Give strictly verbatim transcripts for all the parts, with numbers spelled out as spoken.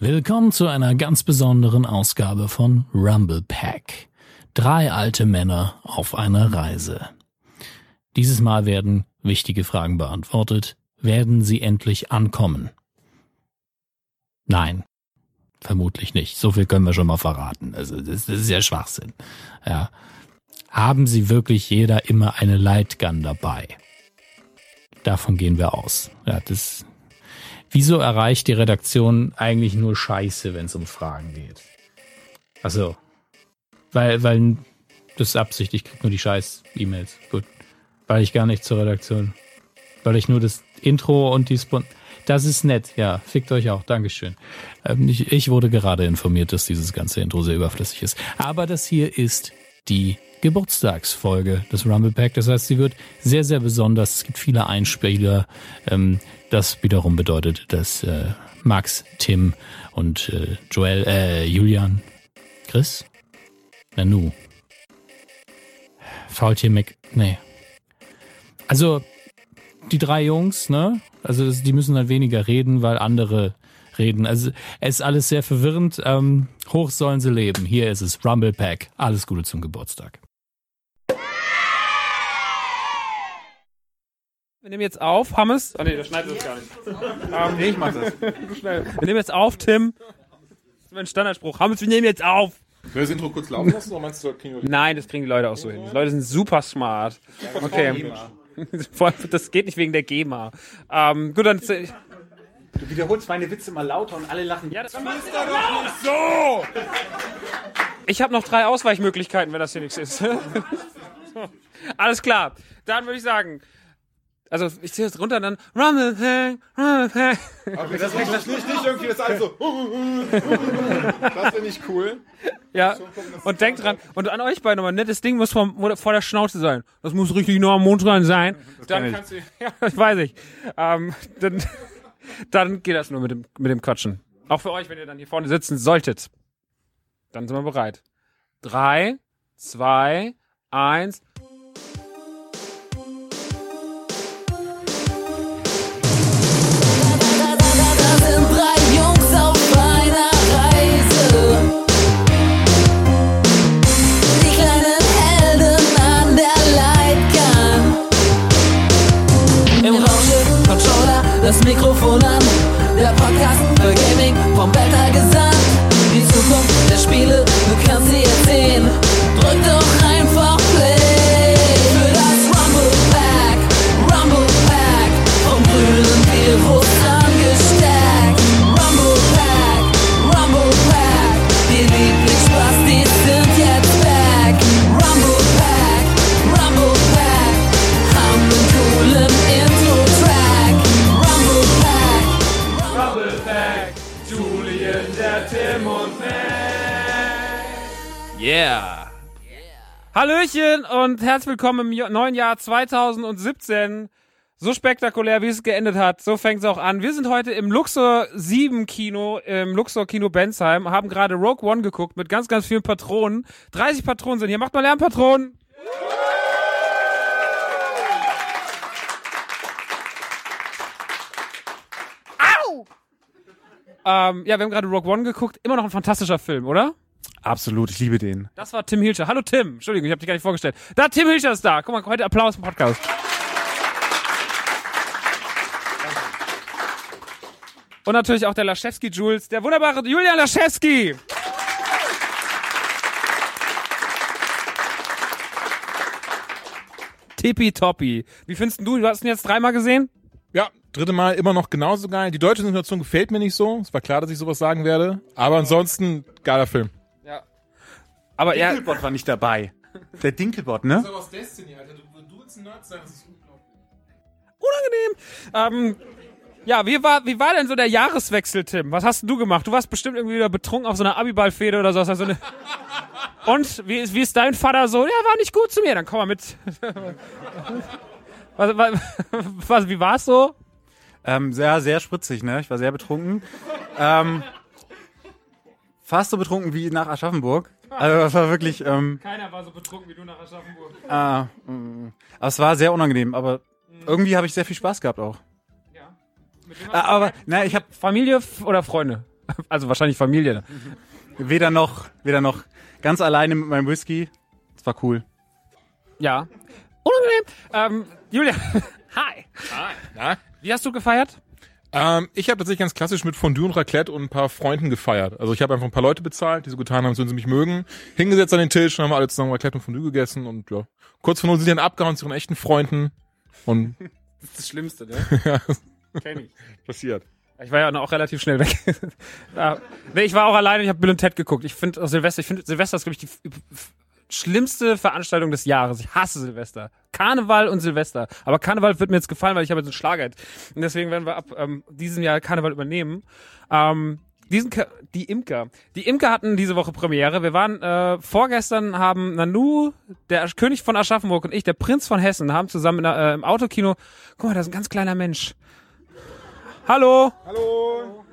Willkommen zu einer ganz besonderen Ausgabe von Rumble Pack. Drei alte Männer auf einer Reise. Dieses Mal werden wichtige Fragen beantwortet. Werden sie endlich ankommen? Nein, vermutlich nicht. So viel können wir schon mal verraten. Also das, das ist ja Schwachsinn. Ja. Haben sie wirklich jeder immer eine Lightgun dabei? Davon gehen wir aus. Ja, das. Wieso erreicht die Redaktion eigentlich nur Scheiße, wenn es um Fragen geht? Also, weil, weil das ist Absicht, ich krieg nur die Scheiß-E-Mails. Gut. Weil ich gar nicht zur Redaktion. Weil ich nur das Intro und die Spon... Das ist nett, ja. Fickt euch auch. Dankeschön. Ähm, ich, ich wurde gerade informiert, dass dieses ganze Intro sehr überflüssig ist. Aber das hier ist die Geburtstagsfolge des Rumble Pack. Das heißt, sie wird sehr, sehr besonders. Es gibt viele Einspieler. Ähm, das wiederum bedeutet, dass äh, Max, Tim und äh, Joel, äh, Julian, Chris, Nanu, Faultier Mick, nee. Also, die drei Jungs, ne? Also, das, die müssen halt weniger reden, weil andere reden. Also, es ist alles sehr verwirrend. Ähm, hoch sollen sie leben. Hier ist es, Rumble Pack. Alles Gute zum Geburtstag. Wir nehmen jetzt auf, Hammes. Ah, nee, das schneidet es gar nicht. ähm, nee, ich mach das. Wir nehmen jetzt auf, Tim. Das ist mein Standardspruch. Hammes, wir nehmen jetzt auf. Will das Intro kurz laufen lassen, oder meinst du, das kriegen wir... Nein, das kriegen die Leute auch so hin. Die Leute sind super smart. Okay. Das geht nicht wegen der GEMA. Ähm, gut, dann... Du wiederholst meine Witze mal lauter und alle lachen. Ja, das ist doch nicht so! Ich habe noch drei Ausweichmöglichkeiten, wenn das hier nichts ist. Alles klar. Dann würde ich sagen... Also, ich ziehe jetzt runter und dann Rumble Pack, Rumble Pack. Okay, das ist nicht, nicht, nicht irgendwie, das ist alles so. Das finde ich cool. Ja, und denkt dran, und an euch beide nochmal, ne, das Ding muss vor, vor der Schnauze sein. Das muss richtig nah am Mund dran sein. Das dann kannst du, ja, das weiß ich. Ähm, dann, dann geht das nur mit dem, mit dem Quatschen. Auch für euch, wenn ihr dann hier vorne sitzen solltet. Dann sind wir bereit. Drei, zwei, eins... Das Mikrofon an, der Podcast für Gaming vom Beta gesandt. Die Zukunft der Spiele, du kannst sie jetzt sehen. Drück doch einfach Play für das Rumble Pack, Rumble Pack, vom grünen Virus angesteckt. Rumble Pack, Rumble Pack, die Lieblingsspaß, sind jetzt back. Rumble Pack, Rumble Pack, haben einen coolen Intro-Track. Rumble Pack, Julian, der Tim und Mac. Yeah. Hallöchen und herzlich willkommen im neuen Jahr zwanzig siebzehn. So spektakulär, wie es geendet hat, so fängt es auch an. Wir sind heute im Luxor sieben Kino, im Luxor Kino Bensheim, haben gerade Rogue One geguckt mit ganz, ganz vielen Patronen. dreißig Patronen sind hier. Macht mal Lärm, Patronen. Ähm, ja, wir haben gerade Rogue One geguckt. Immer noch ein fantastischer Film, oder? Absolut, ich liebe den. Das war Tim Hilscher. Hallo Tim. Entschuldigung, ich habe dich gar nicht vorgestellt. Da, Tim Hilscher ist da. Guck mal, heute Applaus im Podcast. Und natürlich auch der Laschewski Jules, der wunderbare Julian Laschewski. Tippitoppi. Wie findest du? Du hast ihn jetzt dreimal gesehen? Ja, dritte Mal immer noch genauso geil. Die deutsche Situation gefällt mir nicht so. Es war klar, dass ich sowas sagen werde. Aber ansonsten, geiler Film. Ja. Aber er... Dinkelbot war nicht dabei. Der Dinkelbot, ne? Das ist aber aus Destiny, Alter. Du, du willst ein Nerd sein, das ist Unangenehm. Ähm, ja, wie war, wie war denn so der Jahreswechsel, Tim? Was hast denn du gemacht? Du warst bestimmt irgendwie wieder betrunken auf so einer Abiballfehde oder so. Hast so eine Und, wie ist, wie ist dein Vater so? Ja, war nicht gut zu mir. Dann komm mal mit. was, was, was, wie war's so? Ähm, sehr, sehr spritzig, ne? Ich war sehr betrunken. ähm, fast so betrunken wie nach Aschaffenburg. Also das war wirklich... Ähm, Keiner war so betrunken wie du nach Aschaffenburg. Ah, mh. Aber es war sehr unangenehm, aber irgendwie habe ich sehr viel Spaß gehabt auch. Ja. Mit wem hast Ah, du aber, gemerkt? na, ich habe Familie f- oder Freunde? Also wahrscheinlich Familie. Weder noch, weder noch. Ganz alleine mit meinem Whisky. Das war cool. Ja. Unangenehm. Ähm, Julia. Hi. Na? Wie hast du gefeiert? Ähm, ich habe tatsächlich ganz klassisch mit Fondue und Raclette und ein paar Freunden gefeiert. Also ich habe einfach ein paar Leute bezahlt, die so getan haben, als würden sie mich mögen. Hingesetzt an den Tisch und haben alle zusammen Raclette und Fondue gegessen und ja. Kurz vor nun sind die dann abgehauen zu ihren echten Freunden. Und Das ist das Schlimmste, ne? ja, Kenn ich. passiert. Ich war ja auch relativ schnell weg. ja. Nee, ich war auch alleine, ich habe Bill und Ted geguckt. Ich finde Silvester, ich finde Silvester ist, glaube ich, die f- f- schlimmste Veranstaltung des Jahres. Ich hasse Silvester. Karneval und Silvester. Aber Karneval wird mir jetzt gefallen, weil ich habe jetzt einen Schlager. Und deswegen werden wir ab ähm, diesem Jahr Karneval übernehmen. Ähm, diesen Ka- die Imker. Die Imker hatten diese Woche Premiere. Wir waren äh, vorgestern, haben Nanu, der König von Aschaffenburg und ich, der Prinz von Hessen, haben zusammen in, äh, im Autokino, guck mal, da ist ein ganz kleiner Mensch. Hallo! Hallo!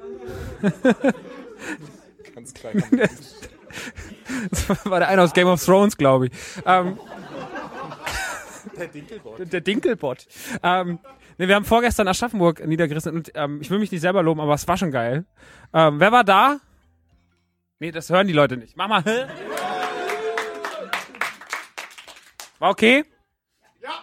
Ganz klein. Das war der eine aus Game of Thrones, glaube ich. Ähm, Der Dinkelbot. der Dinkelbot. Ähm, nee, wir haben vorgestern Aschaffenburg niedergerissen und ähm, ich will mich nicht selber loben, aber es war schon geil. Ähm, wer war da? Nee, das hören die Leute nicht. Mach mal. Hä? War okay? Ja.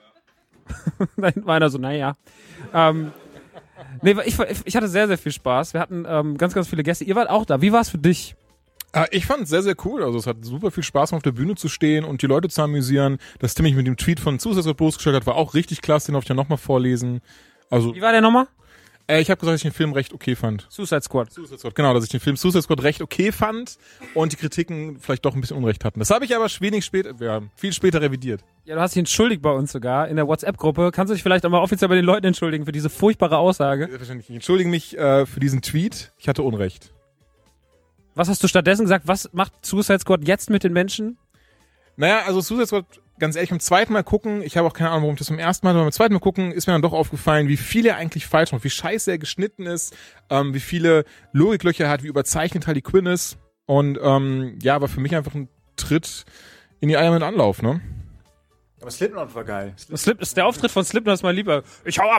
Dann war einer so, naja. Ähm, nee, ich, ich hatte sehr, sehr viel Spaß. Wir hatten ähm, ganz, ganz viele Gäste. Ihr wart auch da. Wie war es für dich? Ah, ich fand es sehr, sehr cool. Also es hat super viel Spaß, auf der Bühne zu stehen und die Leute zu amüsieren. Dass Tim mich mit dem Tweet von Suicide Squad bloßgestellt hat, war auch richtig klasse. Den darf ich ja nochmal vorlesen. Also Wie war der nochmal? äh, ich habe gesagt, dass ich den Film recht okay fand. Suicide Squad. Suicide Squad, genau, dass ich den Film Suicide Squad recht okay fand und die Kritiken vielleicht doch ein bisschen Unrecht hatten. Das habe ich aber wenig später, ja, viel später revidiert. Ja, du hast dich entschuldigt bei uns sogar in der WhatsApp-Gruppe. Kannst du dich vielleicht auch mal offiziell bei den Leuten entschuldigen für diese furchtbare Aussage? Selbstverständlich. Ich entschuldige mich äh, für diesen Tweet. Ich hatte Unrecht. Was hast du stattdessen gesagt? Was macht Suicide Squad jetzt mit den Menschen? Naja, also Suicide Squad, ganz ehrlich, beim zweiten Mal gucken, ich habe auch keine Ahnung, warum ich das zum ersten Mal, aber beim zweiten Mal gucken, ist mir dann doch aufgefallen, wie viel er eigentlich falsch macht, wie scheiße er geschnitten ist, ähm, wie viele Logiklöcher er hat, wie überzeichnet Harley Quinn ist. Und ähm, ja, war für mich einfach ein Tritt in die Eier mit Anlauf, ne? Aber Slipknot war geil. Slip, ist der Auftritt von Slipknot ist mein Lieber. Ich hau ab.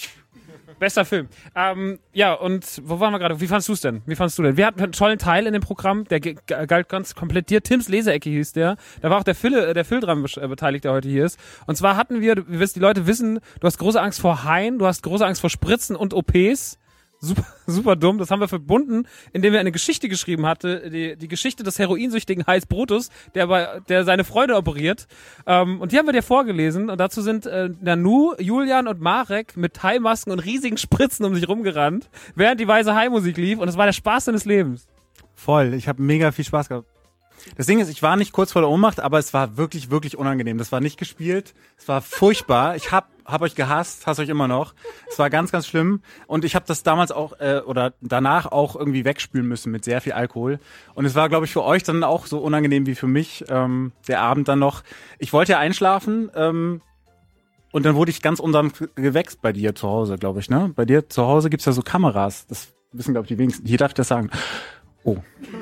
Bester Film. Ähm, ja, und wo waren wir gerade? Wie fandst du es denn? Wie fandst du denn? Wir hatten einen tollen Teil in dem Programm, der ge- ge- galt ganz komplett dir. Tims Leseecke hieß der. Da war auch der Phil, äh, der Phil dran be- äh, beteiligt, der heute hier ist. Und zwar hatten wir, du wirst, die Leute wissen, du hast große Angst vor Haien, du hast große Angst vor Spritzen und O Ps. Super, super dumm. Das haben wir verbunden, indem wir eine Geschichte geschrieben hatte, die, die Geschichte des heroinsüchtigen Hais Brutus, der bei, der seine Freunde operiert. Ähm, und die haben wir dir vorgelesen. Und dazu sind äh, Nanu, Julian und Marek mit Hai-Masken und riesigen Spritzen um sich rumgerannt, während die weiße Hai-Musik lief. Und es war der Spaß seines Lebens. Voll. Ich habe mega viel Spaß gehabt. Das Ding ist, ich war nicht kurz vor der Ohnmacht, aber es war wirklich, wirklich unangenehm. Das war nicht gespielt. Es war furchtbar. Ich hab, hab euch gehasst, hasse euch immer noch. Es war ganz, ganz schlimm. Und ich habe das damals auch, äh, oder danach auch irgendwie wegspülen müssen mit sehr viel Alkohol. Und es war, glaube ich, für euch dann auch so unangenehm wie für mich, ähm, der Abend dann noch. Ich wollte ja einschlafen, ähm, und dann wurde ich ganz unsanft gewächst bei dir zu Hause, glaube ich, ne? Bei dir zu Hause gibt's ja so Kameras. Das wissen, glaube ich, die wenigsten. Hier darf ich das sagen. Oh.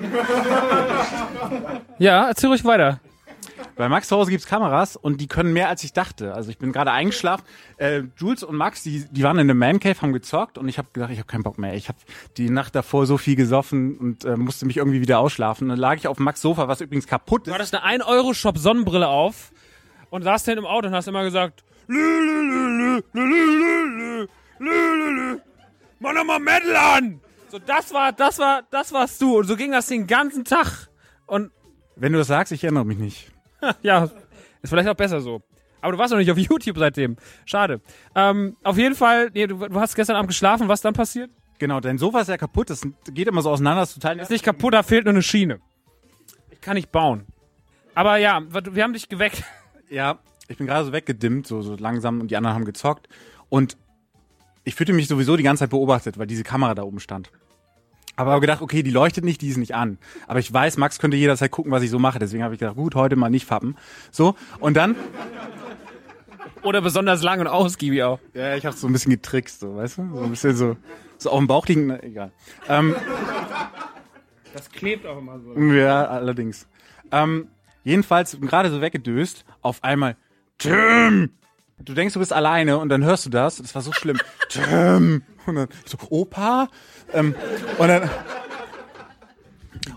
Ja, erzähl ruhig weiter. Bei Max zu Hause gibt's Kameras und die können mehr, als ich dachte. Also ich bin gerade eingeschlafen. Äh, Jules und Max, die, die waren in der Man Cave, haben gezockt und ich habe gedacht, ich habe keinen Bock mehr. Ich habe die Nacht davor so viel gesoffen und äh, musste mich irgendwie wieder ausschlafen. Dann lag ich auf Max Sofa, was übrigens kaputt Du ist. hattest eine ein Euro Shop Sonnenbrille auf und saßt dann im Auto und hast immer gesagt, lü, lü, lü, lü, lü, lü, lü, lü, lü. Mach doch mal Metal an! So, das war, das war, das warst du. Und so ging das den ganzen Tag. Und Wenn du das sagst, ich erinnere mich nicht. ja, ist vielleicht auch besser so. Aber du warst noch nicht auf YouTube seitdem. Schade. Ähm, auf jeden Fall, nee, du, du hast gestern Abend geschlafen. Was dann passiert? Genau, dein Sofa ist ja kaputt. Das geht immer so auseinander. Das ist total Ist nicht kaputt, da fehlt nur eine Schiene. Ich kann nicht bauen. Aber ja, wir haben dich geweckt. Ja, ich bin gerade so weggedimmt, so, so langsam und die anderen haben gezockt. Und ich fühlte mich sowieso die ganze Zeit beobachtet, weil diese Kamera da oben stand. Aber habe gedacht, okay, die leuchtet nicht, die ist nicht an. Aber ich weiß, Max könnte jederzeit gucken, was ich so mache. Deswegen habe ich gedacht, gut, heute mal nicht fappen. So, und dann... Oder besonders lang und ausgiebig auch. Ja, ich habe so ein bisschen getrickst, so, weißt du? So ein bisschen so, so auf dem Bauch liegen, na, egal. Ähm, Das klebt auch immer so. ja, allerdings. Ähm, jedenfalls, bin gerade so weggedöst, auf einmal, Tim! Du denkst, du bist alleine und dann hörst du das. Das war so schlimm. Tim! Und dann ich so, Opa? Ähm, und dann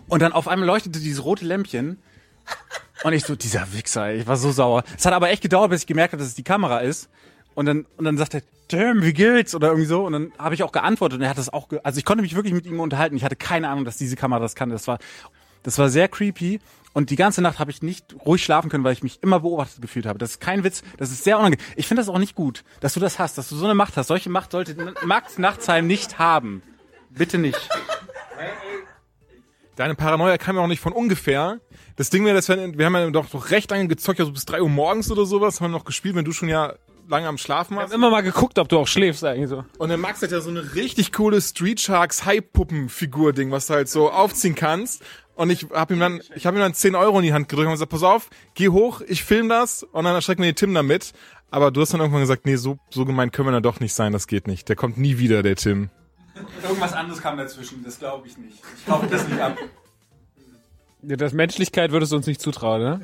Und dann auf einmal leuchtete dieses rote Lämpchen. Und ich so, dieser Wichser, ey, ich war so sauer. Es hat aber echt gedauert, bis ich gemerkt habe, dass es die Kamera ist. Und dann, und dann sagt er, Tim, wie geht's? Oder irgendwie so. Und dann habe ich auch geantwortet und er hat das auch, ge- also ich konnte mich wirklich mit ihm unterhalten. Ich hatte keine Ahnung, dass diese Kamera das kann. Das war, das war sehr creepy. Und die ganze Nacht habe ich nicht ruhig schlafen können, weil ich mich immer beobachtet gefühlt habe. Das ist kein Witz, das ist sehr unangenehm. Ich finde das auch nicht gut, dass du das hast, dass du so eine Macht hast. Solche Macht sollte Max Nachtsheim nicht haben. Bitte nicht. Deine Paranoia kam ja auch nicht von ungefähr. Das Ding wäre, dass wir, wir haben ja doch, doch recht lange gezockt, also bis drei Uhr morgens oder sowas, haben wir noch gespielt, wenn du schon ja lange am Schlafen Ich warst. hab immer mal geguckt, ob du auch schläfst eigentlich so. Und der Max hat ja so eine richtig coole Street Sharks Hype-Puppen-Figur-Ding, was du halt so aufziehen kannst. Und ich hab ihm dann, ich hab ihm dann zehn Euro in die Hand gedrückt und gesagt, pass auf, geh hoch, ich film das und dann erschrecken wir den Tim damit. Aber du hast dann irgendwann gesagt, nee, so, so gemein können wir dann doch nicht sein, das geht nicht. Der kommt nie wieder, der Tim. Irgendwas anderes kam dazwischen, das glaube ich nicht. Ich kaufe das nicht ab. Ja, das Menschlichkeit würdest du uns nicht zutrauen, ne?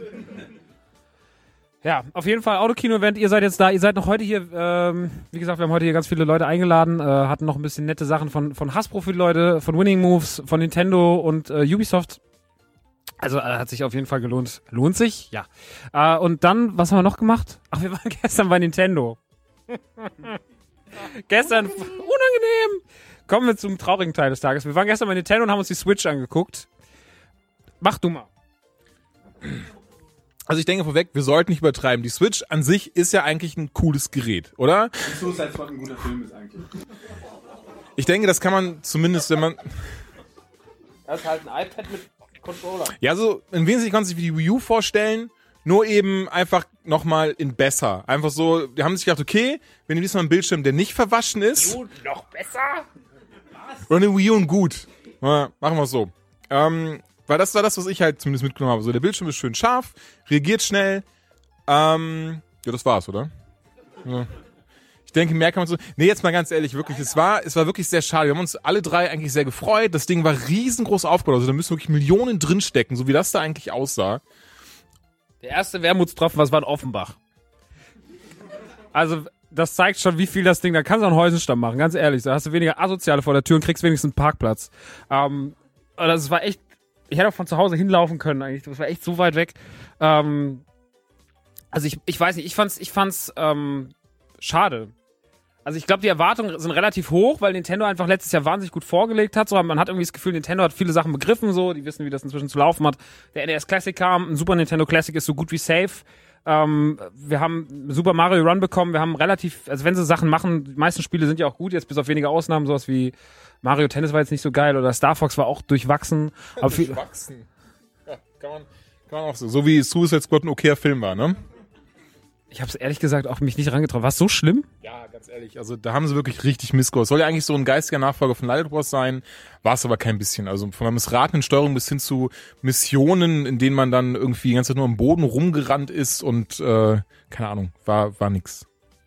Ja, auf jeden Fall Autokino-Event, ihr seid jetzt da, ihr seid noch heute hier, ähm, wie gesagt, wir haben heute hier ganz viele Leute eingeladen, äh, hatten noch ein bisschen nette Sachen von, von Hasbro für die Leute, von Winning Moves, von Nintendo und äh, Ubisoft. Also äh, hat sich auf jeden Fall gelohnt. Lohnt sich? Ja. Äh, und dann, was haben wir noch gemacht? Ach, wir waren gestern bei Nintendo. Gestern, unangenehm. Kommen wir zum traurigen Teil des Tages. Wir waren gestern bei Nintendo und haben uns die Switch angeguckt. Mach du mal. Also ich denke vorweg, wir sollten nicht übertreiben. Die Switch an sich ist ja eigentlich ein cooles Gerät, oder? Suicide Squad ein guter Film ist eigentlich. Ich denke, das kann man zumindest, wenn man... Das ist halt ein iPad mit Controller. Ja, so im Wesentlichen kannst du sich wie die Wii U vorstellen, nur eben einfach nochmal in besser. Einfach so, die haben sich gedacht, okay, wir nehmen diesmal einen Bildschirm, der nicht verwaschen ist. Du, noch besser? Oder eine Wii U und gut. Ja, machen wir es so. Ähm, weil das war das, was ich halt zumindest mitgenommen habe. So, der Bildschirm ist schön scharf, reagiert schnell. Ähm, ja, das war's, oder? Ja. Ich denke, mehr kann man so... Nee, jetzt mal ganz ehrlich, wirklich, es war, es war wirklich sehr schade. Wir haben uns alle drei eigentlich sehr gefreut. Das Ding war riesengroß aufgebaut. Also da müssen wirklich Millionen drinstecken, so wie das da eigentlich aussah. Der erste Wermutstropfen, was war in Offenbach? Also, das zeigt schon, wie viel das Ding, da kannst du einen Häusenstamm machen, ganz ehrlich. Da hast du weniger Asoziale vor der Tür und kriegst wenigstens einen Parkplatz. Ähm, das war echt, ich hätte auch von zu Hause hinlaufen können eigentlich. Das war echt so weit weg. Ähm, also ich, ich weiß nicht, ich fand's, ich fand's ähm, schade. Also ich glaube, die Erwartungen sind relativ hoch, weil Nintendo einfach letztes Jahr wahnsinnig gut vorgelegt hat. So, man hat irgendwie das Gefühl, Nintendo hat viele Sachen begriffen, so, die wissen, wie das inzwischen zu laufen hat. Der N E S Classic kam, ein Super Nintendo Classic ist so gut wie safe. Ähm, wir haben Super Mario Run bekommen, wir haben relativ, also wenn sie Sachen machen, die meisten Spiele sind ja auch gut, jetzt bis auf wenige Ausnahmen, sowas wie Mario Tennis war jetzt nicht so geil oder Star Fox war auch durchwachsen. Aber viel, Durchwachsen. Ja, kann man, kann man auch so. So wie Suicide Squad ein okayer Film war, ne? ich habe es ehrlich gesagt auch mich nicht rangetraut. War es so schlimm? Ja, ganz ehrlich, also da haben sie wirklich richtig Missgebaut. Soll ja eigentlich so ein geistiger Nachfolger von Light Wars sein, war es aber kein bisschen. Also von der missratenen Steuerung bis hin zu Missionen, in denen man dann irgendwie die ganze Zeit nur am Boden rumgerannt ist und äh, keine Ahnung, war war nix.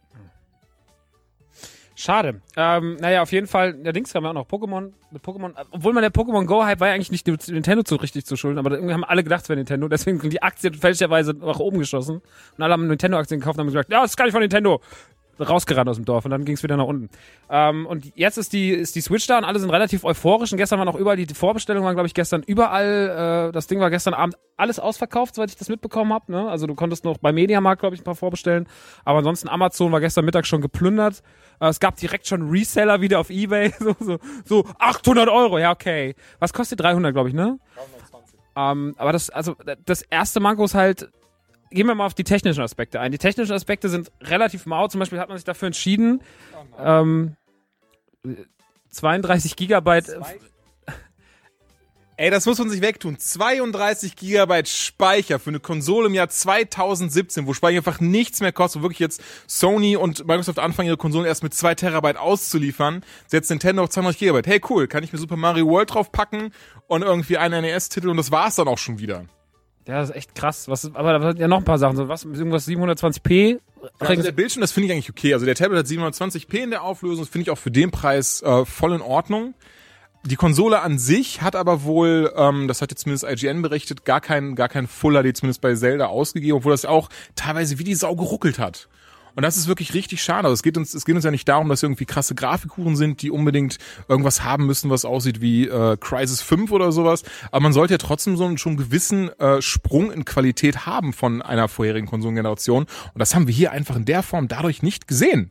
Schade. Ähm, naja, auf jeden Fall, der Dings kam ja auch noch Pokémon, mit Pokémon, obwohl man der Pokémon Go-Hype war ja eigentlich nicht Nintendo so richtig zu schulden, aber irgendwie haben alle gedacht, es wäre Nintendo, deswegen sind die Aktien fälschlicherweise nach oben geschossen und alle haben Nintendo-Aktien gekauft und haben gesagt, ja, das ist gar nicht von Nintendo. Rausgerannt aus dem Dorf und dann ging es wieder nach unten. Ähm, und jetzt ist die ist die Switch da und alle sind relativ euphorisch und gestern waren auch überall, die Vorbestellungen waren, glaube ich, gestern überall, äh, das Ding war gestern Abend alles ausverkauft, soweit ich das mitbekommen habe. Ne? Also du konntest noch bei Mediamarkt, glaube ich, ein paar vorbestellen, aber ansonsten Amazon war gestern Mittag schon geplündert. Äh, es gab direkt schon Reseller wieder auf Ebay, so, so, so achthundert Euro, ja okay. Was kostet dreihundert, glaube ich, ne? dreihundertzwanzig. Ähm, aber das, also das erste Manko ist halt, gehen wir mal auf die technischen Aspekte ein. Die technischen Aspekte sind relativ mau. Zum Beispiel hat man sich dafür entschieden, oh ähm, zweiunddreißig Gigabyte. Zwei? Ey, das muss man sich wegtun. zweiunddreißig Gigabyte Speicher für eine Konsole im Jahr zweitausendsiebzehn, wo Speicher einfach nichts mehr kostet, wo wirklich jetzt Sony und Microsoft anfangen, ihre Konsolen erst mit zwei Terabyte auszuliefern. Setzt Nintendo auf zweiunddreißig Gigabyte. Hey, cool, kann ich mir Super Mario World draufpacken und irgendwie einen N E S-Titel und das war's dann auch schon wieder. Ja, das ist echt krass. Was, aber da sind ja noch ein paar Sachen. So was, irgendwas siebenhundertzwanzig p. Ja, also der Bildschirm, das finde ich eigentlich okay. Also der Tablet hat siebenhundertzwanzig p in der Auflösung. Das finde ich auch für den Preis äh, voll in Ordnung. Die Konsole an sich hat aber wohl, ähm, das hat jetzt zumindest I G N berichtet, gar kein, gar kein Full H D, zumindest bei Zelda ausgegeben, obwohl das auch teilweise wie die Sau geruckelt hat. Und das ist wirklich richtig schade. Es geht uns, es geht uns ja nicht darum, dass irgendwie krasse Grafikkuchen sind, die unbedingt irgendwas haben müssen, was aussieht wie äh, Crysis fünf oder sowas. Aber man sollte ja trotzdem so einen schon gewissen äh, Sprung in Qualität haben von einer vorherigen Konsolengeneration. Und das haben wir hier einfach in der Form dadurch nicht gesehen.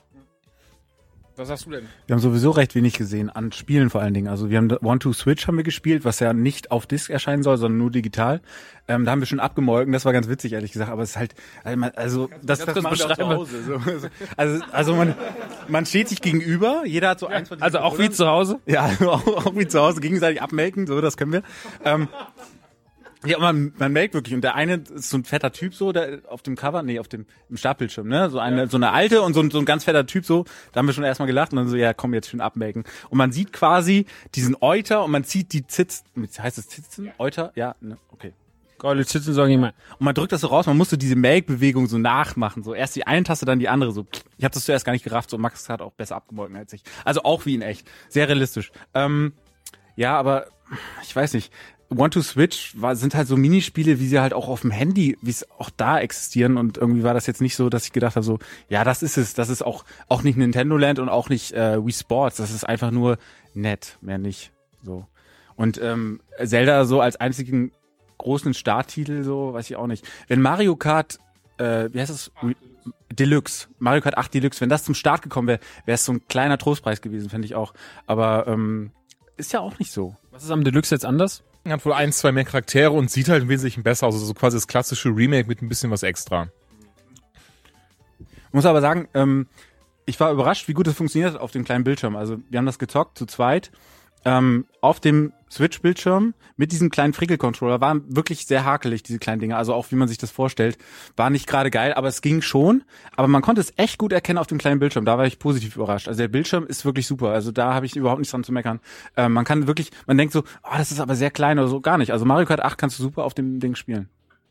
Was sagst du denn? Wir haben sowieso recht wenig gesehen, an Spielen vor allen Dingen. Also wir haben One Two Switch haben wir gespielt, was ja nicht auf Disc erscheinen soll, sondern nur digital. Ähm, da haben wir schon abgemolken, das war ganz witzig, ehrlich gesagt. Aber es ist halt, also das, das macht auch zu Hause. So. Also, also man, man steht sich gegenüber, jeder hat so eins von diesen Also auch wie zu Hause? Ja, auch, auch wie zu Hause, gegenseitig abmelken, so, das können wir. Ähm, Ja, man, man merkt wirklich, und der eine ist so ein fetter Typ so, der auf dem Cover, nee, auf dem im Startbildschirm, ne, so eine so eine alte und so ein, so ein ganz fetter Typ so, da haben wir schon erstmal gelacht und dann so, ja, komm, jetzt schön abmelken. Und man sieht quasi diesen Euter und man zieht die Zitz, heißt es Zitzen? Euter? Ja, ne, okay. Geile Zitzen sagen immer. Und man drückt das so raus, man musste diese Melkbewegung so nachmachen, so erst die eine Taste, dann die andere, so. Ich habe das zuerst gar nicht gerafft, so Max hat auch besser abgemolken als ich. Also auch wie in echt. Sehr realistisch. Ähm, ja, aber ich weiß nicht. One to Switch war, sind halt so Minispiele, wie sie halt auch auf dem Handy, wie es auch da existieren, und irgendwie war das jetzt nicht so, dass ich gedacht habe, so, ja, das ist es, das ist auch auch nicht Nintendo Land und auch nicht äh, Wii Sports, das ist einfach nur nett, mehr nicht, so. Und ähm, Zelda so als einzigen großen Starttitel, so, weiß ich auch nicht. Wenn Mario Kart, äh, wie heißt es? Re- Deluxe, Mario Kart acht Deluxe, wenn das zum Start gekommen wäre, wäre es so ein kleiner Trostpreis gewesen, finde ich auch. Aber ähm, ist ja auch nicht so. Was ist am Deluxe jetzt anders? Hat wohl ein, zwei mehr Charaktere und sieht halt im Wesentlichen besser aus. Also so quasi das klassische Remake mit ein bisschen was extra. Ich muss aber sagen, ähm, ich war überrascht, wie gut das funktioniert auf dem kleinen Bildschirm. Also wir haben das gezockt zu zweit. Ähm, auf dem Switch-Bildschirm mit diesem kleinen Frickel-Controller waren wirklich sehr hakelig, diese kleinen Dinge. Also auch wie man sich das vorstellt. War nicht gerade geil, aber es ging schon. Aber man konnte es echt gut erkennen auf dem kleinen Bildschirm. Da war ich positiv überrascht. Also der Bildschirm ist wirklich super. Also da habe ich überhaupt nichts dran zu meckern. Ähm, man kann wirklich, man denkt so, oh, das ist aber sehr klein oder so. Gar nicht. Also Mario Kart acht kannst du super auf dem Ding spielen.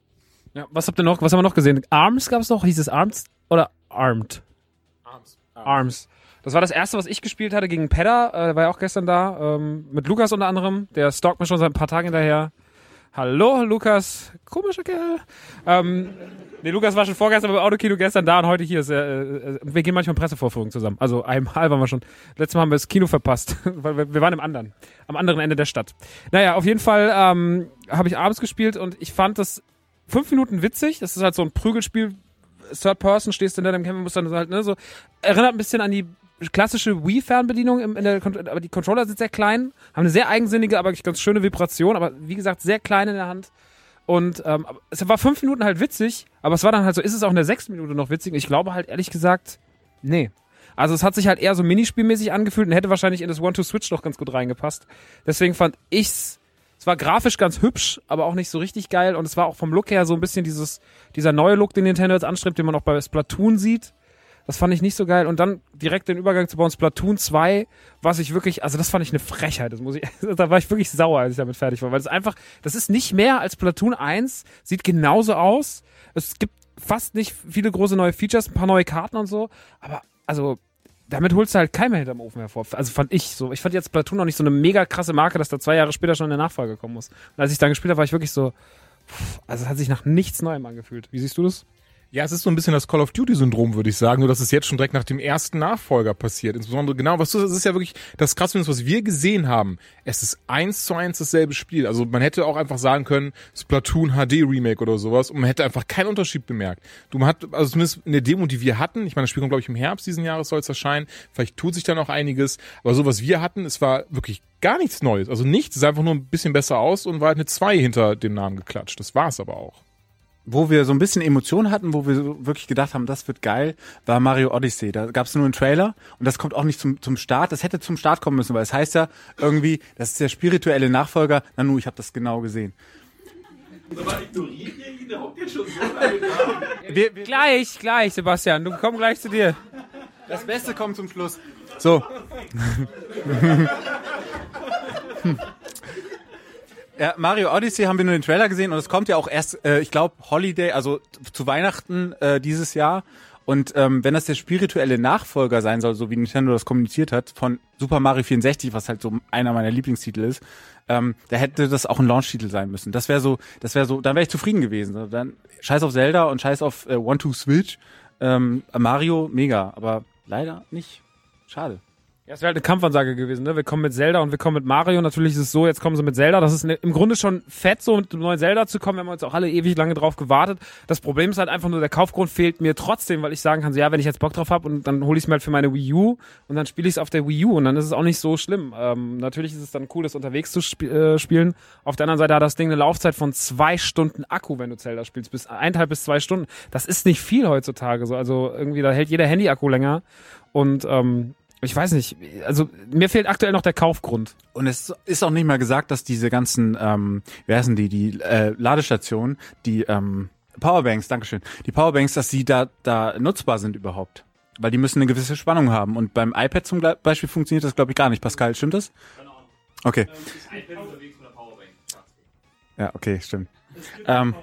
Ja, was habt ihr noch, was haben wir noch gesehen? Arms gab's noch? Hieß es Arms oder Armed? Arms. Arms. Das war das erste, was ich gespielt hatte gegen Pedda, äh, der war ja auch gestern da, ähm, mit Lukas unter anderem, der stalkt mir schon seit ein paar Tagen hinterher. Hallo, Lukas, komischer Kerl. Ähm, nee, Lukas war schon vorgestern beim Autokino, gestern da und heute hier. Ist, äh, äh, wir gehen manchmal Pressevorführungen zusammen, also einmal waren wir schon. Letztes Mal haben wir das Kino verpasst, weil wir, wir waren im anderen, am anderen Ende der Stadt. Naja, auf jeden Fall ähm, habe ich abends gespielt und ich fand das fünf Minuten witzig. Das ist halt so ein Prügelspiel, Third Person, stehst du in deinem Kämpfen, musst dann halt, ne, so, erinnert ein bisschen an die klassische Wii-Fernbedienung, im, in der, aber die Controller sind sehr klein, haben eine sehr eigensinnige, aber ganz schöne Vibration, aber wie gesagt, sehr klein in der Hand. Und ähm, es war fünf Minuten halt witzig, aber es war dann halt so, ist es auch in der sechsten Minute noch witzig? Und ich glaube halt ehrlich gesagt, nee. Also es hat sich halt eher so minispielmäßig angefühlt und hätte wahrscheinlich in das One to Switch noch ganz gut reingepasst. Deswegen fand ich's, es war grafisch ganz hübsch, aber auch nicht so richtig geil, und es war auch vom Look her so ein bisschen dieses, dieser neue Look, den Nintendo jetzt anstrebt, den man auch bei Splatoon sieht. Das fand ich nicht so geil. Und dann direkt den Übergang zu bauen, Splatoon zwei, was ich wirklich, also das fand ich eine Frechheit. Das muss ich, da war ich wirklich sauer, als ich damit fertig war. Weil es einfach, das ist nicht mehr als Splatoon eins, sieht genauso aus. Es gibt fast nicht viele große neue Features, ein paar neue Karten und so. Aber, also, damit holst du halt keinen mehr hinterm Ofen hervor. Also fand ich so. Ich fand jetzt Splatoon noch nicht so eine mega krasse Marke, dass da zwei Jahre später schon eine Nachfolge kommen muss. Und als ich dann gespielt habe, war ich wirklich so, pff, also es hat sich nach nichts Neuem angefühlt. Wie siehst du das? Ja, es ist so ein bisschen das Call of Duty-Syndrom, würde ich sagen, nur dass es jetzt schon direkt nach dem ersten Nachfolger passiert. Insbesondere genau, was du, das ist ja wirklich das Krasse, was wir gesehen haben. Es ist eins zu eins dasselbe Spiel. Also man hätte auch einfach sagen können, Splatoon H D Remake oder sowas, und man hätte einfach keinen Unterschied bemerkt. Du man hat, also zumindest in der Demo, die wir hatten, ich meine, das Spiel kommt, glaube ich, im Herbst diesen Jahres soll es erscheinen, vielleicht tut sich da noch einiges, aber so, was wir hatten, es war wirklich gar nichts Neues. Also nichts, es sah einfach nur ein bisschen besser aus und war halt eine zwei hinter dem Namen geklatscht. Das war es aber auch. Wo wir so ein bisschen Emotionen hatten, wo wir so wirklich gedacht haben, das wird geil, war Mario Odyssey. Da gab es nur einen Trailer und das kommt auch nicht zum zum Start. Das hätte zum Start kommen müssen, weil es heißt ja irgendwie, das ist der spirituelle Nachfolger. Nanu, ich habe das genau gesehen. Aber ignoriert ihr ihn? Der hockt jetzt schon so lange da. Wir, wir, gleich, gleich, Sebastian. Du komm gleich zu dir. Das Beste kommt zum Schluss. So. Ja, Mario Odyssey haben wir nur den Trailer gesehen und es kommt ja auch erst, äh, ich glaube, Holiday, also zu Weihnachten äh, dieses Jahr. Und ähm, wenn das der spirituelle Nachfolger sein soll, so wie Nintendo das kommuniziert hat, von Super Mario vierundsechzig, was halt so einer meiner Lieblingstitel ist, ähm, da hätte das auch ein Launch-Titel sein müssen. Das wäre so, das wäre so, dann wäre ich zufrieden gewesen. Dann scheiß auf Zelda und scheiß auf äh, One Two Switch. Ähm, Mario, mega, aber leider nicht. Schade. Ja, es wäre halt eine Kampfansage gewesen, ne? Wir kommen mit Zelda und wir kommen mit Mario. Natürlich ist es so, jetzt kommen sie mit Zelda. Das ist ne, im Grunde schon fett, so mit dem neuen Zelda zu kommen. Wir haben uns auch alle ewig lange drauf gewartet. Das Problem ist halt einfach nur, der Kaufgrund fehlt mir trotzdem, weil ich sagen kann, so, ja, wenn ich jetzt Bock drauf habe und dann hole ich es mir halt für meine Wii U und dann spiele ich es auf der Wii U und dann ist es auch nicht so schlimm. Ähm, natürlich ist es dann cool, das unterwegs zu sp- äh, spielen. Auf der anderen Seite hat das Ding eine Laufzeit von zwei Stunden Akku, wenn du Zelda spielst, bis eineinhalb bis zwei Stunden. Das ist nicht viel heutzutage. So. Also irgendwie, da hält jeder Handy-Akku länger und ähm, ich weiß nicht, also mir fehlt aktuell noch der Kaufgrund. Und es ist auch nicht mal gesagt, dass diese ganzen, ähm, wer heißen die, die äh, Ladestationen, die ähm, Powerbanks, Dankeschön, die Powerbanks, dass sie da da nutzbar sind überhaupt. Weil die müssen eine gewisse Spannung haben. Und beim iPad zum Beispiel funktioniert das, glaube ich, gar nicht. Pascal, stimmt das? Okay. Ja, okay, stimmt. Ähm,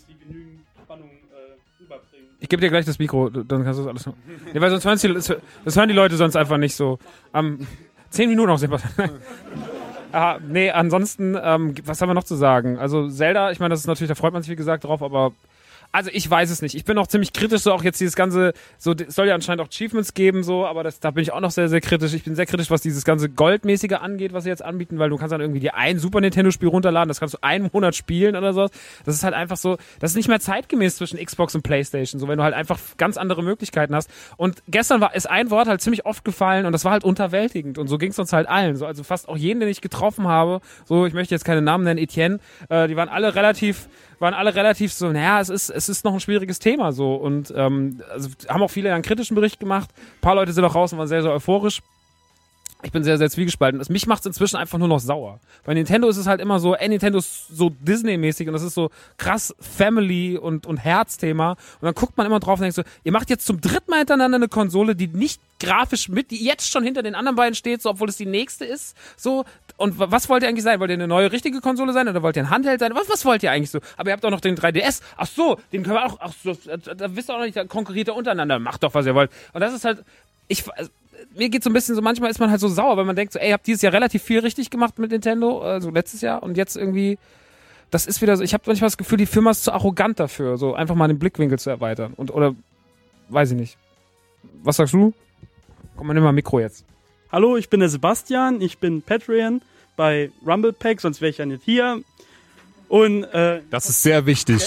Ich gebe dir gleich das Mikro, dann kannst du das alles noch. Nee, weil sonst hören die, das hören die Leute sonst einfach nicht so. Ähm, zehn Minuten noch, Sebastian. Aha, nee, ansonsten, ähm, was haben wir noch zu sagen? Also Zelda, ich meine, das ist natürlich, da freut man sich wie gesagt drauf, aber also ich weiß es nicht. Ich bin auch ziemlich kritisch, so auch jetzt dieses ganze, so es soll ja anscheinend auch Achievements geben, so, aber das, da bin ich auch noch sehr, sehr kritisch. Ich bin sehr kritisch, was dieses ganze Goldmäßige angeht, was sie jetzt anbieten, weil du kannst dann irgendwie dir ein Super Nintendo-Spiel runterladen, das kannst du einen Monat spielen oder sowas. Das ist halt einfach so, das ist nicht mehr zeitgemäß zwischen Xbox und PlayStation, so wenn du halt einfach ganz andere Möglichkeiten hast. Und gestern war ist ein Wort halt ziemlich oft gefallen und das war halt unterwältigend und so ging es uns halt allen. So, also fast auch jeden, den ich getroffen habe, so, ich möchte jetzt keine Namen nennen, Etienne, äh, die waren alle relativ waren alle relativ so, naja, es ist es ist noch ein schwieriges Thema so und ähm, also haben auch viele einen kritischen Bericht gemacht. Ein paar Leute sind auch raus und waren sehr, sehr euphorisch. Ich bin sehr, sehr zwiegespalten. Das, mich macht's inzwischen einfach nur noch sauer. Bei Nintendo ist es halt immer so, ey, Nintendo ist so Disney-mäßig und das ist so krass Family und, und Herzthema. Und dann guckt man immer drauf und denkt so, ihr macht jetzt zum dritten Mal hintereinander eine Konsole, die nicht grafisch mit, die jetzt schon hinter den anderen beiden steht, so, obwohl es die nächste ist, so. Und was wollt ihr eigentlich sein? Wollt ihr eine neue richtige Konsole sein oder wollt ihr ein Handheld sein? Was, was wollt ihr eigentlich so? Aber ihr habt auch noch den drei D S. Ach so, den können wir auch, ach so, da, da wisst ihr auch noch nicht, da konkurriert ihr untereinander. Macht doch, was ihr wollt. Und das ist halt, ich, mir geht so ein bisschen so, manchmal ist man halt so sauer, weil man denkt so, ey, ihr habt dieses Jahr relativ viel richtig gemacht mit Nintendo, also letztes Jahr und jetzt irgendwie, das ist wieder so, ich habe manchmal das Gefühl, die Firma ist zu arrogant dafür, so einfach mal den Blickwinkel zu erweitern und, oder, weiß ich nicht. Was sagst du? Komm mal, nimm mal ein Mikro jetzt. Hallo, ich bin der Sebastian, ich bin Patreon bei Rumble Pack, sonst wäre ich ja nicht hier. Und, äh, das ist sehr wichtig.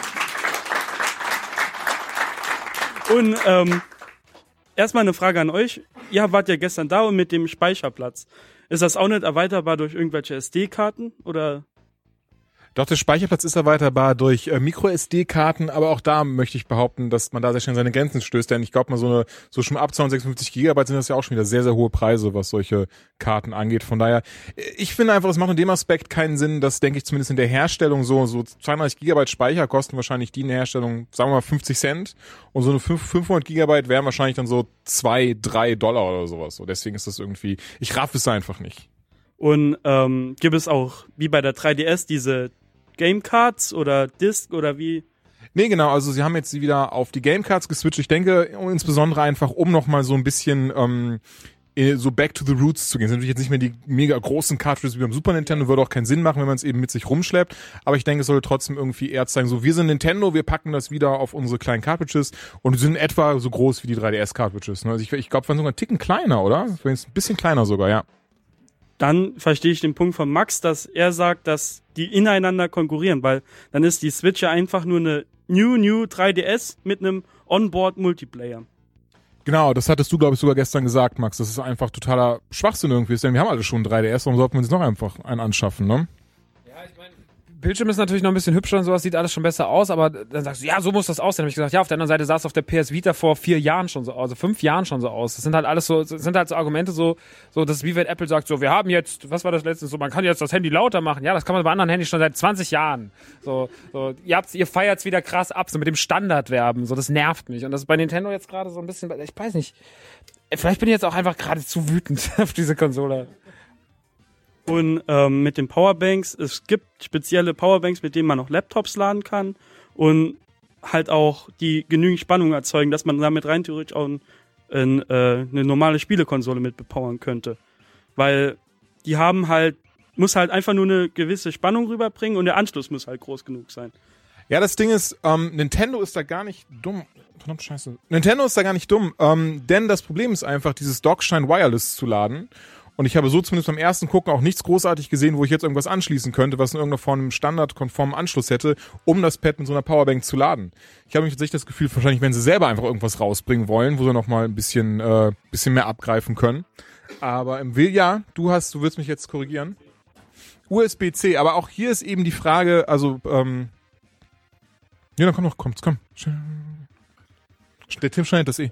Okay. Und, ähm, erstmal eine Frage an euch. Ihr wart ja gestern da und mit dem Speicherplatz. Ist das auch nicht erweiterbar durch irgendwelche S D-Karten oder? Doch, der Speicherplatz ist erweiterbar durch äh, Micro-S D-Karten, aber auch da möchte ich behaupten, dass man da sehr schnell seine Grenzen stößt, denn ich glaube mal so eine, so schon ab zweihundertsechsundfünfzig Gigabyte sind das ja auch schon wieder sehr, sehr hohe Preise, was solche Karten angeht. Von daher, ich finde einfach, es macht in dem Aspekt keinen Sinn, dass, denke ich, zumindest in der Herstellung so, so zweiunddreißig Gigabyte Speicher kosten wahrscheinlich die in der Herstellung, sagen wir mal fünfzig Cent und so eine fünfhundert Gigabyte wären wahrscheinlich dann so zwei, drei Dollar oder sowas. So, deswegen ist das irgendwie, ich raff es einfach nicht. Und ähm, gibt es auch, wie bei der drei D S, diese Gamecards oder Disc oder wie? Nee, genau, also sie haben jetzt wieder auf die Gamecards geswitcht. Ich denke insbesondere einfach, um nochmal so ein bisschen ähm, so back to the roots zu gehen. Das sind natürlich jetzt nicht mehr die mega großen Cartridges wie beim Super Nintendo, würde auch keinen Sinn machen, wenn man es eben mit sich rumschleppt. Aber ich denke, es sollte trotzdem irgendwie eher zeigen, so wir sind Nintendo, wir packen das wieder auf unsere kleinen Cartridges und die sind etwa so groß wie die drei D S-Cartridges. Also ich, ich glaube, waren sogar einen Ticken kleiner, oder? Ein bisschen kleiner sogar, ja. Dann verstehe ich den Punkt von Max, dass er sagt, dass die ineinander konkurrieren, weil dann ist die Switch ja einfach nur eine New New drei D S mit einem Onboard Multiplayer. Genau, das hattest du, glaube ich, sogar gestern gesagt, Max. Das ist einfach totaler Schwachsinn irgendwie. Denn wir haben alle schon einen drei D S, warum sollten wir uns noch einfach einen anschaffen, ne? Ja, ich meine, Bildschirm ist natürlich noch ein bisschen hübscher und sowas, sieht alles schon besser aus, aber dann sagst du, ja, so muss das aussehen. Dann habe ich gesagt, ja, auf der anderen Seite sah es auf der P S Vita vor vier Jahren schon so aus, also fünf Jahren schon so aus. Das sind halt alles so, das sind halt so Argumente so, so, das ist wie wenn Apple sagt, so, wir haben jetzt, was war das letzte, so, man kann jetzt das Handy lauter machen. Ja, das kann man bei anderen Handys schon seit zwanzig Jahren. So, so, ihr habt's, ihr feiert's wieder krass ab, so mit dem Standardwerben, so, das nervt mich. Und das ist bei Nintendo jetzt gerade so ein bisschen, ich weiß nicht, vielleicht bin ich jetzt auch einfach gerade zu wütend auf diese Konsole. Und ähm, mit den Powerbanks, es gibt spezielle Powerbanks, mit denen man auch Laptops laden kann und halt auch die genügend Spannung erzeugen, dass man damit rein theoretisch auch ein, ein, äh, eine normale Spielekonsole mit bepowern könnte. Weil die haben halt, muss halt einfach nur eine gewisse Spannung rüberbringen und der Anschluss muss halt groß genug sein. Ja, das Ding ist, ähm, Nintendo ist da gar nicht dumm. Verdammt scheiße. Nintendo ist da gar nicht dumm, ähm, denn das Problem ist einfach, dieses Dockstein Wireless zu laden. Und ich habe so zumindest beim ersten Gucken auch nichts großartig gesehen, wo ich jetzt irgendwas anschließen könnte, was in irgendeiner Form einen standardkonformen Anschluss hätte, um das Pad mit so einer Powerbank zu laden. Ich habe mich tatsächlich das Gefühl, wahrscheinlich, wenn sie selber einfach irgendwas rausbringen wollen, wo sie noch mal ein bisschen, äh, bisschen mehr abgreifen können. Aber im Will, ja, du hast, du willst mich jetzt korrigieren. U S B C, aber auch hier ist eben die Frage, also, ähm, ja, dann komm noch, kommt's, komm. Der Tim schneidet das eh.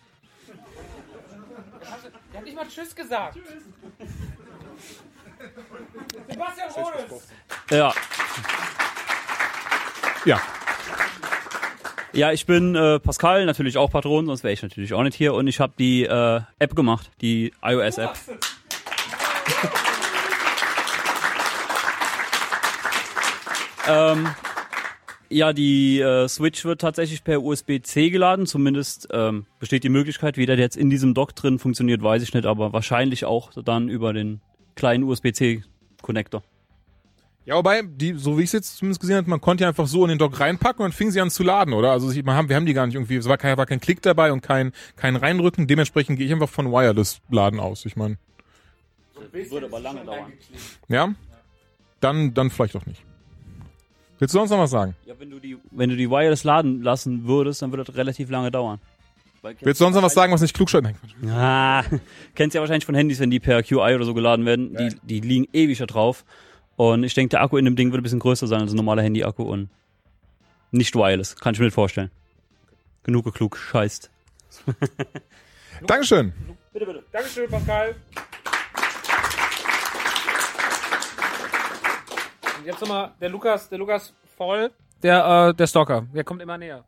Der hat nicht mal Tschüss gesagt. Sebastian Rodes. Ja. Ja. Ja, ich bin äh, Pascal, natürlich auch Patron, sonst wäre ich natürlich auch nicht hier. Und ich habe die äh, App gemacht, die iOS-App. ähm, ja, die äh, Switch wird tatsächlich per U S B C geladen. Zumindest ähm, besteht die Möglichkeit, wie das jetzt in diesem Dock drin funktioniert, weiß ich nicht. Aber wahrscheinlich auch dann über den kleinen U S B C-Connector. Ja, wobei, die, so wie ich es jetzt zumindest gesehen habe, man konnte ja einfach so in den Dock reinpacken und dann fing sie an zu laden, oder? Also ich, wir haben, wir haben die gar nicht irgendwie, es war kein, war kein Klick dabei und kein, kein Reinrücken. Dementsprechend gehe ich einfach von Wireless-Laden aus. Ich meine. Würde aber lange dauern. Ja? Dann, dann vielleicht auch nicht. Willst du sonst noch was sagen? Ja, wenn du die, wenn du die Wireless laden lassen würdest, dann würde das relativ lange dauern. Weil, Willst du sonst noch was sagen, was nicht klug scheint? Ah, kennst ja wahrscheinlich von Handys, wenn die per Q I oder so geladen werden, die, die liegen ewig da drauf. Und ich denke, der Akku in dem Ding wird ein bisschen größer sein als ein normaler Handy-Akku und nicht wireless. Kann ich mir nicht vorstellen. Genug geklug, scheißt. Dankeschön. Bitte, bitte. Dankeschön, Pascal. Und jetzt nochmal der Lukas, der Lukas Voll, der, äh, der Stalker. Der kommt immer näher.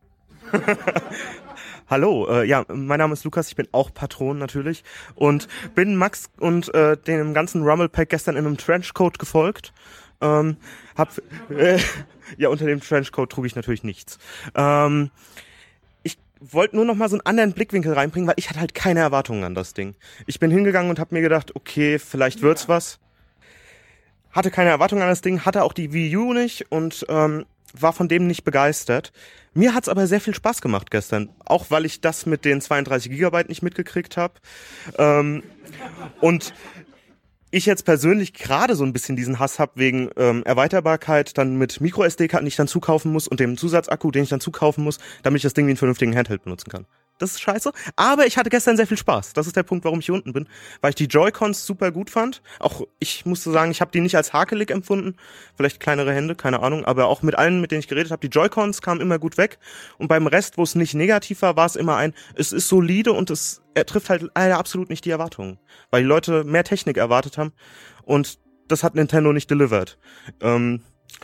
Hallo, äh, ja, mein Name ist Lukas, ich bin auch Patron natürlich und bin Max und äh, dem ganzen Rumble-Pack gestern in einem Trenchcoat gefolgt. Ähm, hab, äh, ja, unter dem Trenchcoat trug ich natürlich nichts. Ähm, ich wollte nur noch mal so einen anderen Blickwinkel reinbringen, weil ich hatte halt keine Erwartungen an das Ding. Ich bin hingegangen und habe mir gedacht, okay, vielleicht wird's was. Hatte keine Erwartungen an das Ding, hatte auch die Wii U nicht und ähm, war von dem nicht begeistert. Mir hat's aber sehr viel Spaß gemacht gestern, auch weil ich das mit den zweiunddreißig Gigabyte nicht mitgekriegt habe. Ähm, und ich jetzt persönlich gerade so ein bisschen diesen Hass habe wegen ähm, Erweiterbarkeit, dann mit Micro-S D-Karten, die ich dann zukaufen muss und dem Zusatzakku, den ich dann zukaufen muss, damit ich das Ding wie einen vernünftigen Handheld benutzen kann. Das ist scheiße, aber ich hatte gestern sehr viel Spaß. Das ist der Punkt, warum ich hier unten bin, weil ich die Joy-Cons super gut fand. Auch ich musste sagen, ich habe die nicht als hakelig empfunden, vielleicht kleinere Hände, keine Ahnung, aber auch mit allen, mit denen ich geredet habe, die Joy-Cons kamen immer gut weg und beim Rest, wo es nicht negativ war, war es immer ein, es ist solide und es er trifft halt leider absolut nicht die Erwartungen, weil die Leute mehr Technik erwartet haben und das hat Nintendo nicht delivered. Ähm,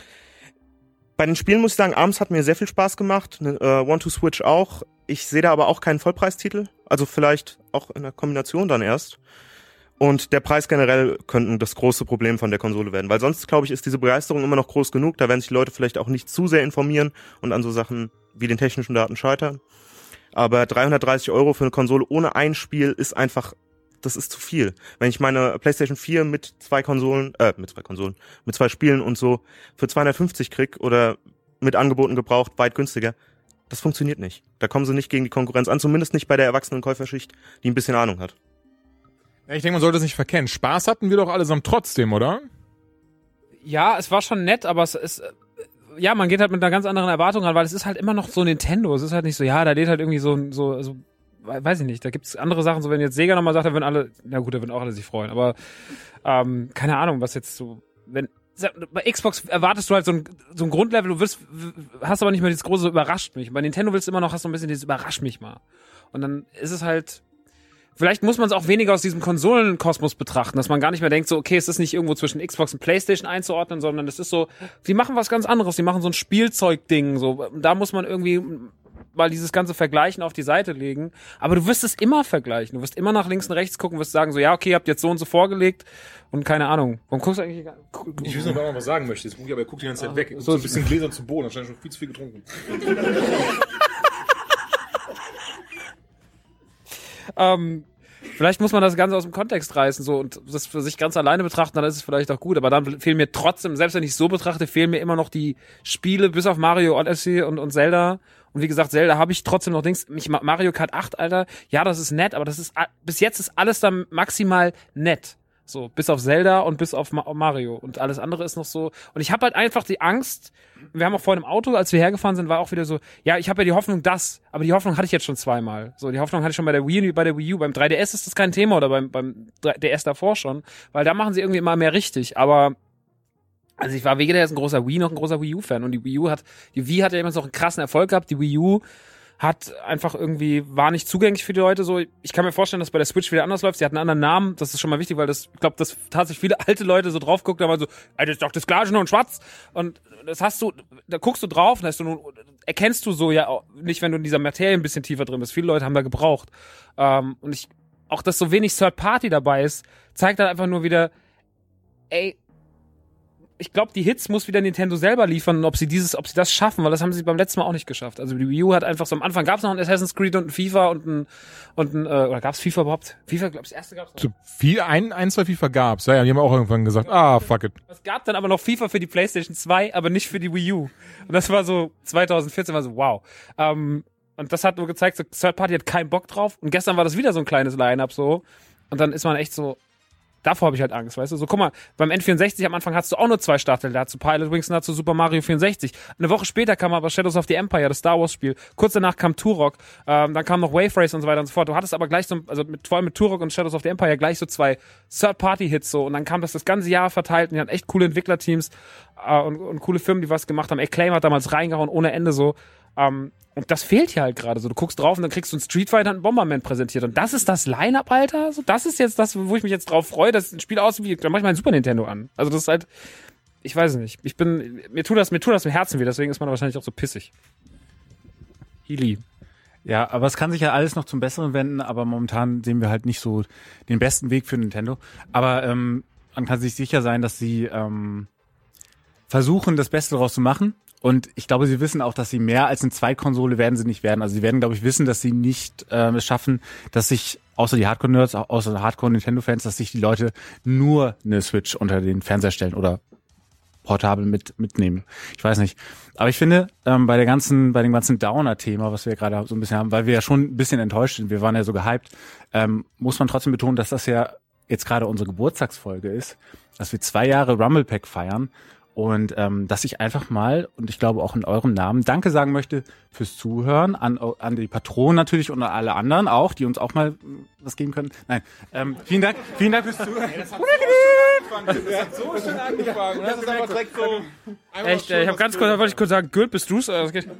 Bei den Spielen muss ich sagen, ARMS hat mir sehr viel Spaß gemacht, äh, One to Switch auch. Ich sehe da aber auch keinen Vollpreistitel, also vielleicht auch in der Kombination dann erst. Und der Preis generell könnte das große Problem von der Konsole werden, weil sonst, glaube ich, ist diese Begeisterung immer noch groß genug. Da werden sich die Leute vielleicht auch nicht zu sehr informieren und an so Sachen wie den technischen Daten scheitern. Aber dreihundertdreißig Euro für eine Konsole ohne ein Spiel ist einfach, das ist zu viel. Wenn ich meine PlayStation vier mit zwei Konsolen, äh, mit zwei Konsolen, mit zwei Spielen und so für zweihundertfünfzig krieg oder mit Angeboten gebraucht, weit günstiger, das funktioniert nicht. Da kommen sie nicht gegen die Konkurrenz an, zumindest nicht bei der erwachsenen Käuferschicht, die ein bisschen Ahnung hat. Ja, ich denke, man sollte es nicht verkennen. Spaß hatten wir doch allesamt trotzdem, oder? Ja, es war schon nett, aber es ist, ja, man geht halt mit einer ganz anderen Erwartung ran, weil es ist halt immer noch so Nintendo. Es ist halt nicht so, ja, da lädt halt irgendwie so, so, so, weiß ich nicht, da gibt's andere Sachen, so wenn jetzt Sega nochmal sagt, da würden alle, na gut, da würden auch alle sich freuen, aber, ähm, keine Ahnung, was jetzt so, wenn, bei Xbox erwartest du halt so ein, so ein Grundlevel, du wirst, hast aber nicht mehr dieses große überrascht mich. Bei Nintendo willst du immer noch, hast du ein bisschen dieses überrascht mich mal. Und dann ist es halt, vielleicht muss man es auch weniger aus diesem Konsolenkosmos betrachten, dass man gar nicht mehr denkt, so, okay, es ist nicht irgendwo zwischen Xbox und PlayStation einzuordnen, sondern es ist so, die machen was ganz anderes, die machen so ein Spielzeugding, so, da muss man irgendwie mal dieses ganze Vergleichen auf die Seite legen, aber du wirst es immer vergleichen, du wirst immer nach links und rechts gucken, wirst sagen so, ja, okay, ihr habt jetzt so und so vorgelegt und keine Ahnung, warum guckst du eigentlich? Ich weiß nicht, ob man was sagen möchte, aber er guckt die ganze Zeit weg, so so ein bisschen Gläsern zum Boden, anscheinend schon viel zu viel getrunken. ähm, Vielleicht muss man das Ganze aus dem Kontext reißen so und das für sich ganz alleine betrachten, dann ist es vielleicht auch gut. Aber dann fehlen mir trotzdem, selbst wenn ich es so betrachte, fehlen mir immer noch die Spiele, bis auf Mario Odyssey und, und Zelda. Und wie gesagt, Zelda habe ich trotzdem noch Dings. Mich, Mario Kart acht, Alter, ja, das ist nett, aber das ist bis jetzt ist alles dann maximal nett. So, bis auf Zelda und bis auf Ma- Mario. Und alles andere ist noch so. Und ich habe halt einfach die Angst, wir haben auch vorhin im Auto, als wir hergefahren sind, war auch wieder so, ja, ich habe ja die Hoffnung, das, aber die Hoffnung hatte ich jetzt schon zweimal. So, die Hoffnung hatte ich schon bei der Wii und bei der Wii U. Beim drei D S ist das kein Thema oder beim, beim D S davor schon, weil da machen sie irgendwie immer mehr richtig. Aber also ich war wegen der jetzt ein großer Wii noch ein großer Wii U-Fan und die Wii U hat, die Wii hat ja immer so einen krassen Erfolg gehabt, die Wii U hat einfach irgendwie, war nicht zugänglich für die Leute so. Ich kann mir vorstellen, dass bei der Switch wieder anders läuft. Sie hat einen anderen Namen, das ist schon mal wichtig, weil das, ich glaube, dass tatsächlich viele alte Leute so drauf gucken, aber so, ey, das ist doch das Gleiche nur in schwarz. Und das hast du, da guckst du drauf und hast du nun, erkennst du so ja auch nicht, wenn du in dieser Materie ein bisschen tiefer drin bist. Viele Leute haben da gebraucht. Ähm, und ich, auch dass so wenig Third Party dabei ist, zeigt dann einfach nur wieder, ey, ich glaube, die Hits muss wieder Nintendo selber liefern, ob sie dieses, ob sie das schaffen, weil das haben sie beim letzten Mal auch nicht geschafft. Also die Wii U hat einfach so am Anfang gab's noch ein Assassin's Creed und ein FIFA und ein und ein äh, oder gab's FIFA überhaupt? FIFA, glaube ich, das erste gab's noch. So viel, ein, ein, zwei FIFA gab's. Ja, ja, die haben auch irgendwann gesagt, ah, fuck it. Es gab dann aber noch FIFA für die PlayStation zwei, aber nicht für die Wii U. Und das war so zwanzig vierzehn, war so wow. Ähm, und das hat nur gezeigt, so Third Party hat keinen Bock drauf. Und gestern war das wieder so ein kleines Line-Up so. Und dann ist man echt so, davor habe ich halt Angst, weißt du? So, guck mal, beim N vierundsechzig am Anfang hattest du auch nur zwei Startteile. Da hast du Pilot Wings und da hast du Super Mario vierundsechzig. Eine Woche später kam aber Shadows of the Empire, das Star Wars Spiel. Kurz danach kam Turok. Ähm, dann kam noch Wave Race und so weiter und so fort. Du hattest aber gleich so, also mit, vor allem mit Turok und Shadows of the Empire gleich so zwei Third-Party-Hits so. Und dann kam das das ganze Jahr verteilt und die hatten echt coole Entwicklerteams äh, und, und coole Firmen, die was gemacht haben. Acclaim hat damals reingehauen ohne Ende so. Ähm, und das fehlt hier halt gerade so. Du guckst drauf und dann kriegst du einen Street Fighter und einen Bomberman präsentiert. Und das ist das Line-Up, Alter. So, das ist jetzt das, wo ich mich jetzt drauf freue, dass ein Spiel aussieht wie, dann mach ich mal ein Super Nintendo an. Also das ist halt, ich weiß nicht. Ich bin, mir tut das, mir tut das im Herzen weh, deswegen ist man wahrscheinlich auch so pissig. Healy. Ja, aber es kann sich ja alles noch zum Besseren wenden, aber momentan sehen wir halt nicht so den besten Weg für Nintendo. Aber ähm, man kann sich sicher sein, dass sie ähm, versuchen, das Beste daraus zu machen. Und ich glaube, sie wissen auch, dass sie mehr als eine Zweitkonsole werden sie nicht werden. Also sie werden, glaube ich, wissen, dass sie nicht äh, es schaffen, dass sich, außer die Hardcore-Nerds, außer Hardcore-Nintendo-Fans, dass sich die Leute nur eine Switch unter den Fernseher stellen oder portabel mit mitnehmen. Ich weiß nicht. Aber ich finde, ähm, bei der ganzen, bei dem ganzen Downer-Thema, was wir gerade so ein bisschen haben, weil wir ja schon ein bisschen enttäuscht sind, wir waren ja so gehypt, ähm, muss man trotzdem betonen, dass das ja jetzt gerade unsere Geburtstagsfolge ist, dass wir zwei Jahre Rumble Pack feiern. Und ähm, dass ich einfach mal, und ich glaube auch in eurem Namen, Danke sagen möchte fürs Zuhören, an an die Patronen natürlich und an alle anderen auch, die uns auch mal was geben können. Nein, ähm, vielen Dank, vielen Dank fürs Zuhören. Das hat so schön angefangen. Das ist einfach direkt so. Echt, äh, ich habe ganz kurz, da wollte ich kurz sagen, Gürt, bist du's? Also, okay.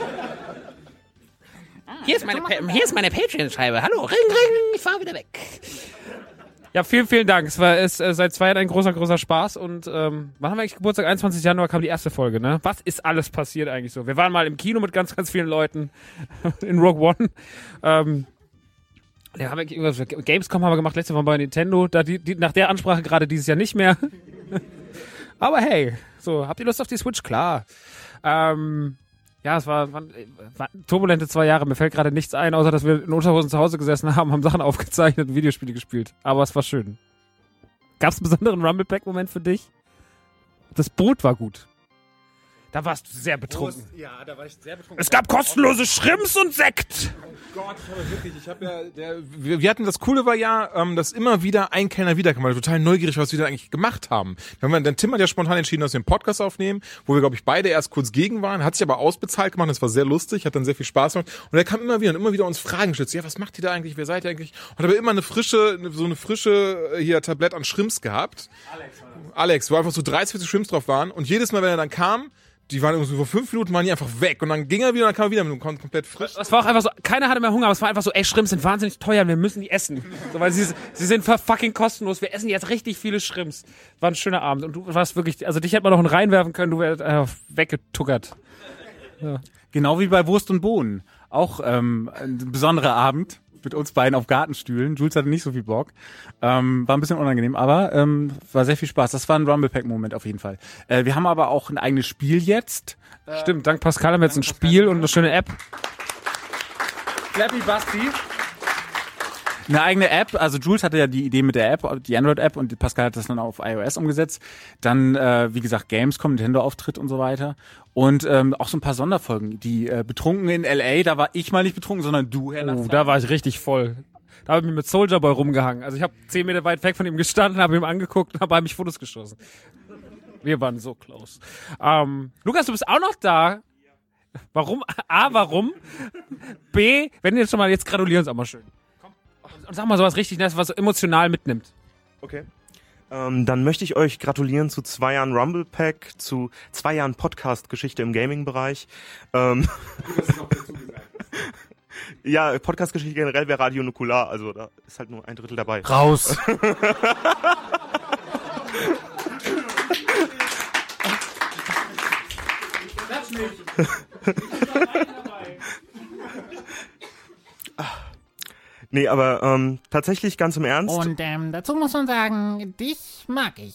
Hier ist meine, Pa- hier ist meine Patreon-Scheibe. Hallo, ring, ring, ich fahr wieder weg. Ja, vielen, vielen Dank. Es war es, äh, seit zwei Jahren ein großer, großer Spaß. Und ähm, wann haben wir eigentlich Geburtstag? einundzwanzigsten Januar kam die erste Folge, ne? Was ist alles passiert eigentlich so? Wir waren mal im Kino mit ganz, ganz vielen Leuten in Rogue One. Ähm, ja, haben wir irgendwas, Gamescom haben wir gemacht, letztes Mal bei Nintendo. Da die, die, nach der Ansprache gerade dieses Jahr nicht mehr. Aber hey, so, habt ihr Lust auf die Switch? Klar. Ähm, ja, es war, waren, waren turbulente zwei Jahre. Mir fällt gerade nichts ein, außer dass wir in Unterhosen zu Hause gesessen haben, haben Sachen aufgezeichnet und Videospiele gespielt. Aber es war schön. Gab es einen besonderen Rumble Pack-Moment für dich? Das Boot war gut. Da warst du sehr betrunken. Ja, da war ich sehr betrunken. Es gab kostenlose Shrimps und Sekt. Oh Gott, ich habe wirklich, ich habe ja, der, wir, wir hatten das Coole war ja, ähm, dass immer wieder ein Kellner wiederkam, weil wir total neugierig, was wir da eigentlich gemacht haben. Dann haben wir, dann Tim hat ja spontan entschieden, dass wir einen Podcast aufnehmen, wo wir, glaube ich, beide erst kurz gegen waren, hat sich aber ausbezahlt gemacht, das war sehr lustig, hat dann sehr viel Spaß gemacht. Und er kam immer wieder und immer wieder uns Fragen gestellt, ja, was macht ihr da eigentlich, wer seid ihr eigentlich? Und hat aber immer eine frische, so eine frische, hier, Tablett an Shrimps gehabt. Alex war das. Alex, wo einfach so dreißig, vierzig Shrimps drauf waren. Und jedes Mal, wenn er dann kam, die waren irgendwie vor fünf Minuten, waren die einfach weg. Und dann ging er wieder und dann kam er wieder mit einem komplett frisch. Es war auch einfach so, keiner hatte mehr Hunger, aber es war einfach so, ey, Shrimps sind wahnsinnig teuer, wir müssen die essen. So, weil sie, sie sind fucking kostenlos, wir essen jetzt richtig viele Shrimps. War ein schöner Abend und du warst wirklich, also dich hätte man noch einen reinwerfen können, du wärst äh, weggetuckert. Ja. Genau wie bei Wurst und Bohnen. Auch ähm, ein besonderer Abend mit uns beiden auf Gartenstühlen. Jules hatte nicht so viel Bock. Ähm, war ein bisschen unangenehm, aber ähm, war sehr viel Spaß. Das war ein Rumble Pack-Moment auf jeden Fall. Äh, wir haben aber auch ein eigenes Spiel jetzt. Stimmt, dank Pascal haben wir jetzt ein Spiel und eine schöne App. Flappy Basti. eine eigene App. Also Jules hatte ja die Idee mit der App, die Android-App, und Pascal hat das dann auf iOS umgesetzt. Dann, äh, wie gesagt, Gamescom, Nintendo-Auftritt und so weiter. Und ähm, auch so ein paar Sonderfolgen. Die äh, Betrunkene in L A, da war ich mal nicht betrunken, sondern du, Herr Oh, Nachbar. da war ich richtig voll. Da habe ich mit Soulja Boy rumgehangen. Also ich habe zehn Meter weit weg von ihm gestanden, habe ihm angeguckt und habe bei mich Fotos geschossen. Wir waren so close. Ähm, Lukas, du bist auch noch da. Warum? A, warum? B, wenn ihr jetzt schon mal, jetzt gratulieren uns auch mal schön. Komm. Und sag mal sowas richtig Nice, was so emotional mitnimmt. Okay. Ähm, dann möchte ich euch gratulieren zu zwei Jahren Rumble Pack, zu zwei Jahren Podcast-Geschichte im Gaming-Bereich. Ähm, ja, Podcast-Geschichte generell wäre Radio Nukular, also da ist halt nur ein Drittel dabei. Raus! Nee, aber ähm, tatsächlich ganz im Ernst. Und ähm, dazu muss man sagen, dich mag ich.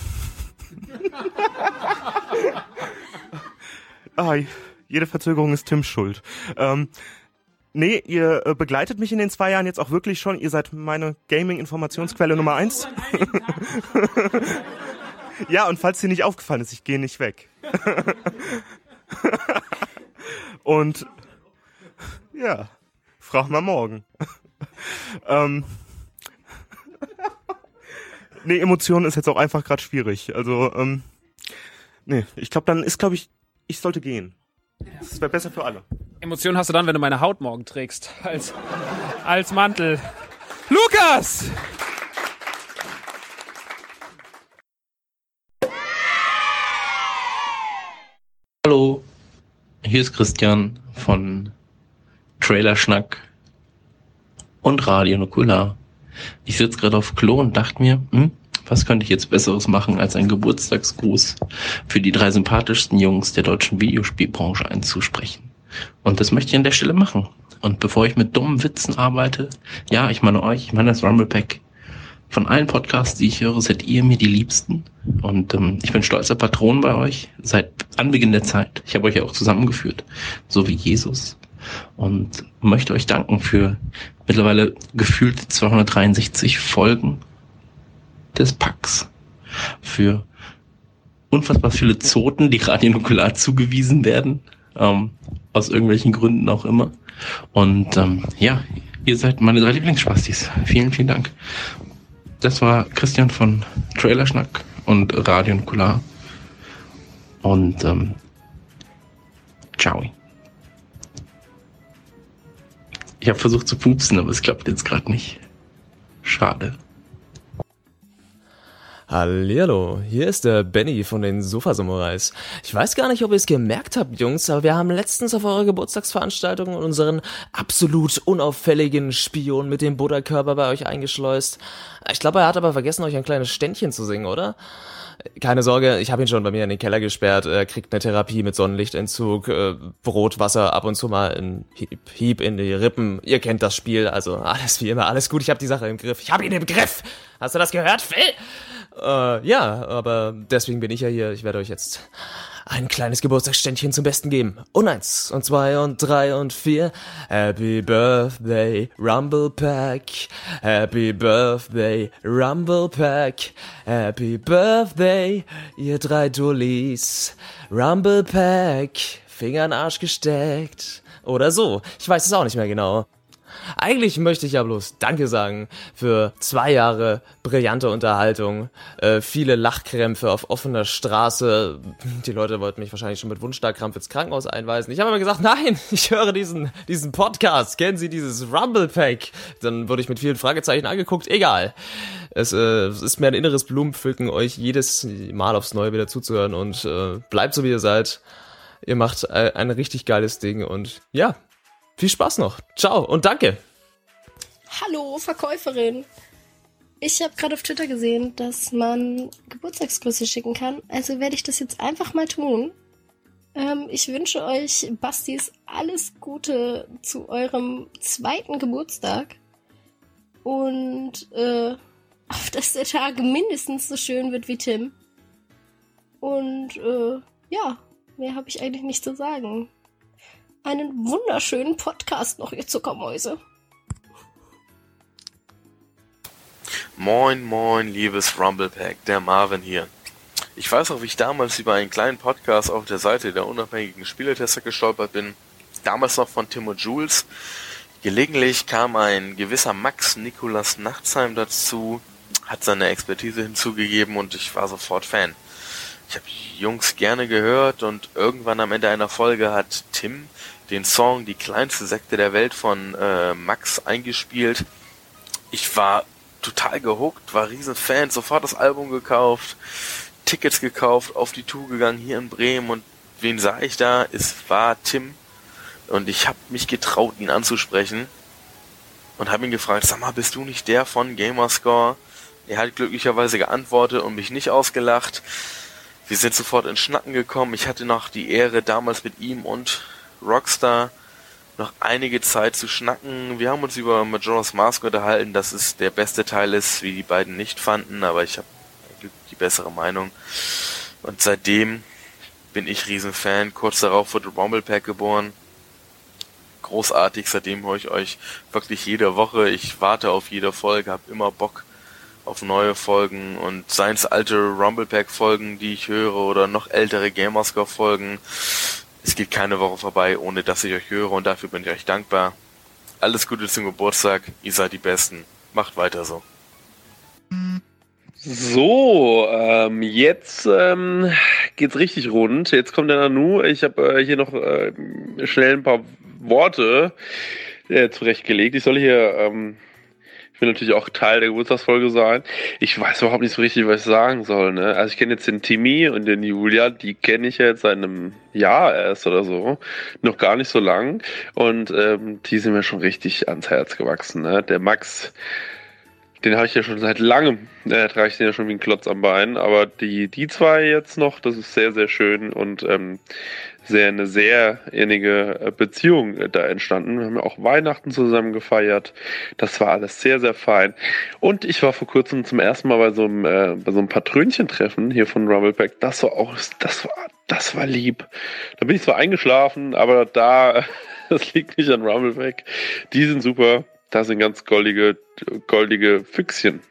Ah, jede Verzögerung ist Tims Schuld. Ähm, nee, ihr äh, begleitet mich in den zwei Jahren jetzt auch wirklich schon. Ihr seid meine Gaming-Informationsquelle Nummer eins. Ja, und falls dir nicht aufgefallen ist, ich gehe nicht weg. Und ja, frag mal morgen. ähm, nee, Emotionen ist jetzt auch einfach gerade schwierig. Also, ähm, nee, ich glaube, dann ist, glaube ich, ich sollte gehen. Das wäre besser für alle. Emotionen hast du dann, wenn du meine Haut morgen trägst. Als, als Mantel. Lukas! Hallo, hier ist Christian von Trailerschnack und Radio Nukular. Ich sitze gerade auf Klo und dachte mir, hm, was könnte ich jetzt Besseres machen, als einen Geburtstagsgruß für die drei sympathischsten Jungs der deutschen Videospielbranche einzusprechen. Und das möchte ich an der Stelle machen. Und bevor ich mit dummen Witzen arbeite, ja, ich meine euch, ich meine das Rumble Pack. Von allen Podcasts, die ich höre, seid ihr mir die Liebsten. Und ähm, ich bin stolzer Patron bei euch seit Anbeginn der Zeit. Ich habe euch ja auch zusammengeführt, so wie Jesus. Und möchte euch danken für mittlerweile gefühlt zweihundertdreiundsechzig Folgen des Packs. Für unfassbar viele Zoten, die Radio Nukular zugewiesen werden. Ähm, aus irgendwelchen Gründen auch immer. Und ähm, ja, ihr seid meine drei Lieblingsspastis. Vielen, vielen Dank. Das war Christian von Trailerschnack und Radio Nukular. Und ähm, ciao. Ich habe versucht zu pupsen, aber es klappt jetzt gerade nicht. Schade. Hallihallo, hier ist der Benny von den Sofa-Samurais. Ich weiß gar nicht, ob ihr es gemerkt habt, Jungs, aber wir haben letztens auf eurer Geburtstagsveranstaltung unseren absolut unauffälligen Spion mit dem Buddha-Körper bei euch eingeschleust. Ich glaube, er hat aber vergessen, euch ein kleines Ständchen zu singen, oder? Keine Sorge, ich habe ihn schon bei mir in den Keller gesperrt. Er kriegt eine Therapie mit Sonnenlichtentzug, äh, Brot, Wasser, ab und zu mal ein Hieb, Hieb in die Rippen. Ihr kennt das Spiel, also alles wie immer, alles gut. Ich habe die Sache im Griff. Ich habe ihn im Griff. Hast du das gehört, Phil? Äh, ja, aber deswegen bin ich ja hier. Ich werde euch jetzt ein kleines Geburtstagsständchen zum Besten geben. Und eins, und zwei, und drei, und vier. Happy Birthday, Rumble Pack. Happy Birthday, Rumble Pack. Happy Birthday, ihr drei Dullis. Rumble Pack, Finger in den Arsch gesteckt. Oder so. Ich weiß es auch nicht mehr genau. Eigentlich möchte ich ja bloß Danke sagen für zwei Jahre brillante Unterhaltung, äh, viele Lachkrämpfe auf offener Straße. Die Leute wollten mich wahrscheinlich schon mit Wundstarkrampf ins Krankenhaus einweisen. Ich habe aber gesagt, nein, ich höre diesen diesen Podcast. Kennen Sie dieses Rumble Pack? Dann wurde ich mit vielen Fragezeichen angeguckt. Egal. Es, äh, es ist mir ein inneres Blumenpflücken, euch jedes Mal aufs Neue wieder zuzuhören, und äh, bleibt so, wie ihr seid. Ihr macht äh, ein richtig geiles Ding, und ja, viel Spaß noch. Ciao und danke. Hallo, Verkäuferin. Ich habe gerade auf Twitter gesehen, dass man Geburtstagsgrüße schicken kann. Also werde ich das jetzt einfach mal tun. Ähm, ich wünsche euch, Bastis, alles Gute zu eurem zweiten Geburtstag. Und äh, auf dass der Tag mindestens so schön wird wie Tim. Und äh, ja, mehr habe ich eigentlich nicht zu sagen. Einen wunderschönen Podcast noch, ihr Zuckermäuse. Moin, moin, liebes Rumblepack, der Marvin hier. Ich weiß auch, wie ich damals über einen kleinen Podcast auf der Seite der unabhängigen Spieletester gestolpert bin. Damals noch von Tim und Jules. Gelegentlich kam ein gewisser Max Nikolas Nachtsheim dazu, hat seine Expertise hinzugegeben und ich war sofort Fan. Ich habe die Jungs gerne gehört und irgendwann am Ende einer Folge hat Tim den Song Die kleinste Sekte der Welt von äh, Max eingespielt. Ich war total gehuckt, war riesen Fan, sofort das Album gekauft, Tickets gekauft, auf die Tour gegangen hier in Bremen und wen sah ich da? Es war Tim und ich habe mich getraut, ihn anzusprechen und habe ihn gefragt, sag mal, bist du nicht der von Gamerscore? Er hat glücklicherweise geantwortet und mich nicht ausgelacht. Wir sind sofort ins Schnacken gekommen. Ich hatte noch die Ehre, damals mit ihm und Rockstar noch einige Zeit zu schnacken. Wir haben uns über Majora's Mask unterhalten, dass es der beste Teil ist, wie die beiden nicht fanden, aber ich habe die bessere Meinung. Und seitdem bin ich Riesenfan. Kurz darauf wurde Rumblepack geboren. Großartig, seitdem höre ich euch wirklich jede Woche. Ich warte auf jede Folge, habe immer Bock auf neue Folgen und seien es alte Rumblepack-Folgen, die ich höre, oder noch ältere Gamerscore-Folgen. Es geht keine Woche vorbei, ohne dass ich euch höre und dafür bin ich euch dankbar. Alles Gute zum Geburtstag, ihr seid die Besten. Macht weiter so. So, ähm, jetzt ähm, geht's richtig rund. Jetzt kommt der Nanu. Ich habe äh, hier noch äh, schnell ein paar Worte äh, zurechtgelegt. Ich soll hier... Ähm, Ich will natürlich auch Teil der Geburtstagsfolge sein. Ich weiß überhaupt nicht so richtig, was ich sagen soll. Ne? Also ich kenne jetzt den Timmy und den Julia, die kenne ich ja jetzt seit einem Jahr erst oder so. Noch gar nicht so lang. Und ähm, die sind mir schon richtig ans Herz gewachsen. Ne? Der Max, den habe ich ja schon seit langem, äh, trage ich den ja schon wie ein Klotz am Bein. Aber die, die zwei jetzt noch, das ist sehr, sehr schön und ähm, sehr eine sehr innige Beziehung da entstanden. Wir haben ja auch Weihnachten zusammen gefeiert. Das war alles sehr, sehr fein. Und ich war vor kurzem zum ersten Mal bei so einem, äh, bei so einem Patrönchen-Treffen hier von Rumblepack. Das war auch, das war, das war lieb. Da bin ich zwar eingeschlafen, aber da, das liegt nicht an Rumblepack. Die sind super. Da sind ganz goldige, goldige Füchschen.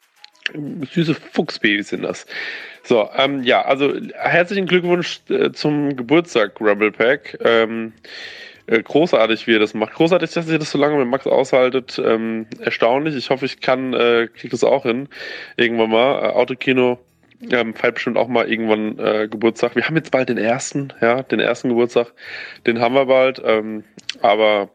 Süße Fuchsbabys sind das. So, ähm, ja, also herzlichen Glückwunsch äh, zum Geburtstag, Rumblepack. Ähm, äh, großartig, wie ihr das macht. Großartig, dass ihr das so lange mit Max aushaltet. Ähm, erstaunlich. Ich hoffe, ich kann, äh, krieg das auch hin. Irgendwann mal. Äh, Autokino ähm, feiert bestimmt auch mal irgendwann äh, Geburtstag. Wir haben jetzt bald den ersten, ja, den ersten Geburtstag. Den haben wir bald. Ähm, aber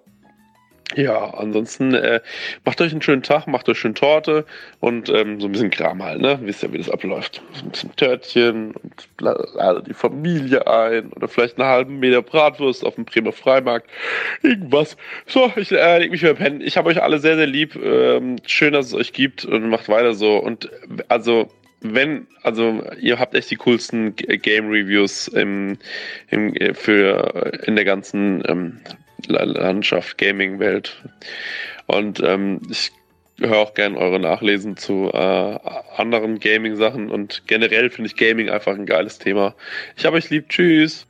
ja, ansonsten äh, macht euch einen schönen Tag, macht euch schön Torte und ähm, so ein bisschen Kram halt, ne? Wisst ja, wie das abläuft. So ein bisschen Törtchen und lade die Familie ein oder vielleicht einen halben Meter Bratwurst auf dem Bremer Freimarkt. Irgendwas. So, ich äh, leg mich wieder pennen. Ich habe euch alle sehr, sehr lieb. Ähm, schön, dass es euch gibt und macht weiter so. Und also wenn, also ihr habt echt die coolsten Game Reviews im, im, für in der ganzen ähm, Landschaft, Gaming-Welt. Und ähm, ich höre auch gerne eure Nachlesen zu äh, anderen Gaming-Sachen und generell finde ich Gaming einfach ein geiles Thema. Ich habe euch lieb, tschüss!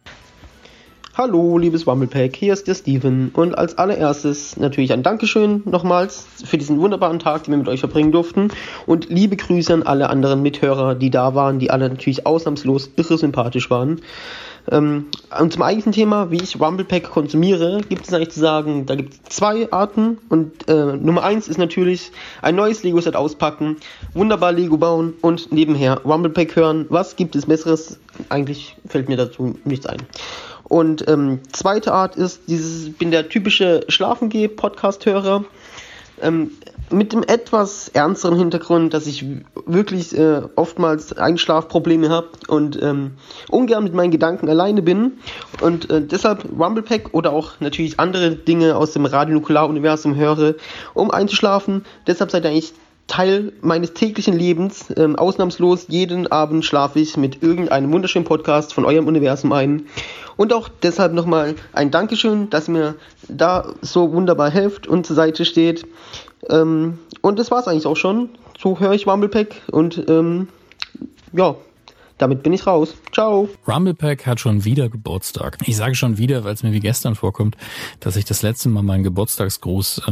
Hallo, liebes Rumblepack, hier ist der Steven und als allererstes natürlich ein Dankeschön nochmals für diesen wunderbaren Tag, den wir mit euch verbringen durften und liebe Grüße an alle anderen Mithörer, die da waren, die alle natürlich ausnahmslos irre sympathisch waren. Ähm, und zum eigentlichen Thema, wie ich Rumblepack konsumiere, gibt es eigentlich zu sagen, da gibt es zwei Arten und äh, Nummer eins ist natürlich ein neues Lego-Set auspacken, wunderbar Lego bauen und nebenher Rumblepack hören. Was gibt es Besseres? Eigentlich fällt mir dazu nichts ein. Und ähm, zweite Art ist dieses, ich bin der typische Schlafengeh-Podcast-Hörer, ähm, mit dem etwas ernsteren Hintergrund, dass ich wirklich äh, oftmals Einschlafprobleme habe und ähm, ungern mit meinen Gedanken alleine bin und äh, deshalb Rumblepack oder auch natürlich andere Dinge aus dem Radio-Nukular-Universum höre, um einzuschlafen. Deshalb seid ihr eigentlich Teil meines täglichen Lebens. Ähm, ausnahmslos jeden Abend schlafe ich mit irgendeinem wunderschönen Podcast von eurem Universum ein. Und auch deshalb nochmal ein Dankeschön, dass ihr mir da so wunderbar helft und zur Seite steht. Ähm, und das war's eigentlich auch schon. So höre ich Rumblepack und ähm, ja, damit bin ich raus. Ciao. Rumblepack hat schon wieder Geburtstag. Ich sage schon wieder, weil es mir wie gestern vorkommt, dass ich das letzte Mal meinen Geburtstagsgruß ähm,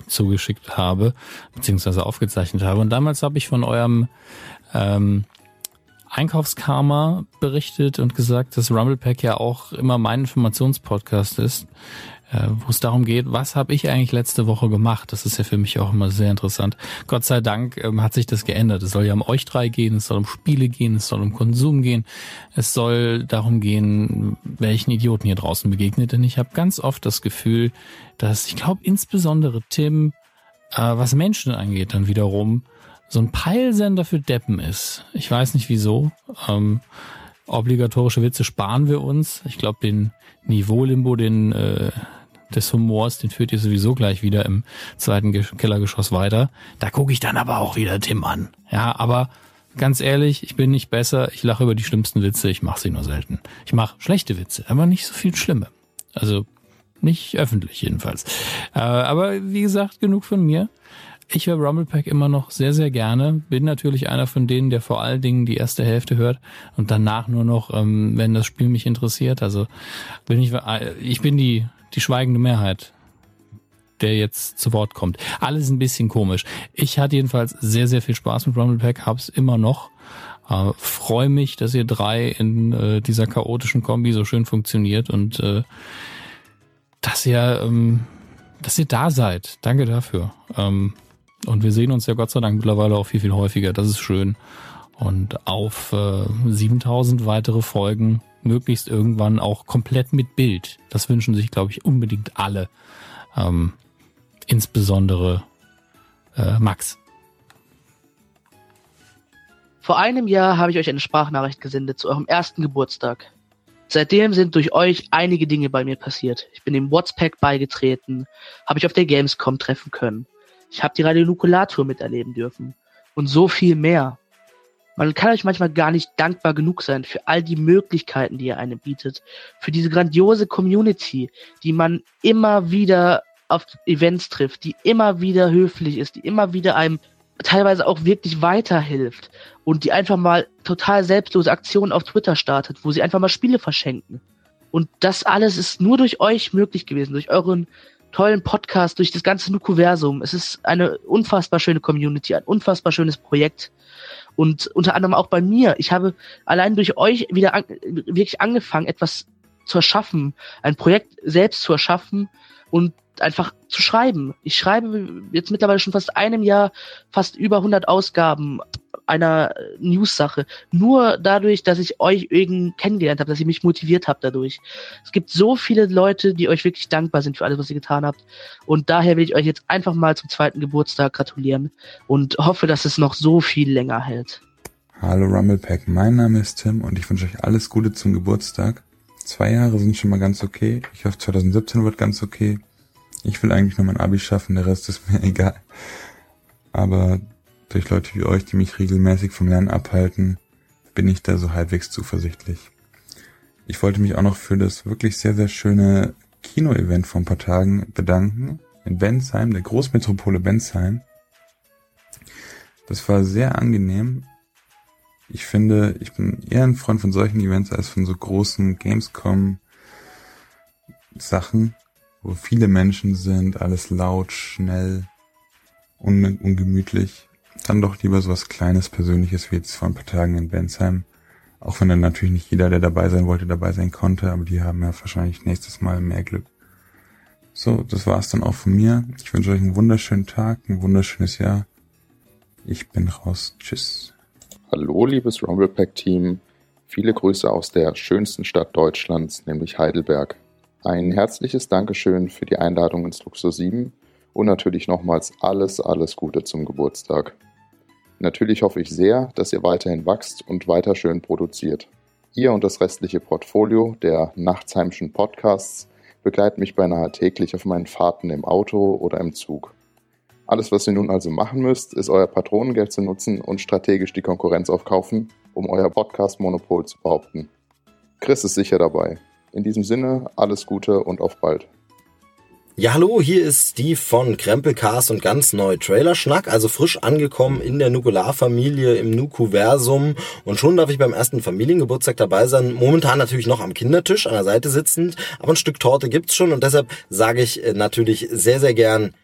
zugeschickt habe, beziehungsweise aufgezeichnet habe. Und damals habe ich von eurem ähm, Einkaufskarma berichtet und gesagt, dass Rumblepack ja auch immer mein Informationspodcast ist, äh, wo es darum geht, was habe ich eigentlich letzte Woche gemacht? Das ist ja für mich auch immer sehr interessant. Gott sei Dank ähm, hat sich das geändert. Es soll ja um euch drei gehen, es soll um Spiele gehen, es soll um Konsum gehen, es soll darum gehen, welchen Idioten hier draußen begegnet. Denn ich habe ganz oft das Gefühl, dass, ich glaube insbesondere Tim, äh, was Menschen angeht, dann wiederum so ein Peilsender für Deppen ist. Ich weiß nicht wieso. Ähm, obligatorische Witze sparen wir uns. Ich glaube, den Niveau-Limbo, den äh, des Humors, den führt ihr sowieso gleich wieder im zweiten Ge- Kellergeschoss weiter. Da gucke ich dann aber auch wieder Tim an. Ja, aber ganz ehrlich, ich bin nicht besser. Ich lache über die schlimmsten Witze. Ich mache sie nur selten. Ich mache schlechte Witze, aber nicht so viel schlimme. Also nicht öffentlich jedenfalls. Äh, aber wie gesagt, genug von mir. Ich höre Rumblepack immer noch sehr, sehr gerne. Bin natürlich einer von denen, der vor allen Dingen die erste Hälfte hört und danach nur noch, ähm, wenn das Spiel mich interessiert. Also bin ich, ich bin die, die schweigende Mehrheit, der jetzt zu Wort kommt. Alles ein bisschen komisch. Ich hatte jedenfalls sehr, sehr viel Spaß mit Rumblepack, hab's immer noch. Äh, freue mich, dass ihr drei in äh, dieser chaotischen Kombi so schön funktioniert und äh, dass ihr, ähm, dass ihr da seid. Danke dafür. Ähm, Und wir sehen uns ja Gott sei Dank mittlerweile auch viel, viel häufiger. Das ist schön. Und auf äh, siebentausend weitere Folgen, möglichst irgendwann auch komplett mit Bild. Das wünschen sich, glaube ich, unbedingt alle. Ähm, insbesondere äh, Max. Vor einem Jahr habe ich euch eine Sprachnachricht gesendet zu eurem ersten Geburtstag. Seitdem sind durch euch einige Dinge bei mir passiert. Ich bin dem WhatsApp beigetreten, habe ich auf der Gamescom treffen können. Ich habe die Radio Nukular-Tour miterleben dürfen. Und so viel mehr. Man kann euch manchmal gar nicht dankbar genug sein für all die Möglichkeiten, die ihr einem bietet. Für diese grandiose Community, die man immer wieder auf Events trifft, die immer wieder höflich ist, die immer wieder einem teilweise auch wirklich weiterhilft. Und die einfach mal total selbstlose Aktionen auf Twitter startet, wo sie einfach mal Spiele verschenken. Und das alles ist nur durch euch möglich gewesen, durch euren tollen Podcast, durch das ganze Nukuversum. Es ist eine unfassbar schöne Community, ein unfassbar schönes Projekt. Und unter anderem auch bei mir. Ich habe allein durch euch wieder an, wirklich angefangen, etwas zu erschaffen, ein Projekt selbst zu erschaffen und einfach zu schreiben. Ich schreibe jetzt mittlerweile schon fast einem Jahr fast über hundert Ausgaben einer News-Sache. Nur dadurch, dass ich euch irgendwie kennengelernt habe, dass ihr mich motiviert habt dadurch. Es gibt so viele Leute, die euch wirklich dankbar sind für alles, was ihr getan habt. Und daher will ich euch jetzt einfach mal zum zweiten Geburtstag gratulieren und hoffe, dass es noch so viel länger hält. Hallo Rumblepack, mein Name ist Tim und ich wünsche euch alles Gute zum Geburtstag. Zwei Jahre sind schon mal ganz okay. Ich hoffe, zwanzig siebzehn wird ganz okay. Ich will eigentlich nur mein Abi schaffen, der Rest ist mir egal. Aber durch Leute wie euch, die mich regelmäßig vom Lernen abhalten, bin ich da so halbwegs zuversichtlich. Ich wollte mich auch noch für das wirklich sehr, sehr schöne Kino-Event vor ein paar Tagen bedanken. In Bensheim, der Großmetropole Bensheim. Das war sehr angenehm. Ich finde, ich bin eher ein Freund von solchen Events als von so großen Gamescom-Sachen, wo viele Menschen sind, alles laut, schnell, un- ungemütlich. Dann doch lieber so was Kleines, Persönliches wie jetzt vor ein paar Tagen in Bensheim. Auch wenn dann natürlich nicht jeder, der dabei sein wollte, dabei sein konnte, aber die haben ja wahrscheinlich nächstes Mal mehr Glück. So, das war's dann auch von mir. Ich wünsche euch einen wunderschönen Tag, ein wunderschönes Jahr. Ich bin raus. Tschüss. Hallo, liebes Rumblepack-Team. Viele Grüße aus der schönsten Stadt Deutschlands, nämlich Heidelberg. Ein herzliches Dankeschön für die Einladung ins Luxor sieben und natürlich nochmals alles, alles Gute zum Geburtstag. Natürlich hoffe ich sehr, dass ihr weiterhin wachst und weiter schön produziert. Ihr und das restliche Portfolio der Nachtsheimschen Podcasts begleiten mich beinahe täglich auf meinen Fahrten im Auto oder im Zug. Alles, was ihr nun also machen müsst, ist euer Patronengeld zu nutzen und strategisch die Konkurrenz aufkaufen, um euer Podcast-Monopol zu behaupten. Chris ist sicher dabei. In diesem Sinne, alles Gute und auf bald. Ja, hallo, hier ist Steve von Krempelcast und ganz neu Trailerschnack, also frisch angekommen in der Nukular-Familie im Nukuversum und schon darf ich beim ersten Familiengeburtstag dabei sein, momentan natürlich noch am Kindertisch an der Seite sitzend, aber ein Stück Torte gibt's schon und deshalb sage ich natürlich sehr, sehr gern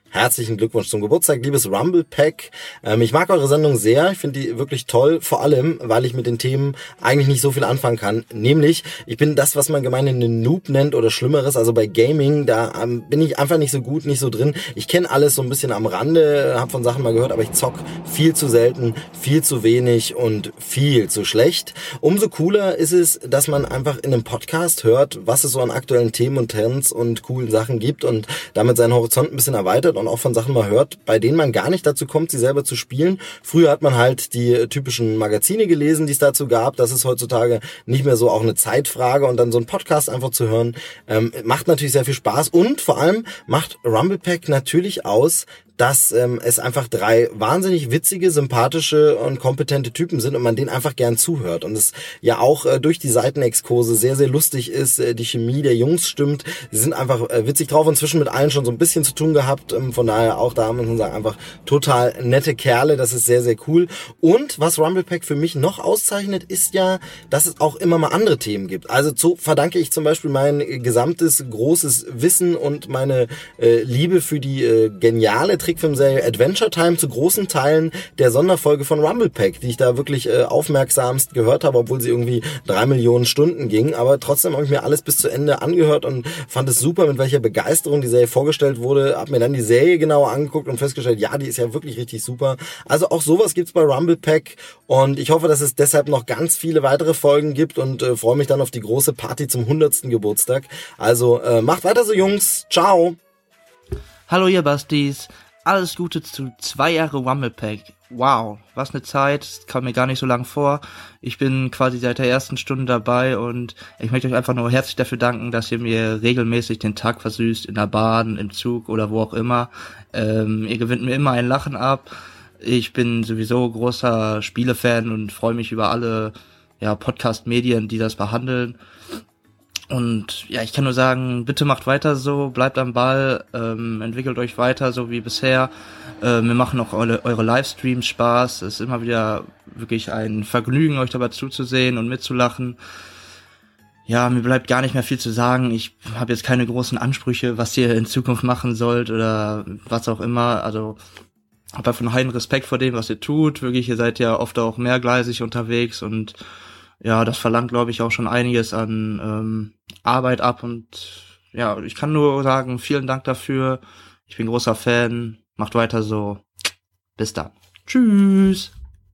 herzlichen Glückwunsch zum Geburtstag, liebes Rumble Pack. Ähm, ich mag eure Sendung sehr, ich finde die wirklich toll, vor allem, weil ich mit den Themen eigentlich nicht so viel anfangen kann. Nämlich, ich bin das, was man gemeinhin einen Noob nennt oder Schlimmeres, also bei Gaming, da ähm, bin ich einfach nicht so gut, nicht so drin. Ich kenne alles so ein bisschen am Rande, habe von Sachen mal gehört, aber ich zock viel zu selten, viel zu wenig und viel zu schlecht. Umso cooler ist es, dass man einfach in einem Podcast hört, was es so an aktuellen Themen und Trends und coolen Sachen gibt und damit seinen Horizont ein bisschen erweitert und auch von Sachen mal hört, bei denen man gar nicht dazu kommt, sie selber zu spielen. Früher hat man halt die typischen Magazine gelesen, die es dazu gab. Das ist heutzutage nicht mehr so auch eine Zeitfrage und dann so einen Podcast einfach zu hören, ähm, macht natürlich sehr viel Spaß und vor allem macht Rumble Pack natürlich aus, dass ähm, es einfach drei wahnsinnig witzige, sympathische und kompetente Typen sind und man denen einfach gern zuhört. Und es ja auch äh, durch die Seitenexkurse sehr, sehr lustig ist. Äh, die Chemie der Jungs stimmt. Sie sind einfach äh, witzig drauf und zwischen mit allen schon so ein bisschen zu tun gehabt. Ähm, von daher auch da muss man sagen, einfach total nette Kerle. Das ist sehr, sehr cool. Und was Rumble Pack für mich noch auszeichnet, ist ja, dass es auch immer mal andere Themen gibt. Also so verdanke ich zum Beispiel mein gesamtes großes Wissen und meine äh, Liebe für die äh, geniale Trickfilmserie Adventure Time zu großen Teilen der Sonderfolge von Rumble Pack, die ich da wirklich äh, aufmerksamst gehört habe, obwohl sie irgendwie drei Millionen Stunden ging. Aber trotzdem habe ich mir alles bis zu Ende angehört und fand es super, mit welcher Begeisterung die Serie vorgestellt wurde. Hab mir dann die Serie genauer angeguckt und festgestellt, ja, die ist ja wirklich richtig super. Also auch sowas gibt's bei Rumble Pack und ich hoffe, dass es deshalb noch ganz viele weitere Folgen gibt und äh, freue mich dann auf die große Party zum hundertsten Geburtstag. Also äh, macht weiter so, Jungs. Ciao. Hallo ihr Bastis. Alles Gute zu zwei Jahre Rumble Pack. Wow, was eine Zeit, das kam mir gar nicht so lang vor. Ich bin quasi seit der ersten Stunde dabei und ich möchte euch einfach nur herzlich dafür danken, dass ihr mir regelmäßig den Tag versüßt, in der Bahn, im Zug oder wo auch immer. Ähm, ihr gewinnt mir immer ein Lachen ab. Ich bin sowieso großer Spielefan und freue mich über alle ja, Podcast-Medien, die das behandeln. Und ja, ich kann nur sagen, bitte macht weiter so, bleibt am Ball, ähm, entwickelt euch weiter so wie bisher. Äh, mir machen auch eure, eure Livestreams Spaß. Es ist immer wieder wirklich ein Vergnügen, euch dabei zuzusehen und mitzulachen. Ja, mir bleibt gar nicht mehr viel zu sagen. Ich habe jetzt keine großen Ansprüche, was ihr in Zukunft machen sollt oder was auch immer. Also habe einfach einen heiden Respekt vor dem, was ihr tut. Wirklich, ihr seid ja oft auch mehrgleisig unterwegs und ja, das verlangt, glaube ich, auch schon einiges an ähm, Arbeit ab und ja, ich kann nur sagen, vielen Dank dafür. Ich bin großer Fan. Macht weiter so. Bis dann. Tschüss.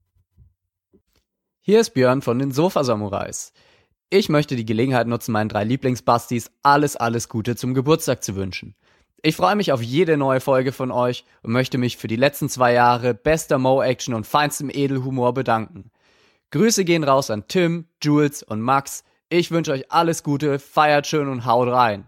Hier ist Björn von den Sofa-Samurais. Ich möchte die Gelegenheit nutzen, meinen drei Lieblingsbastis alles, alles Gute zum Geburtstag zu wünschen. Ich freue mich auf jede neue Folge von euch und möchte mich für die letzten zwei Jahre bester Mo-Action und feinstem Edelhumor bedanken. Grüße gehen raus an Tim, Jules und Max. Ich wünsche euch alles Gute, feiert schön und haut rein.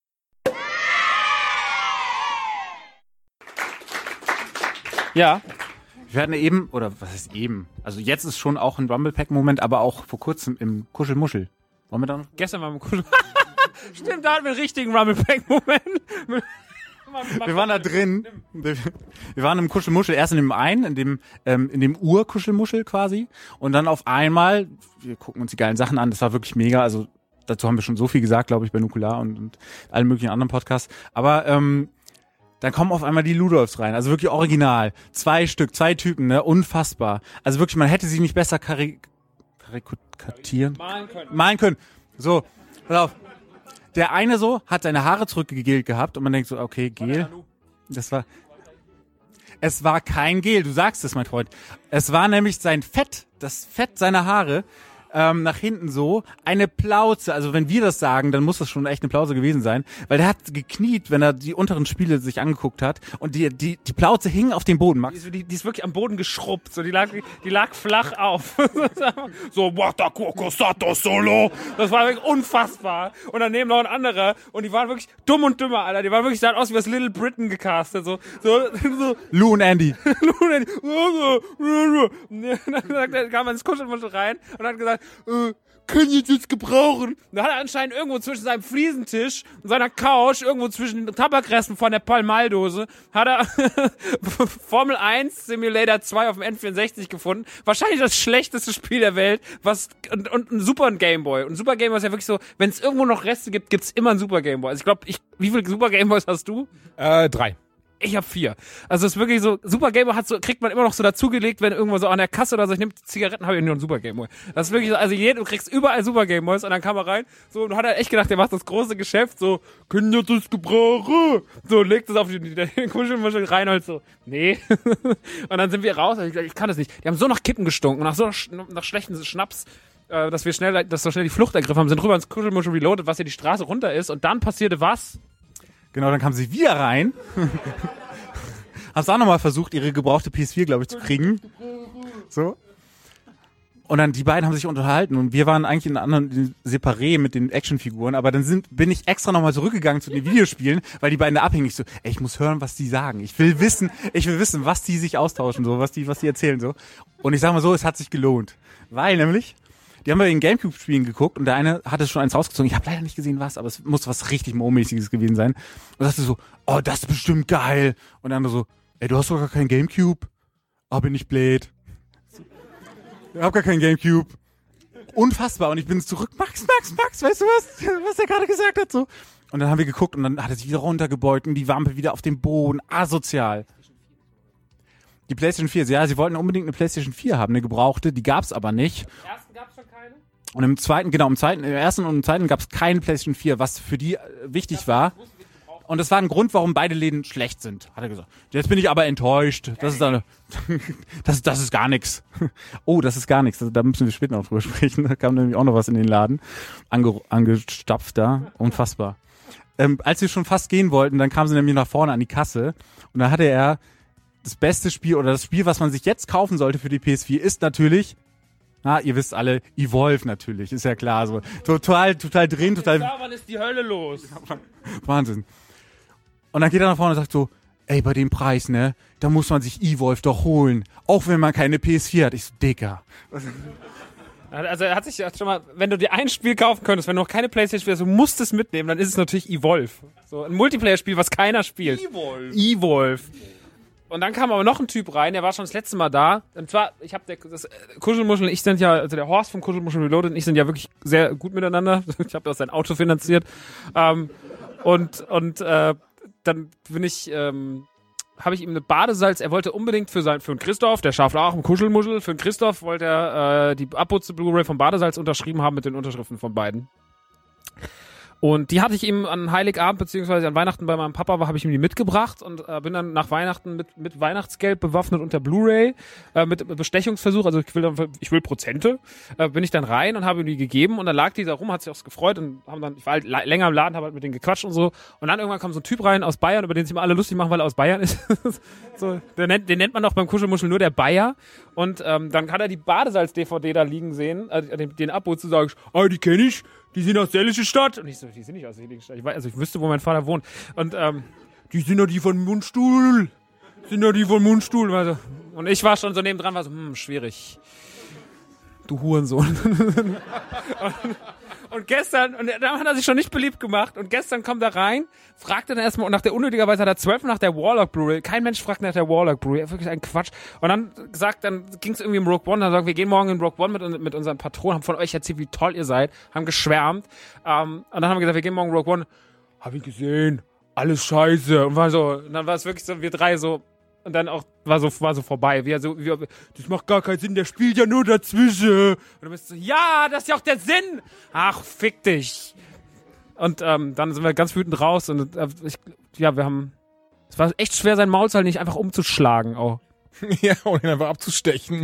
Ja. Wir hatten eben, oder was ist eben? Also jetzt ist schon auch ein Rumble Pack Moment, aber auch vor kurzem im Kuschelmuschel. Wollen wir da noch? Gestern waren wir im Kuschel. Stimmt, da hatten wir einen richtigen Rumble Pack Moment. Wir waren da drin. Wir waren im Kuschelmuschel, erst in dem einen, in dem, ähm, in dem Ur-Kuschelmuschel quasi. Und dann auf einmal, wir gucken uns die geilen Sachen an, das war wirklich mega. Also dazu haben wir schon so viel gesagt, glaube ich, bei Nukular und, und allen möglichen anderen Podcasts. Aber ähm, dann kommen auf einmal die Ludolfs rein, also wirklich original. Zwei Stück, zwei Typen, ne, unfassbar. Also wirklich, man hätte sie nicht besser karik- karikatieren Malen können. Malen können. So, pass auf. Der eine so hat seine Haare zurückgegelt gehabt und man denkt so, okay, Gel. Das war, es war kein Gel, du sagst es, mein Freund. Es war nämlich sein Fett, das Fett seiner Haare, ähm, nach hinten so, eine Plauze. Also wenn wir das sagen, dann muss das schon echt eine Plauze gewesen sein, weil der hat gekniet, wenn er die unteren Spiele sich angeguckt hat und die die die Plauze hing auf dem Boden, Max. Die, die, die ist wirklich am Boden geschrubbt, so die lag die lag flach auf. So Wata Coco Sato Solo. Das war wirklich unfassbar. Und daneben noch ein anderer und die waren wirklich dumm und dümmer, Alter. Die waren wirklich sahen aus wie aus Little Britain gecastet, so so, so. Lou und Andy. Lou und Andy. Und dann kam er ins Kuschelmuschel rein und hat gesagt, äh, können Sie das gebrauchen? Da hat er anscheinend irgendwo zwischen seinem Fliesentisch und seiner Couch, irgendwo zwischen den Tabakresten von der Palmaldose, hat er Formel eins Simulator zwei auf dem N vierundsechzig gefunden. Wahrscheinlich das schlechteste Spiel der Welt, was und, und ein Super Gameboy. Und Super Gameboy ist ja wirklich so, wenn es irgendwo noch Reste gibt, gibt's immer ein Super Gameboy. Also ich glaube, ich, wie viele Super Gameboys hast du? Äh, drei. Ich habe vier. Also es ist wirklich so, Super Game Boy hat so, kriegt man immer noch so dazugelegt, wenn irgendwo so an der Kasse oder so, ich nehme Zigaretten, habe ich nur einen Super Game Boy. Das ist wirklich so, also jeder, du kriegst überall Super Game Boys und dann kam er rein, so, und hat er echt gedacht, der macht das große Geschäft, so, können wir das gebrauchen? So, legt es auf die, den Kuschelmuschel rein, halt so, nee. Und dann sind wir raus, und ich, ich kann das nicht. Die haben so nach Kippen gestunken, nach so, nach schlechten Schnaps, äh, dass wir schnell, dass so schnell die Flucht ergriffen haben, sind rüber ins Kuschelmuschel reloaded, was hier die Straße runter ist, und dann passierte was? Genau, dann kam sie wieder rein. Haben es auch nochmal versucht, ihre gebrauchte P S vier, glaube ich, zu kriegen. So. Und dann, die beiden haben sich unterhalten und wir waren eigentlich in einer anderen Separé mit den Actionfiguren, aber dann sind, bin ich extra nochmal zurückgegangen zu den Videospielen, weil die beiden da abhängig so, ey, ich muss hören, was die sagen. Ich will wissen, ich will wissen, was die sich austauschen, so, was die, was die erzählen, so. Und ich sag mal so, es hat sich gelohnt. Weil nämlich, die haben bei den Gamecube-Spielen geguckt und der eine hatte schon eins rausgezogen. Ich habe leider nicht gesehen, was, aber es muss was richtig Mo-mäßiges gewesen sein. Und sagte so, oh, das ist bestimmt geil. Und der andere so, ey, du hast doch gar kein Gamecube. Ah, bin ich blöd. Ich hab gar kein Gamecube. Unfassbar. Und ich bin zurück. Max, Max, Max, weißt du was? Was der gerade gesagt hat, so. Und dann haben wir geguckt und dann hat er sich wieder runtergebeugt und die Wampe wieder auf dem Boden. Asozial. Die PlayStation vier, ja, sie wollten unbedingt eine PlayStation vier haben, eine gebrauchte, die gab's aber nicht. Im ersten gab's schon keine? Und im zweiten, genau, im zweiten, im ersten und im zweiten gab's keine PlayStation vier, was für die äh, wichtig war. Und das war ein Grund, warum beide Läden schlecht sind, hat er gesagt. Jetzt bin ich aber enttäuscht. Das ist eine, das, das ist gar nichts. Oh, das ist gar nichts. Da müssen wir später noch drüber sprechen. Da kam nämlich auch noch was in den Laden. Ange, angestapft da. Unfassbar. Ähm, als wir schon fast gehen wollten, dann kamen sie nämlich nach vorne an die Kasse. Und da hatte er das beste Spiel oder das Spiel, was man sich jetzt kaufen sollte für die P S vier, ist natürlich, na, ihr wisst alle, Evolve natürlich, ist ja klar, so total, total drehen, total. Da, wann ist die Hölle los? Wahnsinn. Und dann geht er nach vorne und sagt so, ey, bei dem Preis, ne, da muss man sich Evolve doch holen, auch wenn man keine P S vier hat. Ich so, Dicker. Also er hat sich ja schon mal, wenn du dir ein Spiel kaufen könntest, wenn du noch keine PlayStation hast, du musst es mitnehmen, dann ist es natürlich Evolve. So ein Multiplayer-Spiel, was keiner spielt. Evolve. Evolve. Und dann kam aber noch ein Typ rein, der war schon das letzte Mal da. Und zwar, ich habe das Kuschelmuschel und ich sind ja, also der Horst vom Kuschelmuschel Reloaded und ich sind ja wirklich sehr gut miteinander. Ich habe das sein Auto finanziert. Ähm, und und äh, dann bin ich, ähm, habe ich ihm eine Badesalz, er wollte unbedingt für sein, für den Christoph, der schafft auch im Kuschelmuschel, für den Christoph wollte er äh, die Abputze Blu-ray vom Badesalz unterschrieben haben mit den Unterschriften von beiden. Und die hatte ich ihm an Heiligabend beziehungsweise an Weihnachten bei meinem Papa war, habe ich ihm die mitgebracht und äh, bin dann nach Weihnachten mit mit Weihnachtsgeld bewaffnet und der Blu-ray äh, mit Bestechungsversuch, also ich will dann, ich will Prozente, äh, bin ich dann rein und habe ihm die gegeben und dann lag die da rum, hat sich auch gefreut und haben dann, ich war halt länger im Laden, habe halt mit denen gequatscht und so und dann irgendwann kam so ein Typ rein aus Bayern, über den sich immer alle lustig machen, weil er aus Bayern ist. So, den nennt, den nennt man doch beim Kuschelmuschel nur der Bayer und ähm, dann hat er die Badesalz-D V D da liegen sehen, äh, den, den Abo zu sagen, ah, die kenne ich. Die sind aus Seligenstadt. Und ich so, die sind nicht aus Seligenstadt. Ich weiß, also ich wüsste, wo mein Vater wohnt. Und ähm, die sind ja die von Mundstuhl. Sind ja die von Mundstuhl. Also, und ich war schon so nebendran, war so, hm, schwierig. Du Hurensohn. und, und gestern, und dann hat er sich schon nicht beliebt gemacht. Und gestern kommt er rein, fragte dann erstmal, und nach der unnötigerweise hat er zwölf nach der Warlock Blu-ray. Kein Mensch fragt nach der Warlock Blu-ray. Wirklich ein Quatsch. Und dann sagt, dann ging es irgendwie im Rogue One, dann sagt, wir gehen morgen in Rogue One mit, mit unseren Patronen, haben von euch erzählt, wie toll ihr seid, haben geschwärmt. Ähm, und dann haben wir gesagt, wir gehen morgen in Rogue One. Hab ich gesehen, alles scheiße. Und war so, und dann war es wirklich so, wir drei so, und dann auch war so war so vorbei. Wie er so, wie, das macht gar keinen Sinn, der spielt ja nur dazwischen. Und dann bist du so, ja, das ist ja auch der Sinn. Ach, fick dich. Und ähm, dann sind wir ganz wütend raus und äh, ich, ja, wir haben, es war echt schwer, sein Maul nicht einfach umzuschlagen auch. Ja, und ihn einfach abzustechen.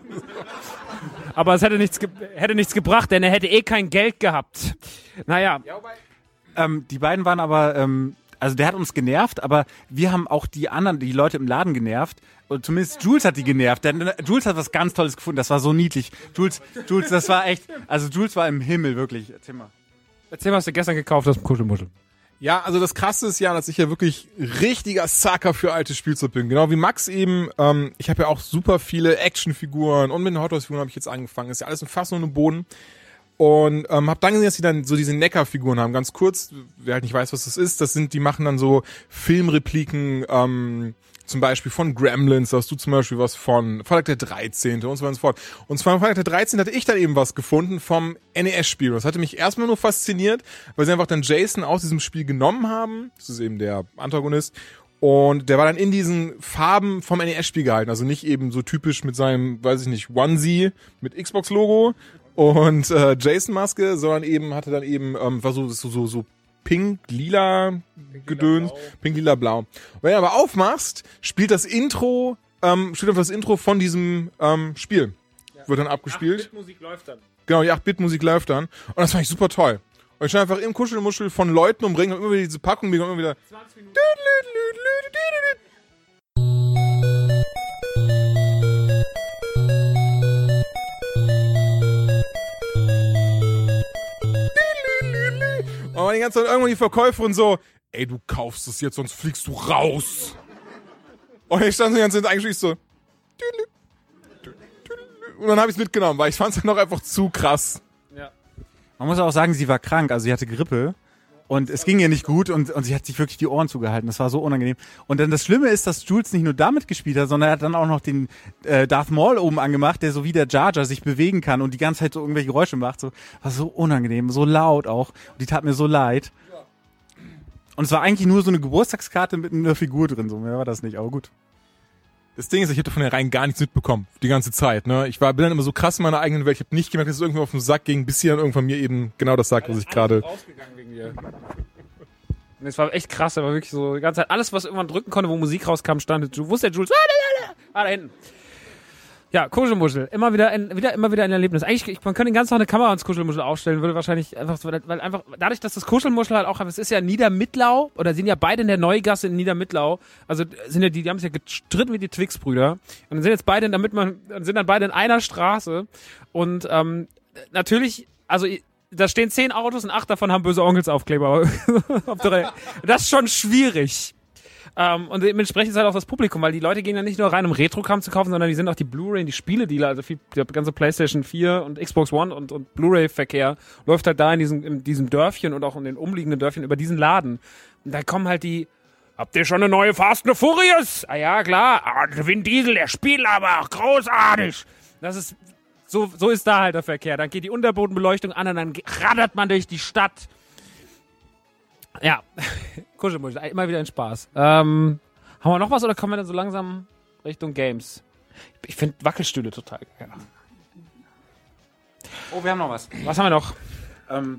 Aber es hätte nichts, ge- hätte nichts gebracht, denn er hätte eh kein Geld gehabt. Naja. Ähm, die beiden waren aber, ähm, also der hat uns genervt, aber wir haben auch die anderen, die Leute im Laden genervt. Und zumindest Jules hat die genervt. Denn Jules hat was ganz Tolles gefunden. Das war so niedlich. Jules, Jules, das war echt, also Jules war im Himmel, wirklich. Erzähl mal. Erzähl mal, was du gestern gekauft hast im Kuschelmuschel. Ja, also das Krasse ist ja, dass ich ja wirklich richtiger Sucker für alte Spielzeug bin. Genau wie Max eben. Ähm, ich habe ja auch super viele Actionfiguren und mit den Hot Wheels-Figuren habe ich jetzt angefangen. Ist ja alles im Fass und im Boden. Und ähm, habe dann gesehen, dass die dann so diese Neckar-Figuren haben. Ganz kurz, wer halt nicht weiß, was das ist, das sind, die machen dann so Filmrepliken, ähm, zum Beispiel von Gremlins, da hast du zum Beispiel was von Freitag der dreizehnte und so weiter und so fort. Und zwar am Freitag der dreizehnte hatte ich dann eben was gefunden vom N E S-Spiel. Das hatte mich erstmal nur fasziniert, weil sie einfach dann Jason aus diesem Spiel genommen haben. Das ist eben der Antagonist. Und der war dann in diesen Farben vom N E S-Spiel gehalten. Also nicht eben so typisch mit seinem, weiß ich nicht, Onesie mit Xbox-Logo und äh, Jason-Maske, sondern eben hatte dann eben, ähm, war so, so, so, so pink, lila Gedöns, pink, lila, blau. Und wenn du aber aufmachst, spielt das Intro, ähm, spielt einfach das Intro von diesem ähm, Spiel. Ja. Wird dann abgespielt. acht Bit Musik läuft dann. Genau, die acht Bit Musik läuft dann. Und das fand ich super toll. Und ich stand einfach im Kuschelmuschel von Leuten umringen und immer wieder diese Packung, die immer wieder. zwanzig Minuten. Und die ganze Zeit irgendwann die Verkäuferin so, ey, du kaufst es jetzt, sonst fliegst du raus. Und ich stand so die ganze Zeit eigentlich so. Und dann habe ich es mitgenommen, weil ich fand es dann noch einfach zu krass. Ja. Man muss auch sagen, sie war krank, also sie hatte Grippe und es ging ihr nicht gut und, und sie hat sich wirklich die Ohren zugehalten. Das war so unangenehm. Und dann das Schlimme ist, dass Jules nicht nur damit gespielt hat, sondern er hat dann auch noch den äh, Darth Maul oben angemacht, der so wie der Jar Jar sich bewegen kann und die ganze Zeit so irgendwelche Geräusche macht. So, war so unangenehm, so laut auch. Und die tat mir so leid. Und es war eigentlich nur so eine Geburtstagskarte mit einer Figur drin, so mehr war das nicht, aber gut. Das Ding ist, ich hätte von der rein gar nichts mitbekommen, die ganze Zeit, ne. Ich war, bin dann immer so krass in meiner eigenen Welt, ich habe nicht gemerkt, dass es irgendwie auf den Sack ging, bis sie dann irgendwann mir eben genau das sagt, was ich gerade... Es war echt krass, aber wirklich so die ganze Zeit, alles, was irgendwann drücken konnte, wo Musik rauskam, stand, du wusstest, der Jules, ah, da hinten. Ja, Kuschelmuschel, immer wieder ein, wieder, immer wieder ein Erlebnis. Eigentlich, ich, man könnte den ganzen Tag eine Kamera ans Kuschelmuschel aufstellen, würde wahrscheinlich einfach, so, weil einfach, dadurch, dass das Kuschelmuschel halt auch, es ist ja Niedermittlau, oder sind ja beide in der Neugasse in Niedermittlau, also sind ja die, die haben sich ja gestritten wie die Twix-Brüder, und dann sind jetzt beide, damit man, sind dann beide in einer Straße, und, ähm, natürlich, also, da stehen zehn Autos und acht davon haben böse Onkelsaufkleber. Das ist schon schwierig. Um, und dementsprechend ist halt auch das Publikum, weil die Leute gehen ja nicht nur rein, um Retro-Kram zu kaufen, sondern die sind auch die Blu-ray und die Spieledealer, also viel, der ganze PlayStation vier und Xbox One und, und Blu-ray-Verkehr läuft halt da in diesem, in diesem Dörfchen und auch in den umliegenden Dörfchen über diesen Laden. Und da kommen halt die, habt ihr schon eine neue Fast and Furious? Ah ja, klar. Ah, Vin Diesel, der spielt aber auch großartig. Das ist, so, so ist da halt der Verkehr. Dann geht die Unterbodenbeleuchtung an und dann raddert man durch die Stadt. Ja, Kuschelmuschel, immer wieder ein Spaß. Ähm, haben wir noch was oder kommen wir dann so langsam Richtung Games? Ich finde Wackelstühle total geil. Ja. Oh, wir haben noch was. Was haben wir noch? Ähm,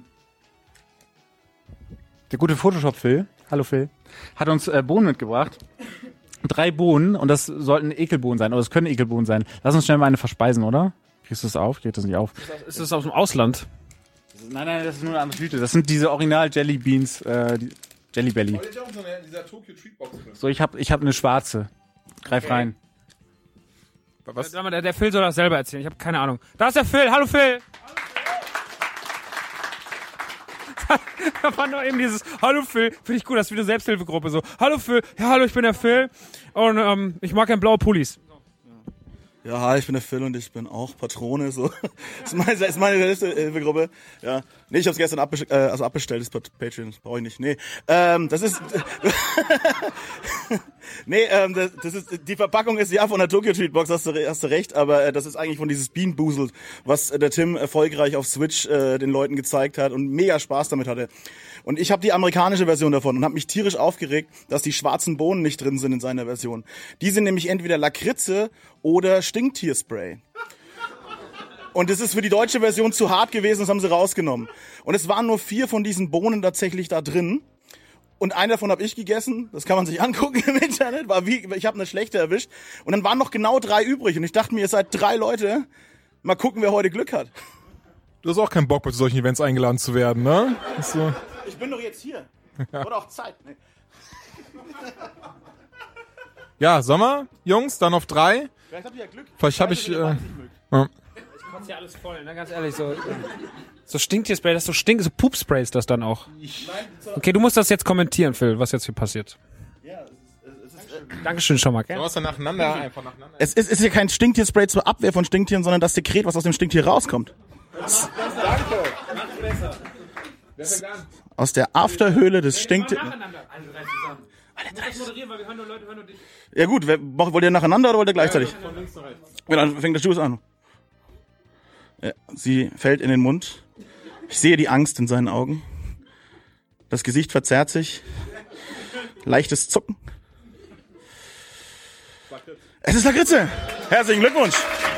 der gute Photoshop-Phil, hallo Phil, hat uns äh, Bohnen mitgebracht. Drei Bohnen und das sollten Ekelbohnen sein, oder es können Ekelbohnen sein. Lass uns schnell mal eine verspeisen, oder? Kriegst du das auf? Geht das nicht auf? Ist das aus dem Ausland? Nein, nein, das ist nur eine andere Tüte. Das sind diese Original Jelly Beans, äh, die Jelly Belly. So, ich hab, ich hab eine schwarze. Greif okay. rein. Was? Der, der Phil soll das selber erzählen. Ich habe keine Ahnung. Da ist der Phil. Hallo Phil. Da war nur eben dieses Hallo Phil. Finde ich gut, das ist wie eine Selbsthilfegruppe so. Hallo Phil. Ja, hallo, ich bin der Phil. Und ähm, ich mag gerne blaue Pullis. Ja, hi, ich bin der Phil und ich bin auch Patrone, so. Das ist meine, das ist meine Hilfegruppe. Ja. Nee, ich hab's gestern abbest- äh, also abbestellt, das ist Patreon, das brauche ich nicht. Nee, ähm, das ist, nee, ähm, das, das ist, die Verpackung ist ja von der Tokyo Treat Box, hast du, hast du recht, aber äh, das ist eigentlich von dieses Bean Boozled, was äh, der Tim erfolgreich auf Switch äh, den Leuten gezeigt hat und mega Spaß damit hatte. Und ich habe die amerikanische Version davon und habe mich tierisch aufgeregt, dass die schwarzen Bohnen nicht drin sind in seiner Version. Die sind nämlich entweder Lakritze oder Stinktierspray. Und das ist für die deutsche Version zu hart gewesen, das haben sie rausgenommen. Und es waren nur vier von diesen Bohnen tatsächlich da drin. Und einen davon habe ich gegessen, das kann man sich angucken im Internet, war wie, ich habe eine schlechte erwischt. Und dann waren noch genau drei übrig und ich dachte mir, ihr seid drei Leute, mal gucken, wer heute Glück hat. Du hast auch keinen Bock, bei solchen Events eingeladen zu werden, ne? So. Ich bin doch jetzt hier. Ja. Oder auch Zeit. Nee. Ja, Sommer, Jungs, dann auf drei. Vielleicht habt ihr ja Glück. Vielleicht habe ich... Äh, ja. Ich kotze ja alles voll, ne? Ganz ehrlich. So, so Stinktierspray, das so stinkt, so Poopspray ist das dann auch. Okay, du musst das jetzt kommentieren, Phil, was jetzt hier passiert. Ja, es ist... Es ist äh, Dankeschön schon mal, gell? Du hast dann nacheinander, einfach nacheinander. Es ist, es ist ja kein Stinktierspray zur Abwehr von Stinktieren, sondern das Sekret, was aus dem Stinktier rauskommt. Das, danke. Mach besser. Aus der Afterhöhle des Stinktiers. Ja gut, wer, wollt ihr nacheinander oder wollt ihr gleichzeitig? Ja, dann fängt der Juice an. Ja, sie fällt in den Mund. Ich sehe die Angst in seinen Augen. Das Gesicht verzerrt sich. Leichtes Zucken. Es ist Lakritze. Herzlichen Glückwunsch.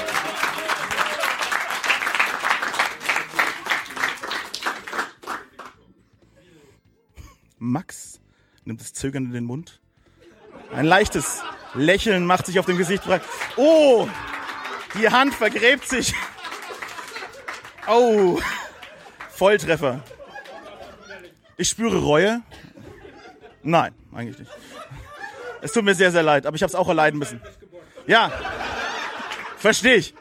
Max nimmt es zögernd in den Mund. Ein leichtes Lächeln macht sich auf dem Gesicht breit. Oh, die Hand vergräbt sich. Oh, Volltreffer. Ich spüre Reue. Nein, eigentlich nicht. Es tut mir sehr, sehr leid, aber ich habe es auch erleiden müssen. Ja, verstehe ich.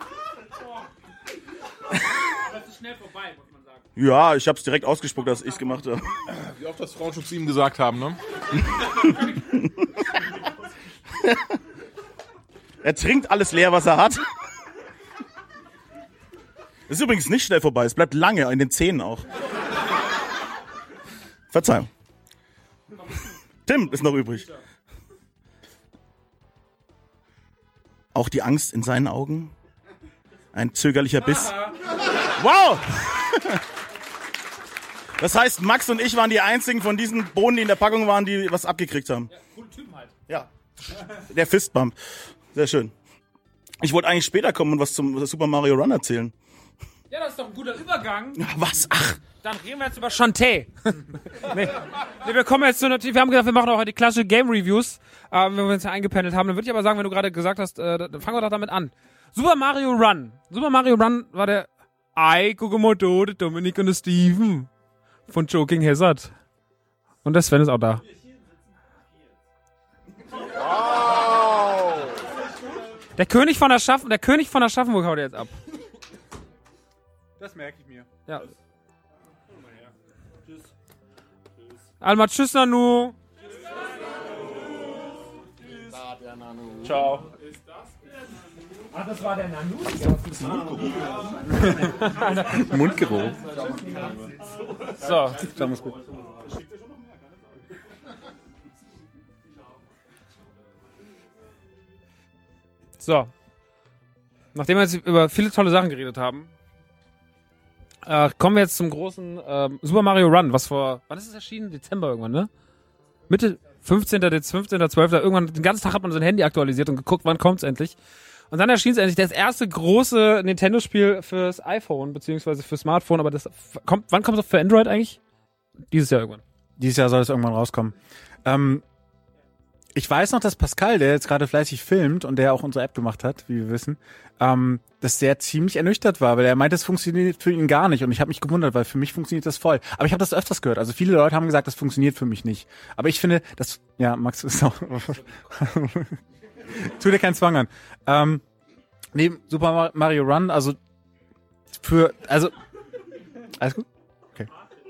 Ja, ich habe es direkt ausgespuckt, dass ich es gemacht habe. Wie oft das Frauen schon zu ihm gesagt haben, ne? Er trinkt alles leer, was er hat. Es ist übrigens nicht schnell vorbei, es bleibt lange in den Zähnen auch. Verzeihung. Tim ist noch übrig. Auch die Angst in seinen Augen. Ein zögerlicher Biss. Wow! Das heißt, Max und ich waren die einzigen von diesen Bohnen, die in der Packung waren, die was abgekriegt haben. Ja, coole Typen halt. Ja. Der Fistbump. Sehr schön. Ich wollte eigentlich später kommen und was zum Super Mario Run erzählen. Ja, das ist doch ein guter Übergang. Was? Ach. Dann reden wir jetzt über Shantae. nee. nee, wir kommen jetzt zu natürlich, wir haben gesagt, wir machen auch heute die klassische Game Reviews, äh, wenn wir uns ja eingependelt haben. Dann würde ich aber sagen, wenn du gerade gesagt hast, äh, dann fangen wir doch damit an. Super Mario Run. Super Mario Run war der Ei, Kokomoto, der Dominik und der Steven von Joking Hazard. Und der Sven ist auch da. Wow. Der König von der Schaffen, der König von der Schaffenburg haut jetzt ab. Das merke ich mir. Ja. Alma, tschüss, Nanu. Ciao. Ach, das war der Nanu. Mundgeruch. So. Schauen wir's gut. So. Nachdem wir jetzt über viele tolle Sachen geredet haben, äh, kommen wir jetzt zum großen ähm, Super Mario Run, was vor, wann ist es erschienen? Dezember irgendwann, ne? Mitte fünfzehnten fünfzehnten zwölften Irgendwann den ganzen Tag hat man sein Handy aktualisiert und geguckt, wann kommt's endlich. Und dann erschien es endlich, das erste große Nintendo-Spiel fürs iPhone, beziehungsweise fürs Smartphone, aber das kommt, wann kommt es für Android eigentlich? Dieses Jahr irgendwann. Dieses Jahr soll es irgendwann rauskommen. Ähm, ich weiß noch, dass Pascal, der jetzt gerade fleißig filmt und der auch unsere App gemacht hat, wie wir wissen, ähm, dass der ziemlich ernüchtert war, weil er meinte, es funktioniert für ihn gar nicht. Und ich habe mich gewundert, weil für mich funktioniert das voll. Aber ich habe das öfters gehört. Also viele Leute haben gesagt, das funktioniert für mich nicht. Aber ich finde, das, ja, Max ist auch... Tu dir keinen Zwang an. Ähm, neben Super Mario Run, also für, also, alles gut? Okay.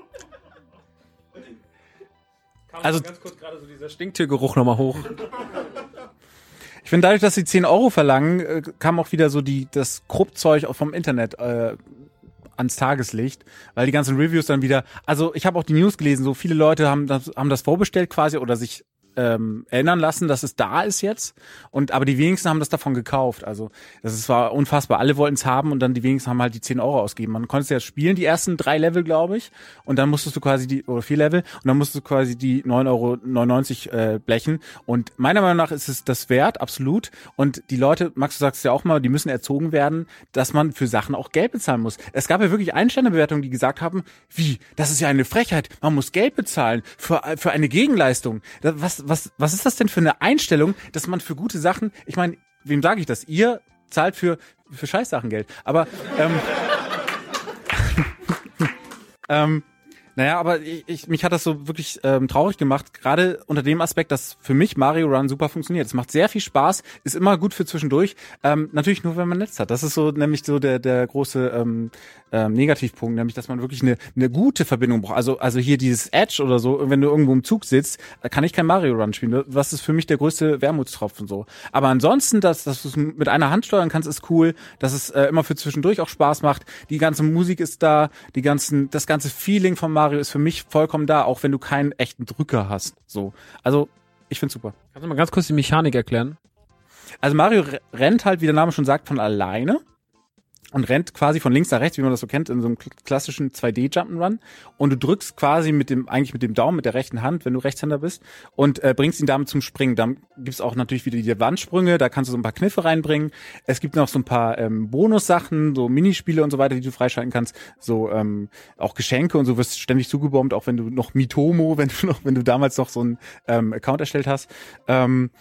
Kam also ganz kurz gerade so dieser Stinktiergeruch nochmal hoch. Ich finde, dadurch, dass sie zehn Euro verlangen, äh, kam auch wieder so die das Kruppzeug auch vom Internet äh, ans Tageslicht, weil die ganzen Reviews dann wieder, also ich habe auch die News gelesen, so viele Leute haben das, haben das vorbestellt quasi oder sich Ähm, erinnern lassen, dass es da ist jetzt. Und aber die wenigsten haben das davon gekauft. Also das ist, war unfassbar. Alle wollten es haben und dann die wenigsten haben halt die zehn Euro ausgegeben. Man konnte es ja spielen, die ersten drei Level, glaube ich. Und dann musstest du quasi die, oder vier Level, und dann musstest du quasi die neun Euro neunundneunzig äh, blechen. Und meiner Meinung nach ist es das wert, absolut. Und die Leute, Max, du sagst ja auch mal, die müssen erzogen werden, dass man für Sachen auch Geld bezahlen muss. Es gab ja wirklich Ein-Sterne-Bewertungen, die gesagt haben, wie, das ist ja eine Frechheit, man muss Geld bezahlen für, für eine Gegenleistung. Was, was, was ist das denn für eine Einstellung, dass man für gute Sachen, ich meine, wem sage ich das? Ihr zahlt für, für Scheißsachen Geld. Aber, ähm, ähm, naja, aber ich, ich, mich hat das so wirklich ähm, traurig gemacht, gerade unter dem Aspekt, dass für mich Mario Run super funktioniert. Es macht sehr viel Spaß, ist immer gut für zwischendurch. Ähm, natürlich nur, wenn man Netz hat. Das ist so nämlich so der der große ähm, ähm, Negativpunkt, nämlich, dass man wirklich eine eine gute Verbindung braucht. Also also hier dieses Edge oder so, wenn du irgendwo im Zug sitzt, da kann ich kein Mario Run spielen. Das ist für mich der größte Wermutstropfen so. Aber ansonsten, dass, dass du es mit einer Hand steuern kannst, ist cool. Dass es äh, immer für zwischendurch auch Spaß macht. Die ganze Musik ist da, die ganzen das ganze Feeling von Mario ist für mich vollkommen da, auch wenn du keinen echten Drücker hast. So, also ich find's super. Kannst du mal ganz kurz die Mechanik erklären? Also Mario rennt halt, wie der Name schon sagt, von alleine. und rennt quasi von links nach rechts, wie man das so kennt, in so einem klassischen zwei D Jump'n'Run. Und du drückst quasi mit dem, eigentlich mit dem Daumen, mit der rechten Hand, wenn du Rechtshänder bist, und äh, bringst ihn damit zum Springen. Dann gibt's auch natürlich wieder die Wandsprünge, da kannst du so ein paar Kniffe reinbringen. Es gibt noch so ein paar ähm, Bonussachen, so Minispiele und so weiter, die du freischalten kannst. So ähm, auch Geschenke und so, wirst ständig zugebombt, auch wenn du noch Mitomo, wenn du noch, wenn du damals noch so einen ähm, Account erstellt hast. Ähm,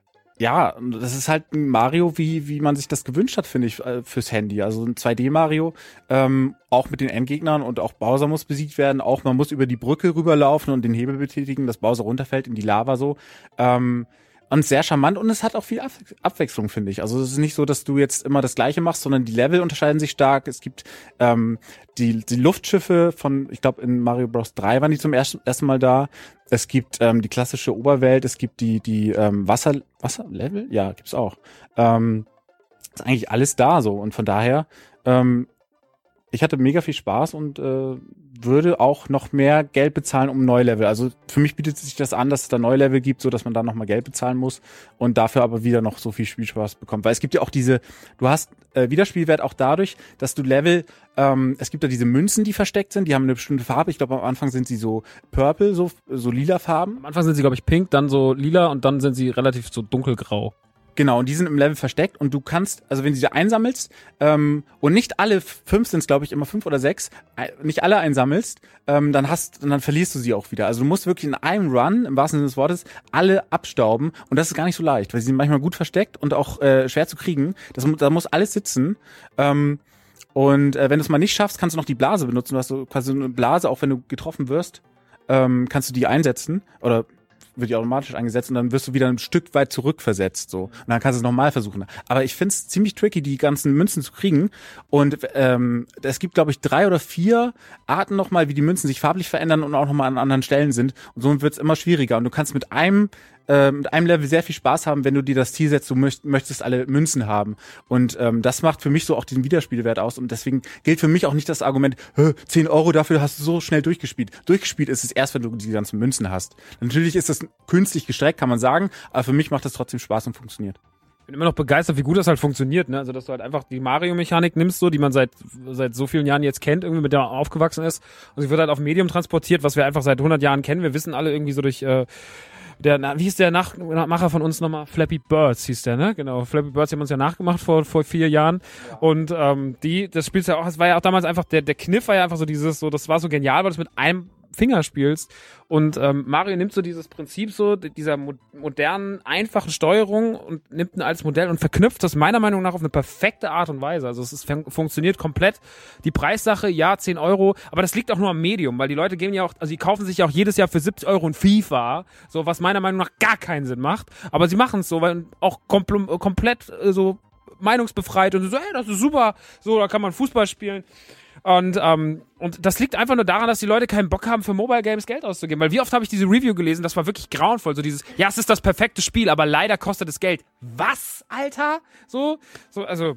Ja, das ist halt ein Mario, wie wie man sich das gewünscht hat, finde ich, fürs Handy. Also ein zwei D Mario, ähm, auch mit den Endgegnern, und auch Bowser muss besiegt werden. Auch man muss über die Brücke rüberlaufen und den Hebel betätigen, dass Bowser runterfällt in die Lava so. Ähm, und sehr charmant, und es hat auch viel Abwe- Abwechslung, finde ich. Also es ist nicht so, dass du jetzt immer das Gleiche machst, sondern die Level unterscheiden sich stark. Es gibt ähm, die die Luftschiffe von, ich glaube in Mario Bros. drei waren die zum ersten, ersten Mal da. Es gibt ähm, die klassische Oberwelt, es gibt die die ähm, Wasser Wasserlevel, ja, gibt's auch. Ähm, ist eigentlich alles da so, und von daher ähm, ich hatte mega viel Spaß und äh, würde auch noch mehr Geld bezahlen um neue Level. Also für mich bietet sich das an, dass es da neue Level gibt, so dass man da noch mal Geld bezahlen muss und dafür aber wieder noch so viel Spielspaß bekommt. Weil es gibt ja auch diese, du hast äh, Wiederspielwert auch dadurch, dass du Level, ähm, es gibt ja diese Münzen, die versteckt sind, die haben eine bestimmte Farbe. Ich glaube, am Anfang sind sie so purple, so, so lila Farben. Am Anfang sind sie, glaube ich, pink, dann so lila und dann sind sie relativ so dunkelgrau. Genau, und die sind im Level versteckt, und du kannst, also wenn du sie einsammelst, ähm, und nicht alle fünf sind es, glaube ich, immer fünf oder sechs, äh, nicht alle einsammelst, ähm, dann hast, und dann verlierst du sie auch wieder. Also du musst wirklich in einem Run, im wahrsten Sinne des Wortes, alle abstauben, und das ist gar nicht so leicht, weil sie sind manchmal gut versteckt und auch äh, schwer zu kriegen. Das, da muss alles sitzen. Ähm, und äh, wenn du es mal nicht schaffst, kannst du noch die Blase benutzen. Du hast so quasi eine Blase, auch wenn du getroffen wirst, ähm, kannst du die einsetzen, oder wird die automatisch eingesetzt, und dann wirst du wieder ein Stück weit zurückversetzt, so. Und dann kannst du es nochmal versuchen. Aber ich find's ziemlich tricky, die ganzen Münzen zu kriegen. Und ähm, es gibt, glaube ich, drei oder vier Arten nochmal, wie die Münzen sich farblich verändern und auch nochmal an anderen Stellen sind. Und so wird's immer schwieriger. Und du kannst mit einem äh, mit einem Level sehr viel Spaß haben, wenn du dir das Ziel setzt, du möcht, möchtest alle Münzen haben. Und ähm, das macht für mich so auch diesen Wiederspielwert aus. Und deswegen gilt für mich auch nicht das Argument, zehn Euro dafür hast du so schnell durchgespielt. Durchgespielt ist es erst, wenn du die ganzen Münzen hast. Natürlich ist das künstlich gestreckt, kann man sagen, aber für mich macht das trotzdem Spaß und funktioniert. Ich bin immer noch begeistert, wie gut das halt funktioniert, ne? Also, dass du halt einfach die Mario-Mechanik nimmst, so, die man seit, seit so vielen Jahren jetzt kennt, irgendwie mit der man aufgewachsen ist. Und sie wird halt auf Medium transportiert, was wir einfach seit hundert Jahren kennen. Wir wissen alle irgendwie so durch, äh, der, na, wie hieß der Nach Nachmacher von uns nochmal? Flappy Birds hieß der, ne? Genau. Flappy Birds haben uns ja nachgemacht vor, vor vier Jahren. Ja. Und, ähm, die, das spielst ja auch, das war ja auch damals einfach, der, der Kniff war ja einfach so dieses, so, das war so genial, weil du es mit einem Finger spielst. Und ähm, Mario nimmt so dieses Prinzip so dieser mo- modernen, einfachen Steuerung und nimmt ihn als Modell und verknüpft das meiner Meinung nach auf eine perfekte Art und Weise. Also es ist, fun- funktioniert komplett. Die Preissache, ja, zehn Euro, aber das liegt auch nur am Medium, weil die Leute gehen ja auch, also die kaufen sich ja auch jedes Jahr für siebzig Euro ein FIFA, so, was meiner Meinung nach gar keinen Sinn macht. Aber sie machen es so, weil auch kompl- komplett äh, so meinungsbefreit und so, ey, das ist super, so, da kann man Fußball spielen. Und ähm, und das liegt einfach nur daran, dass die Leute keinen Bock haben, für Mobile Games Geld auszugeben. Weil wie oft habe ich diese Review gelesen, das war wirklich grauenvoll. So dieses, ja, es ist das perfekte Spiel, aber leider kostet es Geld. Was, Alter? So, so, also,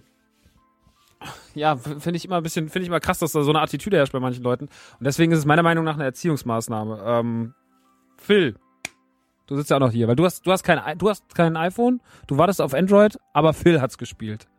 ja, finde ich immer ein bisschen, finde ich immer krass, dass da so eine Attitüde herrscht bei manchen Leuten. Und deswegen ist es meiner Meinung nach eine Erziehungsmaßnahme. Ähm, Phil, du sitzt ja auch noch hier, weil du hast, du hast kein, du hast kein iPhone, du wartest auf Android, aber Phil hat's gespielt.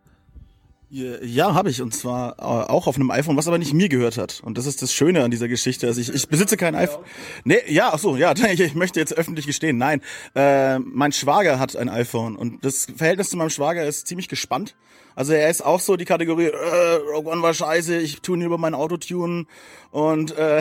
Ja, habe ich, und zwar äh, auch auf einem iPhone, was aber nicht mir gehört hat. Und das ist das Schöne an dieser Geschichte. Also ich, ich besitze kein iPhone. Nee, ja, ach so, ja, ich, ich möchte jetzt öffentlich gestehen. Nein, äh, mein Schwager hat ein iPhone, und das Verhältnis zu meinem Schwager ist ziemlich gespannt. Also er ist auch so die Kategorie, äh, Rogue One war scheiße, ich tue ihn über mein Auto tunen und äh,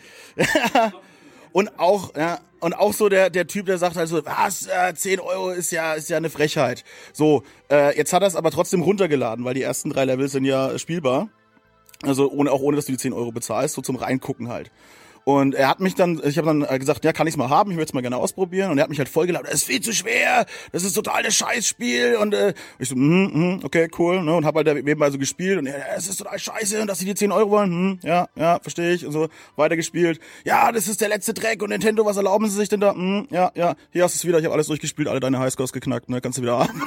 und auch, ja, und auch so der der Typ, der sagt halt so, was, äh, zehn Euro ist ja ist ja eine Frechheit. So, äh, jetzt hat er es aber trotzdem runtergeladen, weil die ersten drei Levels sind ja spielbar. Also ohne auch ohne, dass du die zehn Euro bezahlst, so zum Reingucken halt. Und er hat mich dann, ich habe dann gesagt, ja, kann ich's mal haben, ich will es mal gerne ausprobieren. Und er hat mich halt vollgeladen, das ist viel zu schwer, das ist total das Scheißspiel. Und äh, ich so, mm, mm, okay, cool, ne? Und hab halt nebenbei so gespielt. Und er, es ist total scheiße, und dass sie die zehn Euro wollen, hm, ja, ja, verstehe ich. Und so weitergespielt. Ja, das ist der letzte Dreck, und Nintendo, was erlauben sie sich denn da? Hm, ja, ja, hier hast du es wieder, ich habe alles durchgespielt, alle deine Highscores geknackt, ne? Kannst du wieder haben.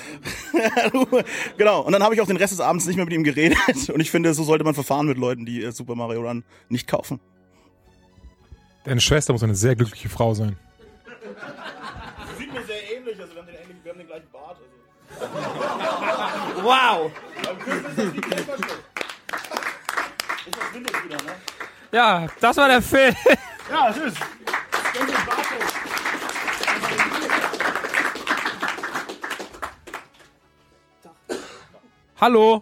Genau, und dann habe ich auch den Rest des Abends nicht mehr mit ihm geredet. Und ich finde, so sollte man verfahren mit Leuten, die äh, Super Mario Run nicht kaufen. Deine Schwester muss eine sehr glückliche Frau sein. Sieht mir sehr ähnlich, also wir haben den, wir haben den gleichen Bart. Wow! Ja, das war der Film. Ja, tschüss. Hallo.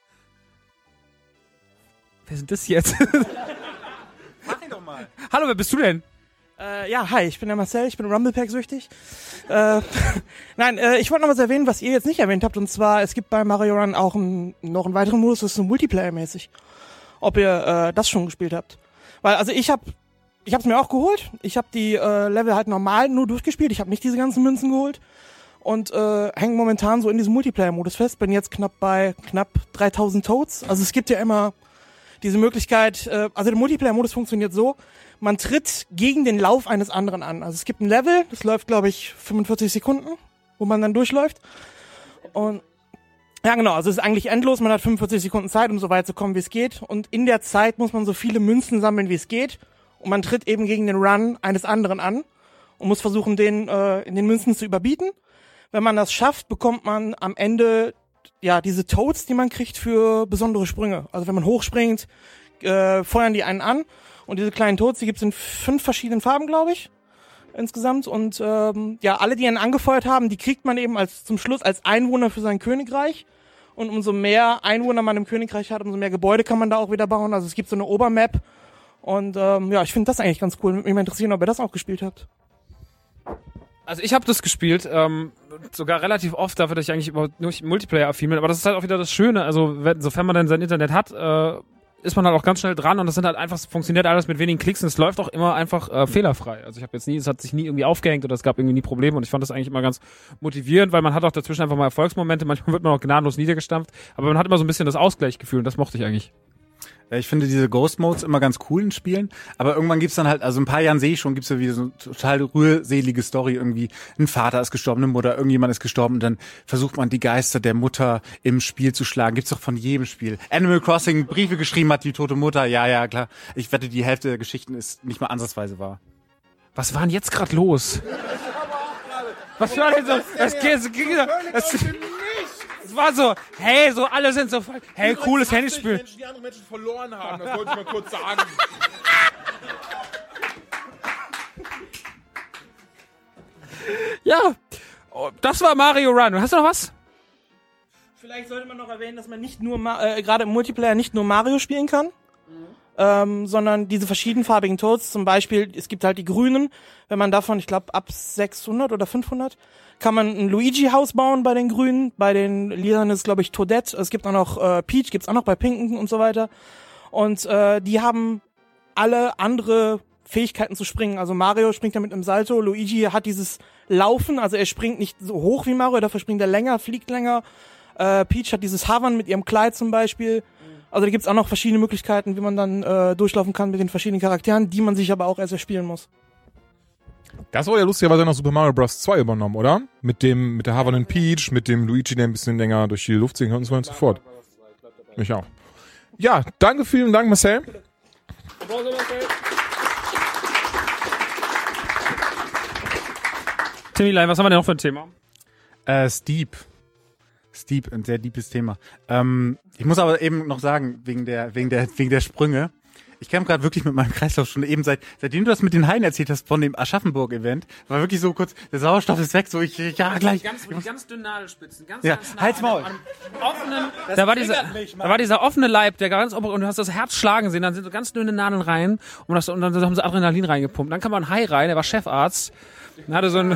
Wer sind das jetzt? Mach ihn doch mal. Hallo, wer bist du denn? Äh, ja, hi, ich bin der Marcel, ich bin Rumble Pack süchtig. Äh, nein, äh, ich wollte noch was erwähnen, was ihr jetzt nicht erwähnt habt, und zwar, es gibt bei Mario Run auch ein, noch einen weiteren Modus, das ist so Multiplayer-mäßig. Ob ihr äh, das schon gespielt habt. Weil, also ich hab, ich hab's mir auch geholt, ich hab die äh, Level halt normal nur durchgespielt, ich habe nicht diese ganzen Münzen geholt und äh, hänge momentan so in diesem Multiplayer-Modus fest, bin jetzt knapp bei knapp dreitausend Toads. Also es gibt ja immer diese Möglichkeit, äh, also der Multiplayer-Modus funktioniert so, man tritt gegen den Lauf eines anderen an. Also es gibt ein Level, das läuft, glaube ich, fünfundvierzig Sekunden, wo man dann durchläuft. Und ja, genau, also es ist eigentlich endlos, man hat fünfundvierzig Sekunden Zeit, um so weit zu kommen, wie es geht. Und in der Zeit muss man so viele Münzen sammeln, wie es geht. Und man tritt eben gegen den Run eines anderen an und muss versuchen, den äh, in den Münzen zu überbieten. Wenn man das schafft, bekommt man am Ende ja diese Toads, die man kriegt für besondere Sprünge. Also wenn man hochspringt, äh, feuern die einen an. Und diese kleinen Toads, die gibt's in fünf verschiedenen Farben, glaube ich, insgesamt. Und ähm, ja, alle, die einen angefeuert haben, die kriegt man eben als zum Schluss als Einwohner für sein Königreich. Und umso mehr Einwohner man im Königreich hat, umso mehr Gebäude kann man da auch wieder bauen. Also es gibt so eine Obermap. Und ähm, ja, ich finde das eigentlich ganz cool. Würde mich mal interessieren, ob ihr das auch gespielt habt. Also ich habe das gespielt, ähm, sogar relativ oft, dafür, dass ich eigentlich überhaupt nicht Multiplayer-affin bin. Aber das ist halt auch wieder das Schöne. Also wenn, sofern man dann sein Internet hat, äh, ist man halt auch ganz schnell dran und das sind halt einfach, es funktioniert alles mit wenigen Klicks und es läuft auch immer einfach äh, fehlerfrei. Also ich habe jetzt nie, es hat sich nie irgendwie aufgehängt oder es gab irgendwie nie Probleme und ich fand das eigentlich immer ganz motivierend, weil man hat auch dazwischen einfach mal Erfolgsmomente, manchmal wird man auch gnadenlos niedergestampft, aber man hat immer so ein bisschen das Ausgleichsgefühl und das mochte ich eigentlich. Ja, ich finde diese Ghost Modes immer ganz cool in Spielen, aber irgendwann gibt's dann halt, also ein paar Jahren sehe ich schon, gibt's ja wieder so eine total rührselige Story, irgendwie ein Vater ist gestorben, eine Mutter, irgendjemand ist gestorben und dann versucht man die Geister der Mutter im Spiel zu schlagen. Gibt's doch von jedem Spiel. Animal Crossing Briefe geschrieben hat, die tote Mutter, ja, ja, klar. Ich wette, die Hälfte der Geschichten ist nicht mal ansatzweise wahr. Was war denn jetzt gerade los? Was war denn so? Es ging, es ging, es, es war so, hey, so alle sind so voll, hey, cooles Handyspiel. Menschen, die andere Menschen verloren haben, das wollte ich mal kurz sagen. Ja, das war Mario Run. Hast du noch was? Vielleicht sollte man noch erwähnen, dass man nicht nur, äh, gerade im Multiplayer nicht nur Mario spielen kann, mhm. ähm, sondern diese verschiedenfarbigen Toads, zum Beispiel, es gibt halt die grünen, wenn man davon, ich glaube, ab sechshundert oder fünfhundert, kann man ein Luigi-Haus bauen bei den Grünen, bei den Lilanen ist, glaube ich, Toadette, es gibt auch noch äh, Peach, gibt's auch noch bei Pinken und so weiter. Und äh, die haben alle andere Fähigkeiten zu springen. Also Mario springt ja mit einem Salto, Luigi hat dieses Laufen, also er springt nicht so hoch wie Mario, dafür springt er länger, fliegt länger. Äh, Peach hat dieses Hovern mit ihrem Kleid zum Beispiel. Also da gibt's auch noch verschiedene Möglichkeiten, wie man dann äh, durchlaufen kann mit den verschiedenen Charakteren, die man sich aber auch erst erspielen muss. Das wurde ja lustigerweise noch Super Mario Bros. zwei übernommen, oder? Mit dem, mit der havernden Peach, mit dem Luigi, der ein bisschen länger durch die Luft singen kann und so weiter und so fort. Ich auch. Ja, danke, vielen Dank, Marcel. Timmy Lein, was haben wir denn noch für ein Thema? Äh, Steep. Steep, ein sehr deepes Thema. Ähm, ich muss aber eben noch sagen, wegen der, wegen der, wegen der Sprünge. Ich kämpfe gerade wirklich mit meinem Kreislauf schon eben seit, seitdem du das mit den Haien erzählt hast von dem Aschaffenburg-Event, war wirklich so kurz, der Sauerstoff ist weg, so ich, ja, gleich. Ganz, die ganz dünnen Nadelspitzen, ganz, ja, ganz nah halt's Maul. an dem offenen, da war dieser, da war dieser offene Leib, der ganz, und du hast das Herz schlagen sehen, dann sind so ganz dünne Nadeln rein, und, das, und dann haben sie Adrenalin reingepumpt. Dann kam ein Hai rein, der war Chefarzt, und hatte so ein,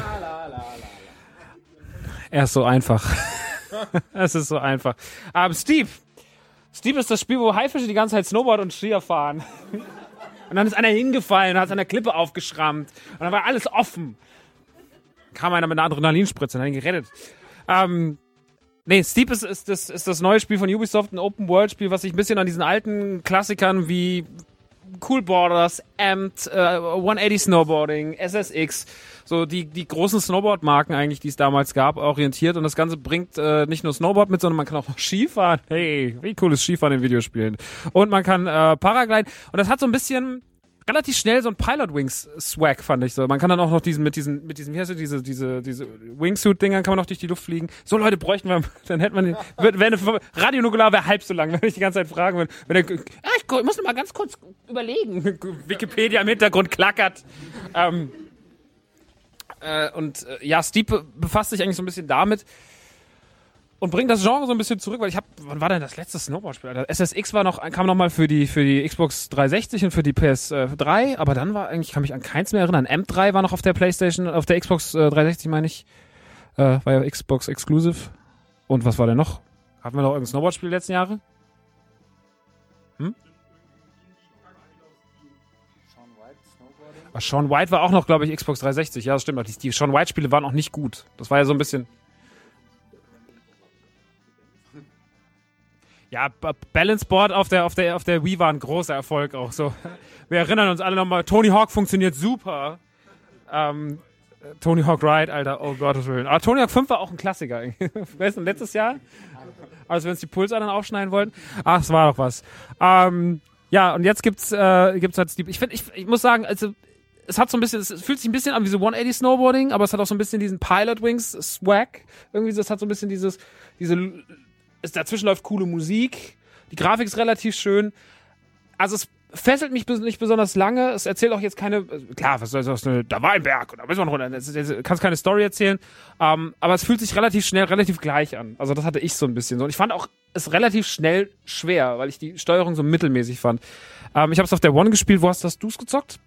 er ist so einfach. Es ist so einfach. Aber Steve, Steve ist das Spiel, wo Haifische die ganze Zeit Snowboard und Skier fahren. Und dann ist einer hingefallen und hat an der Klippe aufgeschrammt. Und dann war alles offen. Kam einer mit einer Adrenalinspritze und hat ihn gerettet. Ähm, nee, Steep ist, ist, das, ist das neue Spiel von Ubisoft, ein Open-World-Spiel, was sich ein bisschen an diesen alten Klassikern wie Cool Borders, Amped, äh, hundertachtzig Snowboarding, S S X, so die die großen Snowboard-Marken eigentlich, die es damals gab, orientiert. Und das Ganze bringt äh, nicht nur Snowboard mit, sondern man kann auch noch Skifahren. Hey, wie cool ist Skifahren in Videospielen. Und man kann äh, Paragliden. Und das hat so ein bisschen relativ schnell so ein Pilot Wings Swag, fand ich so. Man kann dann auch noch diesen, mit diesen, mit diesem, wie heißt das, diese, diese, diese Wingsuit-Dingern kann man noch durch die Luft fliegen. So Leute bräuchten wir, dann hätte man, wenn eine Radio Nukular wäre halb so lang, wenn ich die ganze Zeit fragen würde. Wenn der, ah, ich muss noch mal ganz kurz überlegen. Wikipedia im Hintergrund klackert. Ähm, äh, und äh, ja, Steve befasst sich eigentlich so ein bisschen damit und bringt das Genre so ein bisschen zurück, weil ich habe, wann war denn das letzte Snowboard-Spiel? Alter? S S X war noch, kam noch mal für die für die Xbox dreihundertsechzig und für die P S drei, aber dann war eigentlich, kann mich an keins mehr erinnern. M drei war noch auf der PlayStation, auf der Xbox äh, dreihundertsechzig meine ich, äh, war ja Xbox Exclusive. Und was war denn noch? Hatten wir noch irgendein Snowboard-Spiel letzten Jahre? Hm? Ach, Shaun White war auch noch, glaube ich, Xbox dreihundertsechzig. Ja, das stimmt. Die, die Shaun White-Spiele waren auch nicht gut. Das war ja so ein bisschen... Ja, Balance Board auf der, auf der, auf der Wii war ein großer Erfolg auch so. Wir erinnern uns alle nochmal, Tony Hawk funktioniert super. Ähm, Tony Hawk Ride, Alter, oh Gottes Willen. Aber Tony Hawk fünf war auch ein Klassiker. Weißt du, letztes Jahr? Als wir uns die Pulsadern aufschneiden wollten. Ach, es war doch was. Ähm, ja, und jetzt gibt's, äh, gibt's halt Steve. Ich finde, ich, ich muss sagen, also, es hat so ein bisschen, es fühlt sich ein bisschen an wie so hundertachtzig Snowboarding, aber es hat auch so ein bisschen diesen Pilot Wings Swag. Irgendwie, das hat so ein bisschen dieses, diese, es, dazwischen läuft coole Musik. Die Grafik ist relativ schön. Also es fesselt mich nicht besonders lange. Es erzählt auch jetzt keine, klar, was soll das, da war ein Berg und da müssen wir noch runter. Du kannst keine Story erzählen. Ähm, aber es fühlt sich relativ schnell, relativ gleich an. Also das hatte ich so ein bisschen so. Und ich fand auch es relativ schnell schwer, weil ich die Steuerung so mittelmäßig fand. Ähm, ich habe es auf der One gespielt. Wo hast, hast du es gezockt?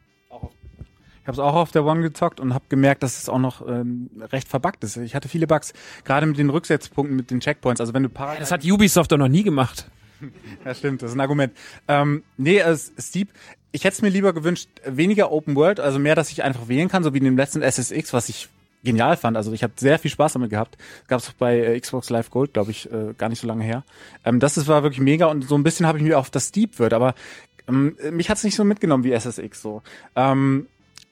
Ich habe es auch auf der One gezockt und habe gemerkt, dass es auch noch ähm, recht verbuggt ist. Ich hatte viele Bugs, gerade mit den Rücksetzpunkten, mit den Checkpoints. Also wenn du parallel... Das hat Ubisoft doch noch nie gemacht. Ja, stimmt, das ist ein Argument. Ähm, nee, äh, Steve, ich hätte es mir lieber gewünscht, weniger Open World, also mehr, dass ich einfach wählen kann, so wie in dem letzten S S X, was ich genial fand. Also ich habe sehr viel Spaß damit gehabt. Gab es bei äh, Xbox Live Gold, glaube ich, äh, gar nicht so lange her. Ähm, das ist, war wirklich mega und so ein bisschen habe ich mir auf das Steep wird, aber ähm, mich hat's nicht so mitgenommen wie S S X so. Ähm,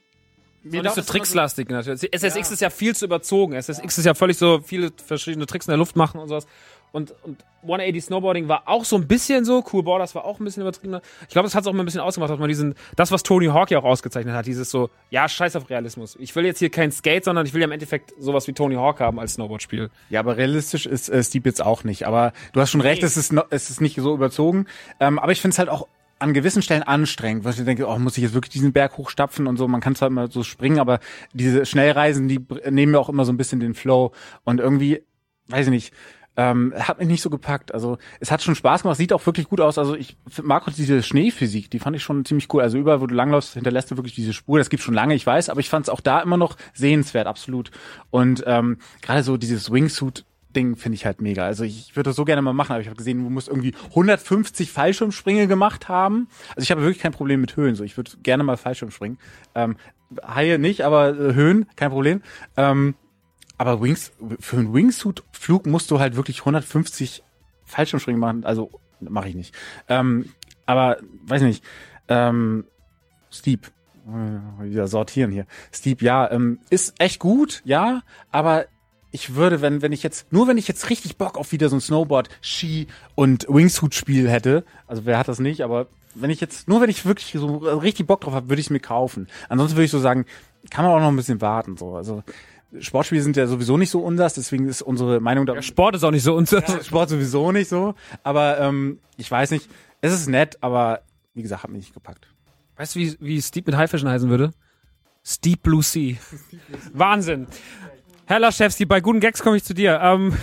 Mir nicht so trickslastig natürlich. S S X ja. ist ja viel zu überzogen. S S X ja. ist ja völlig so viele verschiedene Tricks in der Luft machen und sowas. Und, und hundertachtzig Snowboarding war auch so ein bisschen so. Cool Borders war auch ein bisschen übertrieben. Ich glaube, das hat es auch mal ein bisschen ausgemacht, dass man diesen, das, was Tony Hawk ja auch ausgezeichnet hat, dieses so, ja, scheiß auf Realismus. Ich will jetzt hier kein Skate, sondern ich will ja im Endeffekt sowas wie Tony Hawk haben als Snowboard-Spiel. Ja, aber realistisch ist äh, Steep jetzt auch nicht. Aber du hast schon recht, nee. es ist, no, es ist nicht so überzogen. Ähm, aber ich finde es halt auch an gewissen Stellen anstrengend, weil ich denke, oh, muss ich jetzt wirklich diesen Berg hochstapfen und so, man kann zwar immer so springen, aber diese Schnellreisen, die nehmen mir auch immer so ein bisschen den Flow und irgendwie, weiß ich nicht, ähm, hat mich nicht so gepackt, also es hat schon Spaß gemacht, sieht auch wirklich gut aus, also ich mag auch diese Schneephysik, die fand ich schon ziemlich cool, also überall, wo du langläufst, hinterlässt du wirklich diese Spur, das gibt's schon lange, ich weiß, aber ich fand es auch da immer noch sehenswert, absolut und ähm, gerade so dieses Wingsuit Ding finde ich halt mega. Also ich würde das so gerne mal machen, aber ich habe gesehen, du musst irgendwie hundertfünfzig Fallschirmsprünge gemacht haben. Also ich habe wirklich kein Problem mit Höhen. So, ich würde gerne mal Fallschirm springen. Ähm, Haie nicht, aber äh, Höhen, kein Problem. Ähm, aber Wings, für einen Wingsuit-Flug musst du halt wirklich hundertfünfzig Fallschirmsprünge machen. Also mache ich nicht. Ähm, aber weiß nicht. Ähm, Steep. Wieder sortieren hier. Steep, ja, ähm, ist echt gut, ja, aber ich würde, wenn, wenn ich jetzt, nur wenn ich jetzt richtig Bock auf wieder so ein Snowboard, Ski und Wingsuit-Spiel hätte, also wer hat das nicht, aber wenn ich jetzt, nur wenn ich wirklich so richtig Bock drauf habe, würde ich es mir kaufen. Ansonsten würde ich so sagen, kann man auch noch ein bisschen warten, so. Also, Sportspiele sind ja sowieso nicht so unseres, deswegen ist unsere Meinung da. Ja, Sport ist auch nicht so unseres. Ja, Sport sowieso nicht so, aber, ähm, ich weiß nicht, es ist nett, aber, wie gesagt, hat mich nicht gepackt. Weißt du, wie, wie Steep mit Haifischen heißen würde? Steep Blue Sea. Wahnsinn. Herr Laschewski, bei guten Gags komme ich zu dir. Ähm,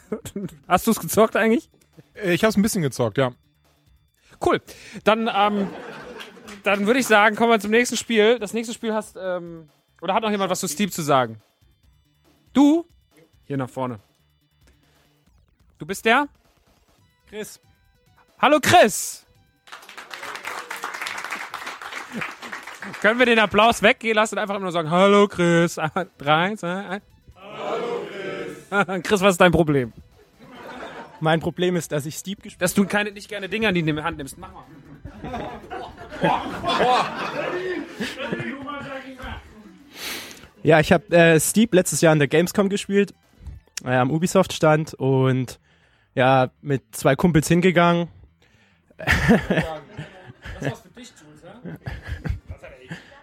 hast du es gezockt eigentlich? Ich habe es ein bisschen gezockt, ja. Cool. Dann, ähm, dann würde ich sagen, kommen wir zum nächsten Spiel. Das nächste Spiel hast, ähm, oder hat noch jemand was zu Steep zu sagen? Du? Hier nach vorne. Du bist der? Chris. Hallo Chris! Können wir den Applaus weggehen lassen und einfach immer nur sagen, hallo Chris. Drei, zwei, eins. Hallo Chris. Chris, was ist dein Problem? Mein Problem ist, dass ich Steep gespielt habe. Dass du keine, nicht gerne Dinger in die Hand nimmst. Mach mal. Ja, ich habe äh, Steep letztes Jahr an der Gamescom gespielt, äh, am Ubisoft-Stand und ja, mit zwei Kumpels hingegangen. Das war's für dich, Jules, ja?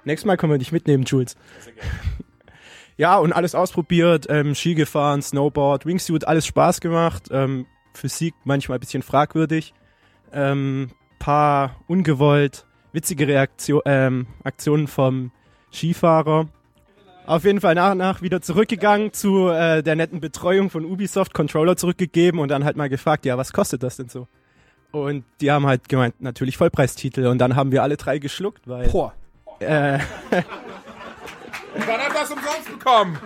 Nächstes Mal können wir dich mitnehmen, Jules. Ja, und alles ausprobiert, ähm, Ski gefahren, Snowboard, Wingsuit, alles Spaß gemacht. Ähm, Physik manchmal ein bisschen fragwürdig. Ähm, paar ungewollt witzige Reaktion, ähm, Aktionen vom Skifahrer. Auf jeden Fall nach und nach wieder zurückgegangen zu äh, der netten Betreuung von Ubisoft, Controller zurückgegeben und dann halt mal gefragt, ja, was kostet das denn so? Und die haben halt gemeint, natürlich Vollpreistitel. Und dann haben wir alle drei geschluckt, weil... Boah. Äh, Und dann hat das umsonst bekommen.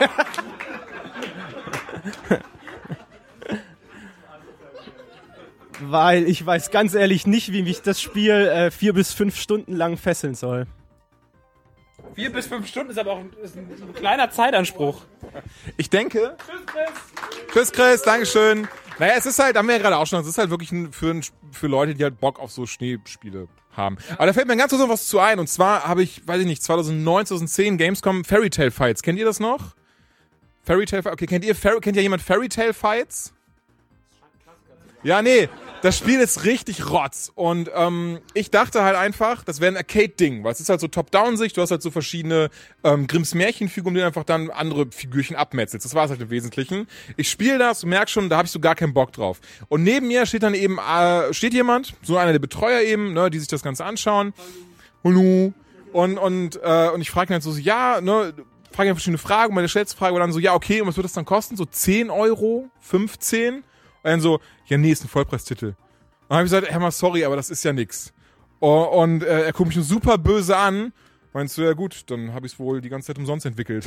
weil ich weiß ganz ehrlich nicht, wie mich das Spiel äh, vier bis fünf Stunden lang fesseln soll. Vier bis fünf Stunden ist aber auch ein, ist ein, ein kleiner Zeitanspruch. Ich denke... Tschüss, Chris. Tschüss, Chris. Dankeschön. Naja, es ist halt, haben wir ja gerade auch schon, es ist halt wirklich ein, für, für Leute, die halt Bock auf so Schneespiele haben. Aber da fällt mir ganz kurz noch was zu ein. Und zwar habe ich, weiß ich nicht, zweitausendneun, zweitausendzehn Gamescom Fairy Tail Fights. Kennt ihr das noch? Fairy Tail Fights? Okay, kennt ihr, Fairy, kennt ja jemand Fairy Tail Fights? Ja, nee, das Spiel ist richtig Rotz. Und ähm, ich dachte halt einfach, das wäre ein Arcade-Ding, weil es ist halt so Top-Down-Sicht, du hast halt so verschiedene ähm, Grimms Märchenfiguren, die du einfach dann andere Figürchen abmetzelst. Das war es halt im Wesentlichen. Ich spiele das und merk schon, da habe ich so gar keinen Bock drauf. Und neben mir steht dann eben, äh, steht jemand, so einer der Betreuer eben, ne, die sich das Ganze anschauen. Hallo. Und, und, äh, und ich frage ihn halt so, so, ja, ne, frage ihn verschiedene Fragen. Und meine letzte Frage war dann so, ja, okay, und was wird das dann kosten? So zehn Euro, fünfzehn? Und dann so, ja, nee, ist ein Vollpreistitel. Und dann habe ich gesagt, Herr mal, sorry, aber das ist ja nix. Und äh, er guckt mich nur super böse an. Meinst du, ja gut, dann habe ich es wohl die ganze Zeit umsonst entwickelt.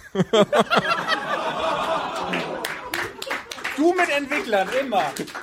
Du mit Entwicklern, immer.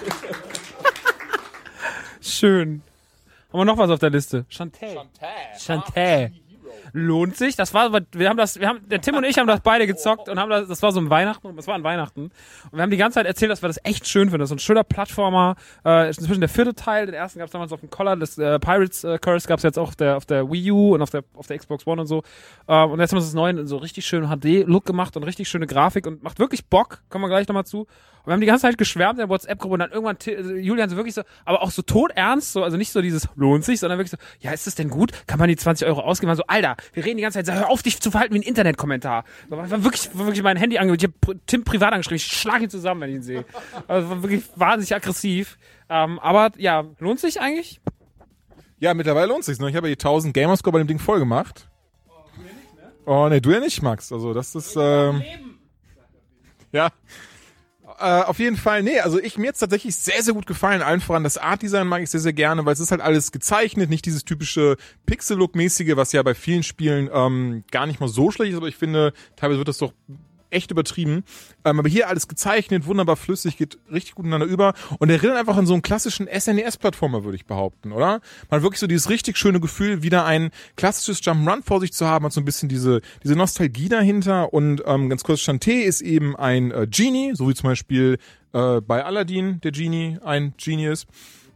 Schön. Haben wir noch was auf der Liste? Chantel. Chantel. Lohnt sich. Das war, wir haben das, wir haben, der Tim und ich haben das beide gezockt und haben das, das war so ein Weihnachten, das war an Weihnachten. Und wir haben die ganze Zeit erzählt, dass wir das echt schön finden. Das ist so ein schöner Plattformer, äh, inzwischen der vierte Teil, den ersten gab es damals auf dem Collar, das äh, Pirates äh, Curse gab es jetzt auch auf der, auf der Wii U und auf der, auf der Xbox One und so. Ähm, und jetzt haben wir das neue in so richtig schönen H D-Look gemacht und richtig schöne Grafik und macht wirklich Bock. Kommen wir gleich nochmal zu. Und wir haben die ganze Zeit geschwärmt in der WhatsApp-Gruppe und dann irgendwann T- Julian so wirklich so, aber auch so todernst, so, also nicht so dieses lohnt sich, sondern wirklich so, ja, ist das denn gut? Kann man die zwanzig Euro ausgeben? Also, Alter, wir reden die ganze Zeit, sag, hör auf, dich zu verhalten wie ein Internetkommentar. Da war wirklich, war wirklich mein Handy angegeben, ich habe Tim privat angeschrieben, ich schlag ihn zusammen, wenn ich ihn sehe. Also war wirklich wahnsinnig aggressiv. Ähm, aber ja, lohnt sich eigentlich? Ja, mittlerweile lohnt sich's, ne? Ich habe ja die tausend Gamerscore bei dem Ding voll gemacht. Oh, du ja nicht, ne? Oh, nee, du ja nicht, Max. Also, das ist, ähm, ja. Äh, auf jeden Fall, nee, also ich mir jetzt tatsächlich sehr, sehr gut gefallen. Allen voran das Art-Design mag ich sehr, sehr gerne, weil es ist halt alles gezeichnet, nicht dieses typische Pixel-Look-mäßige, was ja bei vielen Spielen ähm, gar nicht mal so schlecht ist, aber ich finde, teilweise wird das doch echt übertrieben. Ähm, aber hier alles gezeichnet, wunderbar flüssig, geht richtig gut ineinander über und erinnert einfach an so einen klassischen S N E S-Plattformer, würde ich behaupten, oder? Man hat wirklich so dieses richtig schöne Gefühl, wieder ein klassisches Jump'n'Run vor sich zu haben, hat so ein bisschen diese diese Nostalgie dahinter und ähm, ganz kurz, Shantae ist eben ein äh, Genie, so wie zum Beispiel äh, bei Aladdin der Genie ein Genie ist.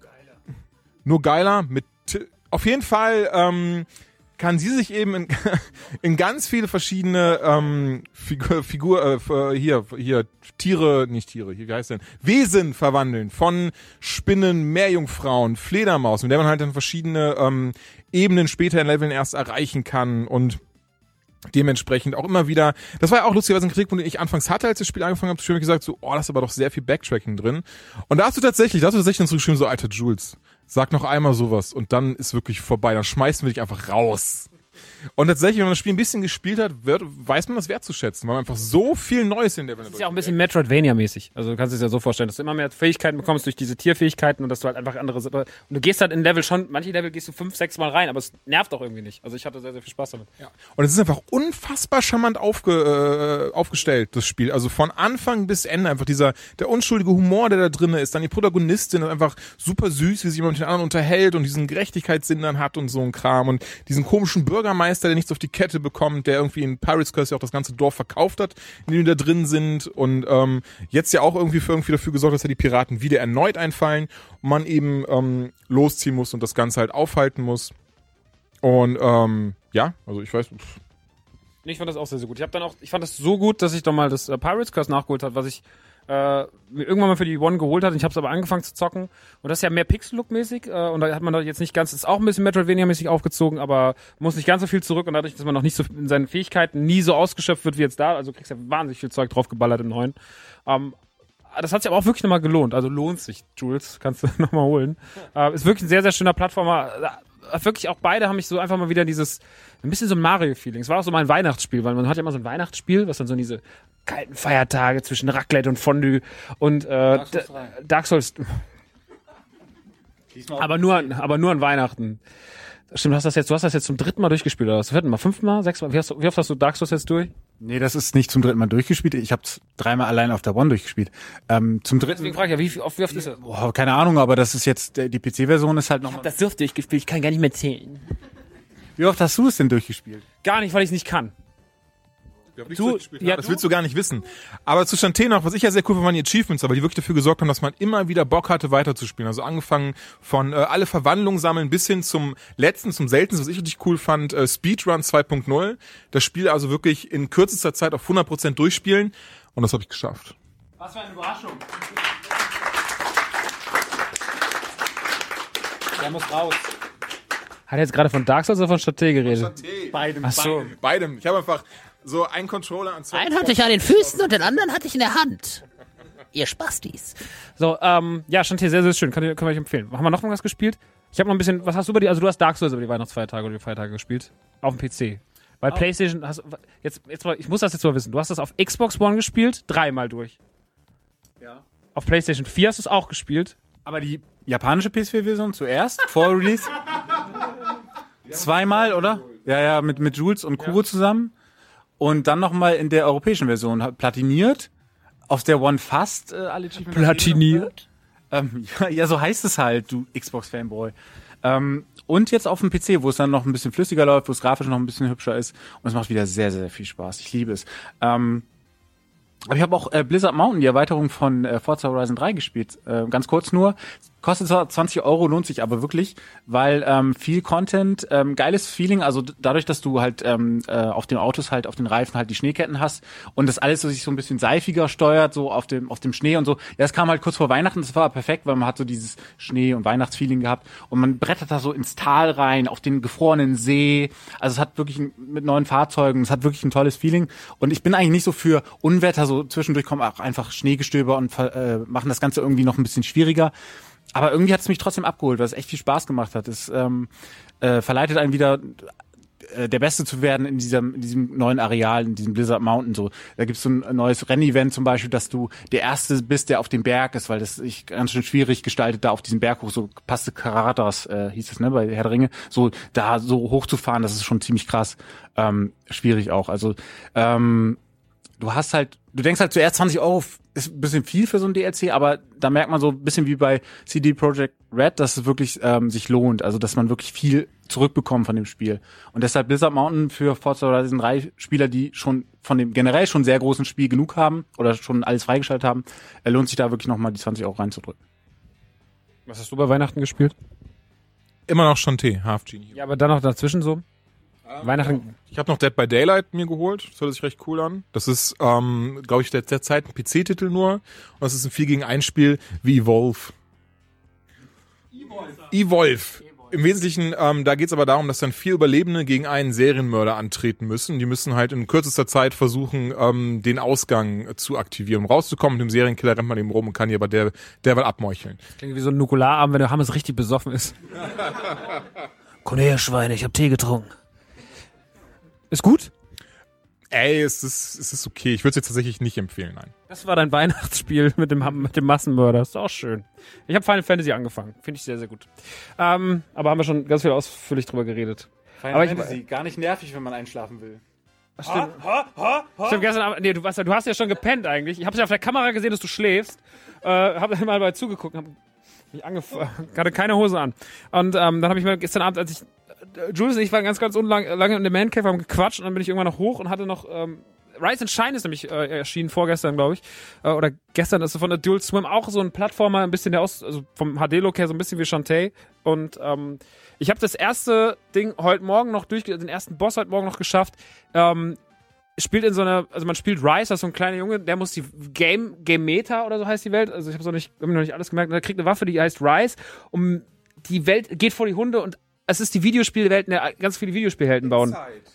Nur geiler, mit auf jeden Fall ähm, kann sie sich eben in, in ganz viele verschiedene ähm, Figur, Figur äh, hier hier Tiere, nicht Tiere, hier wie heißt denn Wesen verwandeln, von Spinnen, Meerjungfrauen, Fledermaus, mit der man halt dann verschiedene ähm, Ebenen später in Leveln erst erreichen kann und dementsprechend auch immer wieder, das war ja auch lustigerweise ein Kritikpunkt, den ich anfangs hatte, als das Spiel angefangen habe, ich habe gesagt so, oh, da ist aber doch sehr viel Backtracking drin. Und da hast du tatsächlich, da hast du tatsächlich dann zurückgeschrieben, so, alter Jules, sag noch einmal sowas und dann ist wirklich vorbei, dann schmeißen wir dich einfach raus. Und tatsächlich, wenn man das Spiel ein bisschen gespielt hat, wird, weiß man das wertzuschätzen, weil man einfach so viel Neues in der Welt. Das ist ja auch ein bisschen Metroidvania-mäßig. Also du kannst es ja so vorstellen, dass du immer mehr Fähigkeiten bekommst durch diese Tierfähigkeiten und dass du halt einfach andere... Und du gehst halt in Level schon, manche Level gehst du fünf, sechs Mal rein, aber es nervt auch irgendwie nicht. Also ich hatte sehr, sehr viel Spaß damit. Ja. Und es ist einfach unfassbar charmant aufge, äh, aufgestellt, das Spiel. Also von Anfang bis Ende einfach dieser, der unschuldige Humor, der da drin ist, dann die Protagonistin ist einfach super süß, wie sie immer mit den anderen unterhält und diesen Gerechtigkeitssinn dann hat und so ein Kram und diesen komischen Bürgermeister, der nichts auf die Kette bekommt, der irgendwie in Pirates Curse ja auch das ganze Dorf verkauft hat, in dem die da drin sind und ähm, jetzt ja auch irgendwie für irgendwie dafür gesorgt, dass ja die Piraten wieder erneut einfallen und man eben ähm, losziehen muss und das Ganze halt aufhalten muss. Und ähm, ja, also ich weiß... Pff. Ich fand das auch sehr, sehr gut. Ich habe dann auch, ich fand das so gut, dass ich doch mal das äh, Pirates Curse nachgeholt habe, was ich äh, mir irgendwann mal für die One geholt hat. Ich habe es aber angefangen zu zocken. Und das ist ja mehr Pixel-Look-mäßig. Äh, und da hat man doch jetzt nicht ganz, ist auch ein bisschen Metroidvania-mäßig aufgezogen, aber muss nicht ganz so viel zurück. Und dadurch, dass man noch nicht so in seinen Fähigkeiten nie so ausgeschöpft wird wie jetzt da, also kriegst du ja wahnsinnig viel Zeug draufgeballert im neuen. Ähm, das hat sich aber auch wirklich nochmal gelohnt. Also lohnt sich, Jules. Kannst du nochmal holen. Äh, ist wirklich ein sehr, sehr schöner Plattformer. Äh, wirklich auch beide haben mich so einfach mal wieder dieses, ein bisschen so ein Mario-Feeling. Es war auch so mein Weihnachtsspiel, weil man hat ja immer so ein Weihnachtsspiel, was dann so in diese kalten Feiertage zwischen Raclette und Fondue und äh, Dark Souls. Dark Souls. aber nur, aber nur an Weihnachten. Stimmt, du hast das jetzt, du hast das jetzt zum dritten Mal durchgespielt, oder was? Vierten Mal, fünften Mal, sechs Mal? Wie, hast du, wie oft hast du Dark Souls jetzt durch? Nee, das ist nicht zum dritten Mal durchgespielt. Ich habe dreimal allein auf der One durchgespielt. Ähm, zum dritten. Deswegen frage ich ja, wie, wie oft, wie oft ist das? Boah, keine Ahnung, aber das ist jetzt die P C-Version ist halt noch. Ich hab das Surf durchgespielt, ich kann gar nicht mehr zählen. Wie oft hast du es denn durchgespielt? Gar nicht, weil ich es nicht kann. Du, ja, das willst du gar nicht wissen. Aber zu Shantae noch, was ich ja sehr cool fand, waren die Achievements, aber die wirklich dafür gesorgt haben, dass man immer wieder Bock hatte, weiterzuspielen. Also angefangen von äh, alle Verwandlungen sammeln bis hin zum letzten, zum seltensten, was ich richtig cool fand, äh, Speedrun zwei Punkt null. Das Spiel also wirklich in kürzester Zeit auf hundert Prozent durchspielen. Und das habe ich geschafft. Was für eine Überraschung. Der muss raus. Hat er jetzt gerade von Dark Souls oder von Shantae geredet? Von Shantae. Beidem. Ach so. Beidem. Beidem. Ich habe einfach so einen Controller an zwei. Einen hatte ich an den Füßen und den anderen hatte ich in der Hand. Ihr Spastis. So, ähm, ja, Shantae, sehr, sehr schön. Kann, können wir euch empfehlen. Haben wir noch was gespielt? Ich habe noch ein bisschen, was hast du über die, also du hast Dark Souls über die Weihnachtsfeiertage oder die Feiertage gespielt? Auf dem P C. Weil oh. PlayStation, hast, jetzt, jetzt, ich muss das jetzt mal wissen. Du hast das auf Xbox One gespielt, dreimal durch. Ja. Auf PlayStation vier hast du es auch gespielt. Aber die japanische P S vier Version zuerst, vor Release? Zweimal, oder? Ja, ja, mit, mit Jules und Kuro ja. zusammen. Und dann nochmal in der europäischen Version platiniert. Auf der One fast äh, alle Achievements. Platiniert? Ähm, ja, ja, so heißt es halt, du Xbox-Fanboy. Ähm, und jetzt auf dem P C, wo es dann noch ein bisschen flüssiger läuft, wo es grafisch noch ein bisschen hübscher ist. Und es macht wieder sehr, sehr viel Spaß. Ich liebe es. Ähm, aber ich habe auch äh, Blizzard Mountain, die Erweiterung von äh, Forza Horizon drei gespielt. Äh, ganz kurz nur. Kostet zwar zwanzig Euro, lohnt sich aber wirklich, weil ähm, viel Content, ähm, geiles Feeling, also d- dadurch, dass du halt ähm, äh, auf den Autos halt, auf den Reifen halt die Schneeketten hast und das alles so sich so ein bisschen seifiger steuert, so auf dem auf dem Schnee und so. Ja, das kam halt kurz vor Weihnachten, das war perfekt, weil man hat so dieses Schnee- und Weihnachtsfeeling gehabt und man brettert da so ins Tal rein, auf den gefrorenen See. Also es hat wirklich ein, mit neuen Fahrzeugen, es hat wirklich ein tolles Feeling und ich bin eigentlich nicht so für Unwetter, so zwischendurch kommen auch einfach Schneegestöber und äh, machen das Ganze irgendwie noch ein bisschen schwieriger. Aber irgendwie hat es mich trotzdem abgeholt, weil es echt viel Spaß gemacht hat. Es ähm, äh, verleitet einen wieder, äh, der Beste zu werden in diesem, in diesem neuen Areal, in diesem Blizzard Mountain. So, da gibt's so ein neues Rennevent zum Beispiel, dass du der Erste bist, der auf dem Berg ist, weil das sich ganz schön schwierig gestaltet, da auf diesem Berg hoch, so Passe Karatas äh, hieß es, ne, bei Herr der Ringe, so da so hochzufahren, das ist schon ziemlich krass, ähm, schwierig auch. Also ähm, du hast halt, du denkst halt zuerst zwanzig Euro ist ein bisschen viel für so ein D L C, aber da merkt man so ein bisschen wie bei C D Projekt Red, dass es wirklich ähm, sich lohnt, also dass man wirklich viel zurückbekommt von dem Spiel. Und deshalb Blizzard Mountain für Forza Horizon drei Spieler, die schon von dem generell schon sehr großen Spiel genug haben oder schon alles freigeschaltet haben, äh, lohnt sich da wirklich nochmal die zwanzig Euro reinzudrücken. Was hast du bei Weihnachten gespielt? Immer noch Shantae, Half Genie. Ja, aber dann noch dazwischen so? Ähm, Weihnachten. Ich habe noch Dead by Daylight mir geholt. Das hört sich recht cool an. Das ist, ähm, glaube ich, derzeit ein P C-Titel nur. Und das ist ein vier gegen eins Spiel wie Evolve. Evolve. Evolve. Im Wesentlichen, ähm, da geht's aber darum, dass dann vier Überlebende gegen einen Serienmörder antreten müssen. Die müssen halt in kürzester Zeit versuchen, ähm, den Ausgang zu aktivieren. Um rauszukommen, mit dem Serienkiller rennt man eben rum und kann hier aber der, derweil abmeucheln. Das klingt wie so ein Nukularabend, wenn der Hammes richtig besoffen ist. Komm her, Schweine, ich hab Tee getrunken. Ist gut? Ey, es ist, es ist okay. Ich würde es jetzt tatsächlich nicht empfehlen, nein. Das war dein Weihnachtsspiel mit dem, mit dem Massenmörder. Ist auch schön. Ich habe Final Fantasy angefangen. Finde ich sehr, sehr gut. Ähm, aber haben wir schon ganz viel ausführlich drüber geredet. Final aber Fantasy, ich, gar nicht nervig, wenn man einschlafen will. Stimmt. Ha, ha, ha, Stimmt, gestern Abend, nee, du, weißt ja, du hast ja schon gepennt eigentlich. Ich habe ja auf der Kamera gesehen, dass du schläfst. Äh, hab dann mal bei zugeguckt, hab mich angefangen, hatte keine Hose an. Und ähm, dann habe ich mir gestern Abend, als ich Jules und ich waren ganz, ganz unlang, lange in der Man Cave, haben gequatscht und dann bin ich irgendwann noch hoch und hatte noch, ähm, Rise and Shine ist nämlich äh, erschienen, vorgestern, glaube ich, äh, oder gestern ist von der Dual Swim auch so ein Plattformer, ein bisschen der aus, also vom H D-Look her so ein bisschen wie Shantae und ähm, ich habe das erste Ding heute Morgen noch durch, den ersten Boss heute Morgen noch geschafft, ähm, spielt in so einer, also man spielt Rise, das ist so ein kleiner Junge, der muss die Game, Game Meta oder so heißt die Welt, also ich habe so nicht, hab noch nicht alles gemerkt, und er kriegt eine Waffe, die heißt Rise, um die Welt geht vor die Hunde und es ist die Videospielwelt, in der ganz viele Videospielhelden bauen.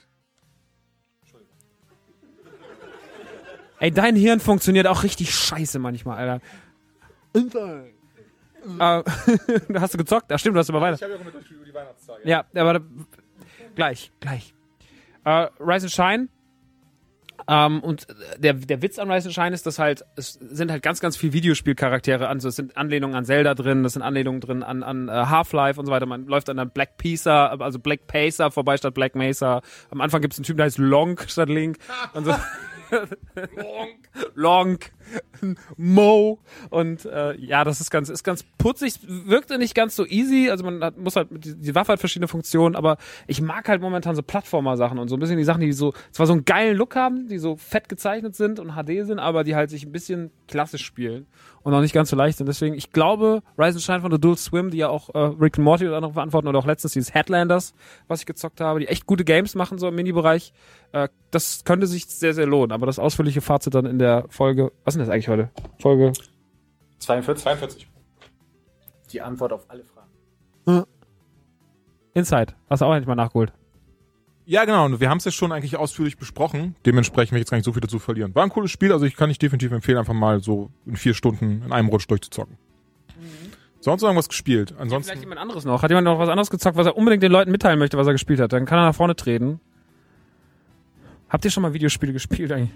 Ey, dein Hirn funktioniert auch richtig scheiße manchmal, Alter. Inside. Uh, hast du gezockt? Ach stimmt, du hast aber weiter. Ich habe ja auch mit euch über die Weihnachtstage. Ja, aber da, gleich, gleich. Uh, Rise and Shine. Um, und der, der Witz an Rise and Shine ist, dass halt, es sind halt ganz, ganz viele Videospielcharaktere an, also es sind Anlehnungen an Zelda drin, es sind Anlehnungen drin an, an uh, Half-Life und so weiter. Man läuft an der Black Pacer, also Black Pacer vorbei statt Black Mesa. Am Anfang gibt es einen Typen, der heißt Long statt Link. Und so. Long. Long. Mo. Und äh, ja, das ist ganz, ist ganz putzig, wirkte nicht ganz so easy, also man hat, muss halt, die, die Waffe hat verschiedene Funktionen, aber ich mag halt momentan so Plattformer-Sachen und so ein bisschen die Sachen, die so, zwar so einen geilen Look haben, die so fett gezeichnet sind und H D sind, aber die halt sich ein bisschen klassisch spielen und auch nicht ganz so leicht sind. Deswegen, ich glaube, Rise and Shine von Adult Swim, die ja auch äh, Rick and Morty oder andere verantworten, oder auch letztens dieses Headlanders, was ich gezockt habe, die echt gute Games machen, so im Mini-Bereich, äh, das könnte sich sehr, sehr lohnen, aber das ausführliche Fazit dann in der Folge, was ist denn das eigentlich heute? Folge zweiundvierzig. zweiundvierzig. Die Antwort auf alle Fragen. Inside. Hast du auch endlich mal nachgeholt. Ja, genau. Und wir haben es ja schon eigentlich ausführlich besprochen. Dementsprechend will ich jetzt gar nicht so viel dazu verlieren. War ein cooles Spiel, also ich kann dich definitiv empfehlen, einfach mal so in vier Stunden in einem Rutsch durchzuzocken. Mhm. Sonst noch irgendwas gespielt? Ansonsten. Vielleicht jemand anderes noch. Hat jemand noch was anderes gezockt, was er unbedingt den Leuten mitteilen möchte, was er gespielt hat? Dann kann er nach vorne treten. Habt ihr schon mal Videospiele gespielt eigentlich?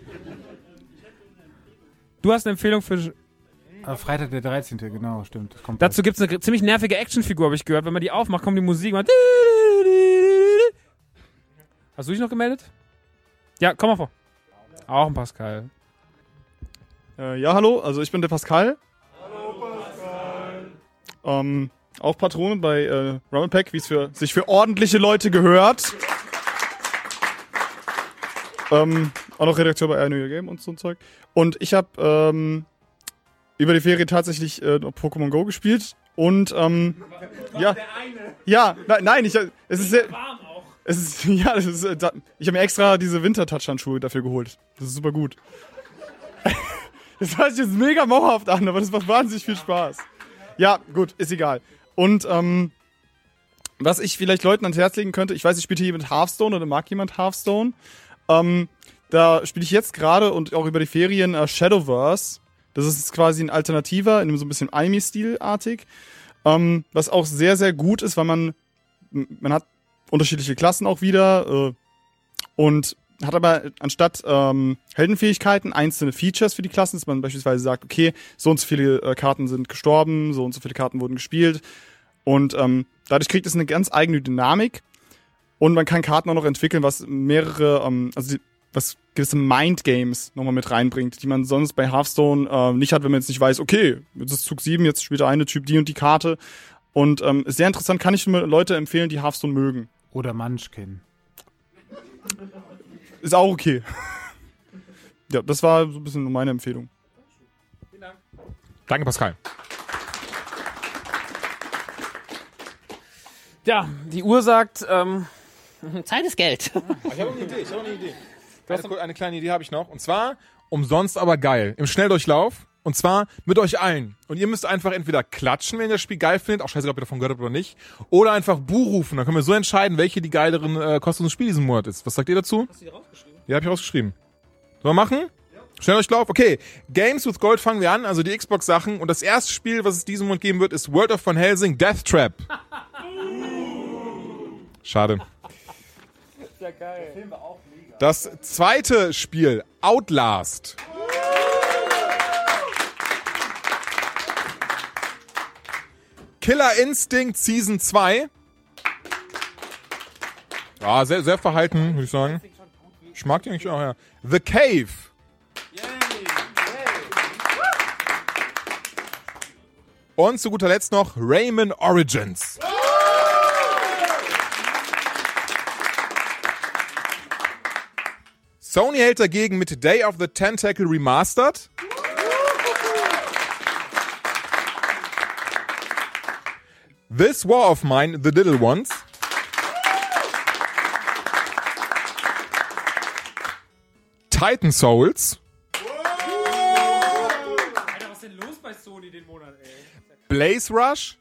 Du hast eine Empfehlung für... Freitag der dreizehnte genau, stimmt. Das kommt Dazu gibt's eine ziemlich nervige Actionfigur, habe ich gehört. Wenn man die aufmacht, kommt die Musik. Man Hast du dich noch gemeldet? Ja, komm mal vor. Auch ein Pascal. Äh, ja, hallo, also ich bin der Pascal. Hallo Pascal. Ähm, auch Patrone bei äh, Rumblepack, wie es für, sich für ordentliche Leute gehört. ähm, auch noch Redakteur bei I Know Your Game und so ein Zeug. Und ich habe ähm, über die Ferie tatsächlich äh, Pokémon Go gespielt und ähm, ja, ja, ne, nein, ich, es ist sehr, es ist, ja, es ist, äh, da, ich habe mir extra diese Winter-Touch-Handschuhe dafür geholt. Das ist super gut. Das hört sich jetzt mega mauerhaft an, aber das macht wahnsinnig viel Spaß. Ja, gut, ist egal. Und ähm, was ich vielleicht Leuten ans Herz legen könnte, ich weiß, ich spiele hier jemand Hearthstone oder mag jemand Hearthstone. Ähm, da spiele ich jetzt gerade und auch über die Ferien äh, Shadowverse. Das ist quasi ein Alternativer, in einem so ein bisschen Anime-Stil-artig. Ähm, was auch sehr, sehr gut ist, weil man man hat unterschiedliche Klassen auch wieder äh, und hat aber anstatt ähm, Heldenfähigkeiten einzelne Features für die Klassen, dass man beispielsweise sagt, okay, so und so viele äh, Karten sind gestorben, so und so viele Karten wurden gespielt und ähm, dadurch kriegt es eine ganz eigene Dynamik und man kann Karten auch noch entwickeln, was mehrere, ähm, also die, was gewisse Mindgames nochmal mit reinbringt, die man sonst bei Hearthstone äh, nicht hat, wenn man jetzt nicht weiß, okay, jetzt ist Zug sieben, jetzt spielt der eine Typ die und die Karte und ähm, ist sehr interessant, kann ich nur Leute empfehlen, die Hearthstone mögen. Oder Munchkin. Ist auch okay. Ja, das war so ein bisschen meine Empfehlung. Vielen Dank. Danke, Pascal. Ja, die Uhr sagt, ähm, Zeit ist Geld. Ich habe eine Idee, ich habe eine Idee. Eine, eine kleine Idee habe ich noch. Und zwar, umsonst aber geil. Im Schnelldurchlauf. Und zwar mit euch allen. Und ihr müsst einfach entweder klatschen, wenn ihr das Spiel geil findet, auch scheißegal, ob ihr davon gehört habt oder nicht, oder einfach Buh rufen. Dann können wir so entscheiden, welche die geileren äh, kostenlosen Spiele diesen Monat ist. Was sagt ihr dazu? Hast du die rausgeschrieben? Ja, hab ich rausgeschrieben. Sollen wir machen? Ja. Schnelldurchlauf? Okay. Games with Gold fangen wir an, also die Xbox-Sachen. Und das erste Spiel, was es diesen Monat geben wird, ist World of Van Helsing Death Trap. Schade. Ja, geil. Der Film war auch mega. Das zweite Spiel, Outlast. Killer Instinct Season zwei. Ja, sehr, sehr verhalten, würde ich sagen. Ich mag die eigentlich auch, ja. The Cave. Und zu guter Letzt noch Rayman Origins. Sony hält dagegen mit Day of the Tentacle Remastered. This War of Mine, The Little Ones. Titan Souls. Alter, was ist denn los bei Sony den Monat, ey? Blaze Rush.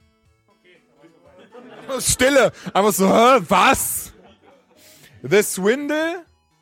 Stille. Einfach so, hä, was? The Swindle.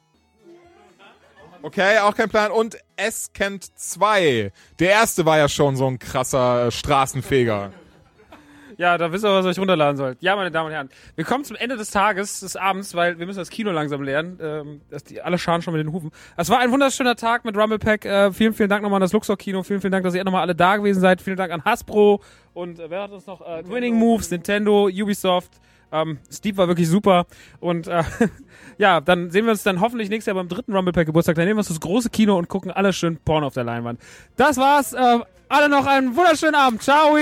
Okay, auch kein Plan. Und Escent zwei. Der erste war ja schon so ein krasser Straßenfeger. Ja, da wisst ihr, was ihr euch runterladen sollt. Ja, meine Damen und Herren. Wir kommen zum Ende des Tages, des Abends, weil wir müssen das Kino langsam lernen. Ähm, dass die alle scharen schon mit den Hufen. Es war ein wunderschöner Tag mit Rumblepack. Äh, vielen, vielen Dank nochmal an das Luxor-Kino. Vielen, vielen Dank, dass ihr nochmal alle da gewesen seid. Vielen Dank an Hasbro. Und äh, wer hat uns noch? Äh, Winning Moves, Nintendo, Ubisoft. Ähm, Steve war wirklich super. Und äh, ja, dann sehen wir uns dann hoffentlich nächstes Jahr beim dritten Rumblepack Geburtstag. Dann nehmen wir uns das große Kino und gucken alle schön Porno auf der Leinwand. Das war's. Äh, alle noch einen wunderschönen Abend. Ciao.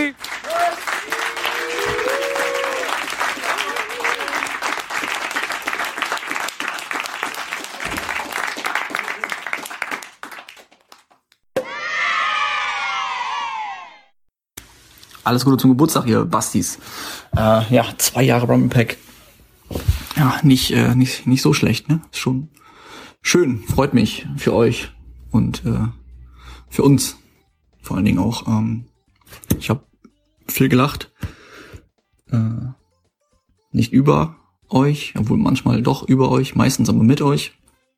Alles Gute zum Geburtstag, ihr Bastis. Äh, ja, zwei Jahre Rumblepack. Ja, nicht, äh, nicht, nicht so schlecht, ne? Ist schon schön, freut mich für euch und äh, für uns vor allen Dingen auch. Ähm, ich habe viel gelacht. Äh, nicht über euch, obwohl manchmal doch über euch, meistens aber mit euch.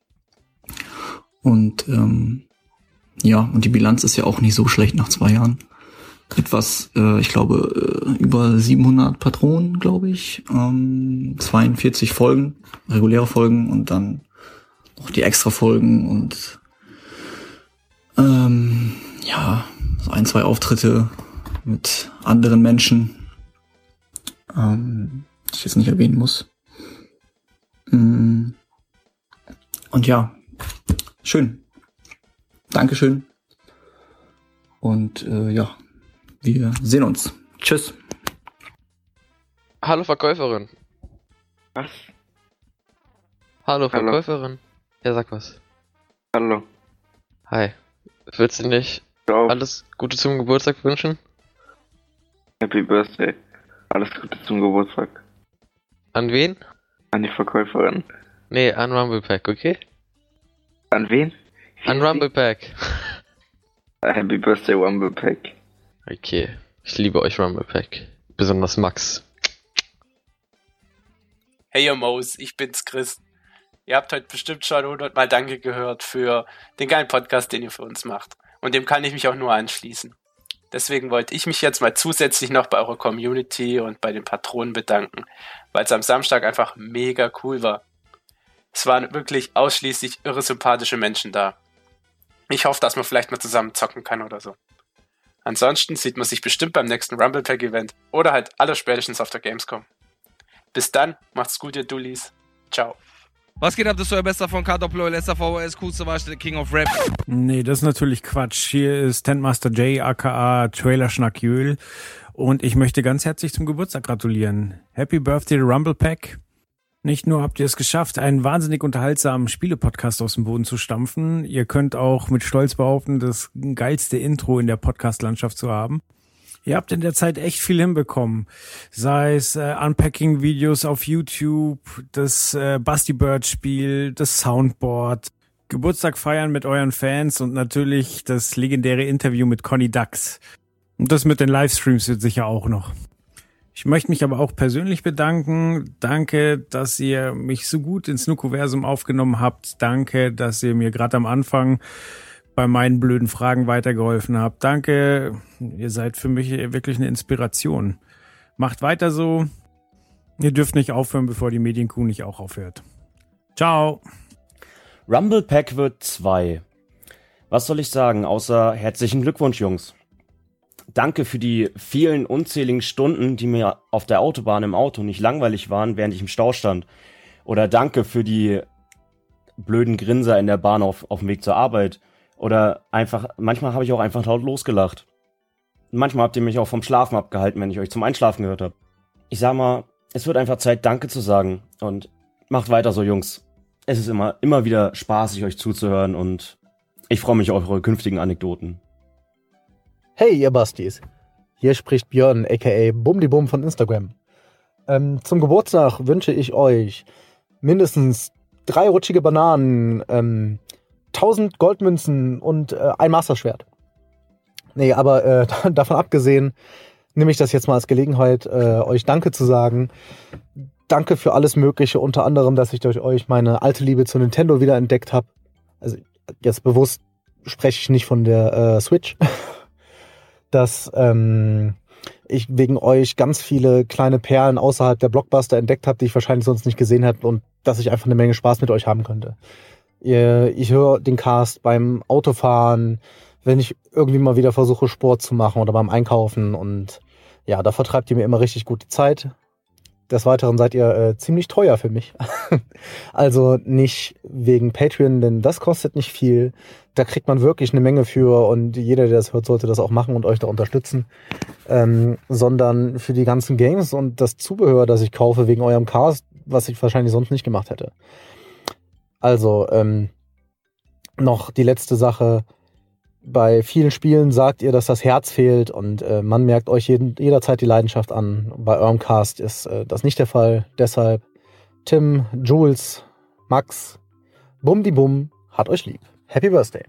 Und ähm, ja, und die Bilanz ist ja auch nicht so schlecht nach zwei Jahren. Etwas, äh, ich glaube, äh, über siebenhundert Patronen, glaube ich, ähm, zweiundvierzig Folgen, reguläre Folgen und dann noch die extra Folgen und ähm, ja, so ein, zwei Auftritte mit anderen Menschen, ähm, die ich jetzt nicht erwähnen muss. Mm. Und ja, schön. Dankeschön. Und äh, ja, wir sehen uns. Tschüss. Hallo Verkäuferin. Was? Hallo Hallo. Verkäuferin. Ja, sag was. Hallo. Hi. Willst du nicht alles Gute zum Geburtstag wünschen? Happy Birthday. Alles Gute zum Geburtstag. An wen? An die Verkäuferin. Nee, an Rumblepack, okay? An wen? An Rumblepack. Happy Birthday Rumblepack. Okay. Ich liebe euch Rumblepack. Besonders Max. Hey ihr Moos, ich bin's Chris. Ihr habt heute bestimmt schon hundertmal Danke gehört für den geilen Podcast, den ihr für uns macht. Und dem kann ich mich auch nur anschließen. Deswegen wollte ich mich jetzt mal zusätzlich noch bei eurer Community und bei den Patronen bedanken, weil es am Samstag einfach mega cool war. Es waren wirklich ausschließlich irre sympathische Menschen da. Ich hoffe, dass man vielleicht mal zusammen zocken kann oder so. Ansonsten sieht man sich bestimmt beim nächsten Rumblepack-Event oder halt aller spätestens auf der Gamescom. Bis dann, macht's gut, ihr Dullis. Ciao. Was geht ab, das ist euer Bester von K W L S V O S, coolste war der King of Rap. Nee, das ist natürlich Quatsch. Hier ist Tentmaster J, aka Trailer Schnackjöl. Und ich möchte ganz herzlich zum Geburtstag gratulieren. Happy Birthday Rumblepack. Nicht nur habt ihr es geschafft, einen wahnsinnig unterhaltsamen Spiele-Podcast aus dem Boden zu stampfen, ihr könnt auch mit Stolz behaupten, das geilste Intro in der Podcast-Landschaft zu haben. Ihr habt in der Zeit echt viel hinbekommen. Sei es äh, Unpacking-Videos auf YouTube, das äh, Busty Bird-Spiel, das Soundboard, Geburtstag feiern mit euren Fans und natürlich das legendäre Interview mit Conny Dax. Und das mit den Livestreams wird sicher auch noch. Ich möchte mich aber auch persönlich bedanken. Danke, dass ihr mich so gut ins Nukuversum aufgenommen habt. Danke, dass ihr mir gerade am Anfang bei meinen blöden Fragen weitergeholfen habt. Danke, ihr seid für mich wirklich eine Inspiration. Macht weiter so. Ihr dürft nicht aufhören, bevor die Medienkuh nicht auch aufhört. Ciao. Rumblepack wird zwei. Was soll ich sagen, außer herzlichen Glückwunsch, Jungs. Danke für die vielen unzähligen Stunden, die mir auf der Autobahn im Auto nicht langweilig waren, während ich im Stau stand. Oder danke für die blöden Grinser in der Bahn auf, auf dem Weg zur Arbeit. Oder einfach, manchmal habe ich auch einfach laut losgelacht. Manchmal habt ihr mich auch vom Schlafen abgehalten, wenn ich euch zum Einschlafen gehört habe. Ich sag mal, es wird einfach Zeit, Danke zu sagen. Und macht weiter so, Jungs. Es ist immer, immer wieder spaßig, euch zuzuhören und ich freue mich auf eure künftigen Anekdoten. Hey, ihr Bastis. Hier spricht Björn, aka Bumdibum von Instagram. Ähm, zum Geburtstag wünsche ich euch mindestens drei rutschige Bananen, ähm, tausend Goldmünzen und äh, ein Masterschwert. Nee, aber äh, davon abgesehen nehme ich das jetzt mal als Gelegenheit, äh, euch Danke zu sagen. Danke für alles Mögliche, unter anderem, dass ich durch euch meine alte Liebe zu Nintendo wieder entdeckt habe. Also jetzt bewusst spreche ich nicht von der äh, Switch. Dass ähm, ich wegen euch ganz viele kleine Perlen außerhalb der Blockbuster entdeckt habe, die ich wahrscheinlich sonst nicht gesehen hätte und dass ich einfach eine Menge Spaß mit euch haben könnte. Ich höre den Cast beim Autofahren, wenn ich irgendwie mal wieder versuche, Sport zu machen oder beim Einkaufen. Und ja, da vertreibt ihr mir immer richtig gut die Zeit. Des Weiteren seid ihr äh, ziemlich teuer für mich. Also nicht wegen Patreon, denn das kostet nicht viel. Da kriegt man wirklich eine Menge für und jeder, der das hört, sollte das auch machen und euch da unterstützen. Ähm, sondern für die ganzen Games und das Zubehör, das ich kaufe wegen eurem Cast, was ich wahrscheinlich sonst nicht gemacht hätte. Also, ähm, noch die letzte Sache. Bei vielen Spielen sagt ihr, dass das Herz fehlt und äh, man merkt euch jeden, jederzeit die Leidenschaft an. Bei eurem Cast ist äh, das nicht der Fall. Deshalb, Tim, Jules, Max, Bumdibum, hat euch lieb. Happy Birthday.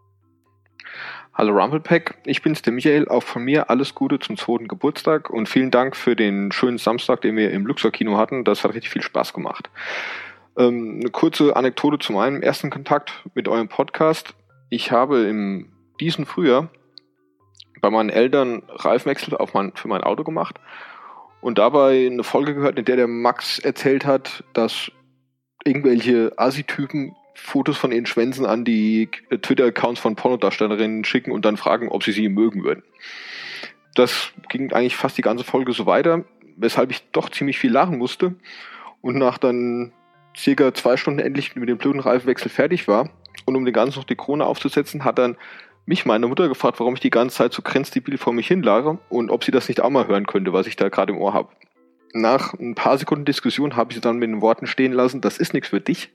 Hallo Rumblepack, ich bin's, der Michael. Auch von mir alles Gute zum zweiten Geburtstag und vielen Dank für den schönen Samstag, den wir im Luxor-Kino hatten. Das hat richtig viel Spaß gemacht. Ähm, eine kurze Anekdote zu meinem ersten Kontakt mit eurem Podcast. Ich habe im diesen Frühjahr bei meinen Eltern Reifenwechsel auf mein, für mein Auto gemacht und dabei eine Folge gehört, in der der Max erzählt hat, dass irgendwelche Assi-Typen Fotos von ihren Schwänzen an die Twitter-Accounts von Pornodarstellerinnen schicken und dann fragen, ob sie sie mögen würden. Das ging eigentlich fast die ganze Folge so weiter, weshalb ich doch ziemlich viel lachen musste und nach dann circa zwei Stunden endlich mit dem blöden Reifenwechsel fertig war und um den Ganzen noch die Krone aufzusetzen, hat dann mich meine Mutter gefragt, warum ich die ganze Zeit so grenzdebil vor mich hinlage und ob sie das nicht auch mal hören könnte, was ich da gerade im Ohr habe. Nach ein paar Sekunden Diskussion habe ich sie dann mit den Worten stehen lassen, das ist nichts für dich.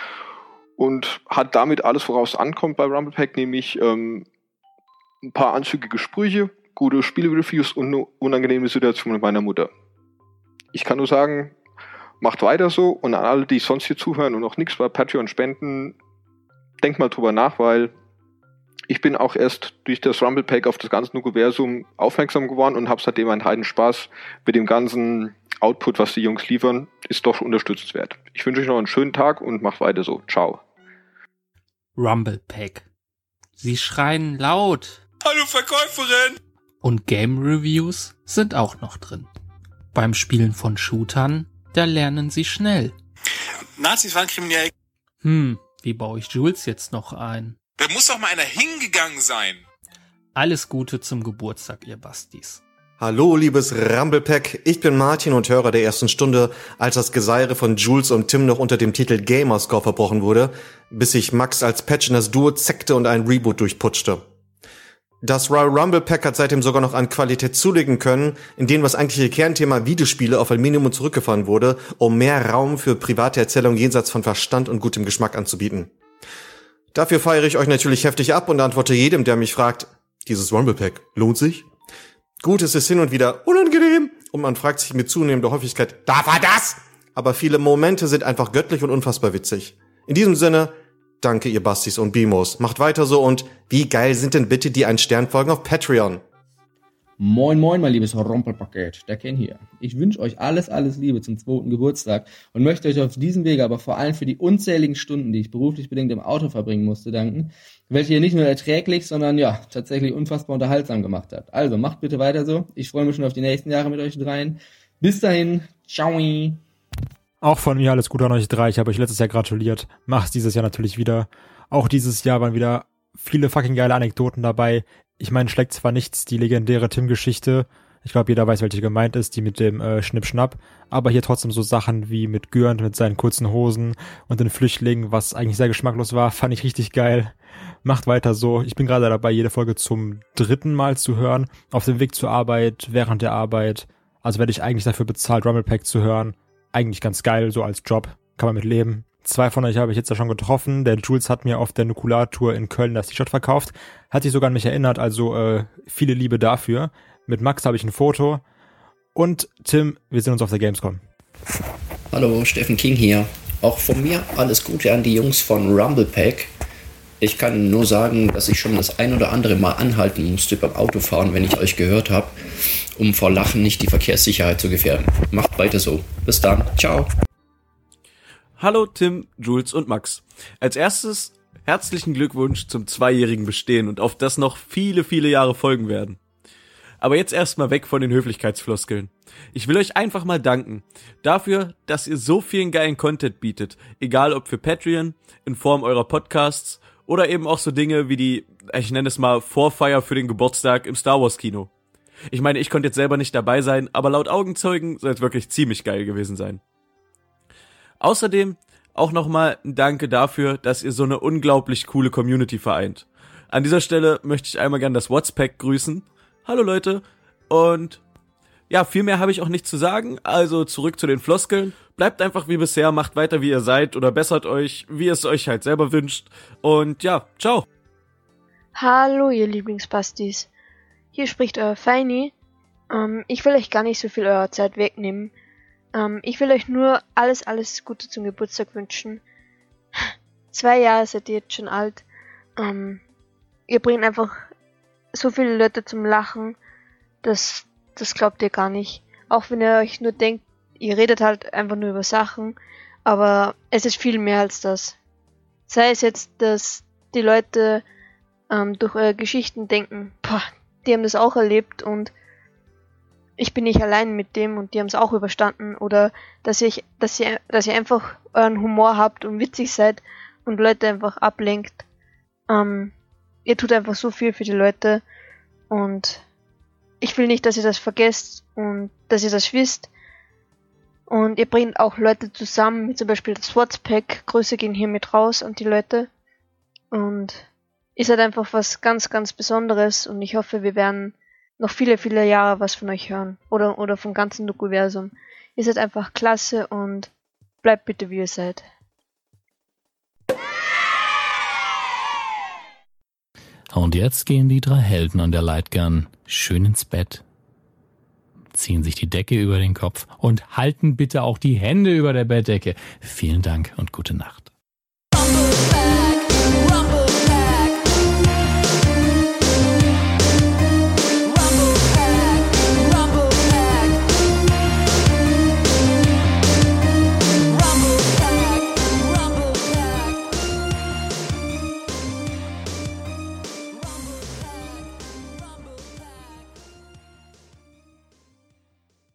Und hat damit alles, woraus es ankommt bei Rumblepack, nämlich ähm, ein paar anzügige Sprüche, gute Spiele-Reviews und eine unangenehme Situation mit meiner Mutter. Ich kann nur sagen, macht weiter so und an alle, die sonst hier zuhören und noch nichts bei Patreon spenden, denkt mal drüber nach, weil ich bin auch erst durch das Rumblepack auf das ganze Nukuversum aufmerksam geworden und habe seitdem einen heiden Spaß mit dem ganzen Output, was die Jungs liefern, ist doch unterstützenswert. Ich wünsche euch noch einen schönen Tag und macht weiter so. Ciao. Rumblepack. Sie schreien laut. Hallo Verkäuferin! Und Game Reviews sind auch noch drin. Beim Spielen von Shootern, da lernen sie schnell. Nazis waren kriminell. Hm, wie baue ich Jules jetzt noch ein? Da muss doch mal einer hingegangen sein. Alles Gute zum Geburtstag, ihr Bastis. Hallo, liebes Rumblepack. Ich bin Martin und Hörer der ersten Stunde, als das Geseire von Jules und Tim noch unter dem Titel Gamerscore verbrochen wurde, bis sich Max als Patch in das Duo zeckte und ein Reboot durchputschte. Das Royal Rumblepack hat seitdem sogar noch an Qualität zulegen können, in dem das eigentliche Kernthema Videospiele auf ein Minimum zurückgefahren wurde, um mehr Raum für private Erzählungen jenseits von Verstand und gutem Geschmack anzubieten. Dafür feiere ich euch natürlich heftig ab und antworte jedem, der mich fragt, dieses Rumblepack lohnt sich? Gut, es ist hin und wieder unangenehm und man fragt sich mit zunehmender Häufigkeit, darf er das? Aber viele Momente sind einfach göttlich und unfassbar witzig. In diesem Sinne, danke ihr Bastis und Bimos. Macht weiter so und wie geil sind denn bitte die Ein-Stern-Folgen auf Patreon? Moin moin, mein liebes Rumpelpaket, der Ken hier. Ich wünsche euch alles, alles Liebe zum zweiten Geburtstag und möchte euch auf diesem Wege aber vor allem für die unzähligen Stunden, die ich beruflich bedingt im Auto verbringen musste, danken, welche ihr nicht nur erträglich, sondern ja, tatsächlich unfassbar unterhaltsam gemacht habt. Also, macht bitte weiter so. Ich freue mich schon auf die nächsten Jahre mit euch dreien. Bis dahin, ciao. Auch von mir alles Gute an euch drei. Ich habe euch letztes Jahr gratuliert. Macht's dieses Jahr natürlich wieder. Auch dieses Jahr waren wieder viele fucking geile Anekdoten dabei. Ich meine, schlägt zwar nichts die legendäre Tim-Geschichte. Ich glaube, jeder weiß, welche gemeint ist, die mit dem äh, Schnipp-Schnapp. Aber hier trotzdem so Sachen wie mit Gürnt, mit seinen kurzen Hosen und den Flüchtlingen, was eigentlich sehr geschmacklos war, fand ich richtig geil. Macht weiter so. Ich bin gerade dabei, jede Folge zum dritten Mal zu hören. Auf dem Weg zur Arbeit, während der Arbeit. Also werde ich eigentlich dafür bezahlt, Rumblepack zu hören. Eigentlich ganz geil, so als Job. Kann man mit leben. Zwei von euch habe ich jetzt ja schon getroffen. Der Jules hat mir auf der Nukular-Tour in Köln das T-Shirt verkauft. Hat sich sogar an mich erinnert, also äh, viele Liebe dafür. Mit Max habe ich ein Foto. Und Tim, wir sehen uns auf der Gamescom. Hallo, Steffen King hier. Auch von mir alles Gute an die Jungs von Rumblepack. Ich kann nur sagen, dass ich schon das ein oder andere Mal anhalten musste beim Autofahren, wenn ich euch gehört habe, um vor Lachen nicht die Verkehrssicherheit zu gefährden. Macht weiter so. Bis dann. Ciao. Hallo Tim, Jules und Max. Als erstes herzlichen Glückwunsch zum zweijährigen Bestehen und auf das noch viele, viele Jahre folgen werden. Aber jetzt erstmal weg von den Höflichkeitsfloskeln. Ich will euch einfach mal danken dafür, dass ihr so vielen geilen Content bietet, egal ob für Patreon, in Form eurer Podcasts oder eben auch so Dinge wie die, ich nenne es mal, Vorfeier für den Geburtstag im Star Wars Kino. Ich meine, ich konnte jetzt selber nicht dabei sein, aber laut Augenzeugen soll es wirklich ziemlich geil gewesen sein. Außerdem auch nochmal ein Danke dafür, dass ihr so eine unglaublich coole Community vereint. An dieser Stelle möchte ich einmal gern das WhatsApp grüßen. Hallo Leute. Und ja, viel mehr habe ich auch nicht zu sagen, also zurück zu den Floskeln. Bleibt einfach wie bisher, macht weiter wie ihr seid oder bessert euch, wie ihr es euch halt selber wünscht. Und ja, ciao. Hallo ihr Lieblingsbastis. Hier spricht euer Feini. Ähm, ich will euch gar nicht so viel eurer Zeit wegnehmen. Ähm, ich will euch nur alles, alles Gute zum Geburtstag wünschen. Zwei Jahre seid ihr jetzt schon alt. Ähm, ihr bringt einfach so viele Leute zum Lachen. Das, das glaubt ihr gar nicht. Auch wenn ihr euch nur denkt, ihr redet halt einfach nur über Sachen. Aber es ist viel mehr als das. Sei es jetzt, dass die Leute ähm, durch eure Geschichten denken, boah, die haben das auch erlebt und ich bin nicht allein mit dem und die haben es auch überstanden. Oder dass ihr, dass ihr, dass ihr einfach euren Humor habt und witzig seid und Leute einfach ablenkt. Ähm, ihr tut einfach so viel für die Leute und ich will nicht, dass ihr das vergesst und dass ihr das wisst. Und ihr bringt auch Leute zusammen, wie zum Beispiel das WhatsApp. Grüße gehen hier mit raus an die Leute. Und ihr seid einfach was ganz, ganz Besonderes und ich hoffe, wir werden noch viele, viele Jahre was von euch hören. Oder, oder vom ganzen Dokuversum. Ihr seid einfach klasse und bleibt bitte, wie ihr seid. Und jetzt gehen die drei Helden an der Lightgun schön ins Bett, ziehen sich die Decke über den Kopf und halten bitte auch die Hände über der Bettdecke. Vielen Dank und gute Nacht.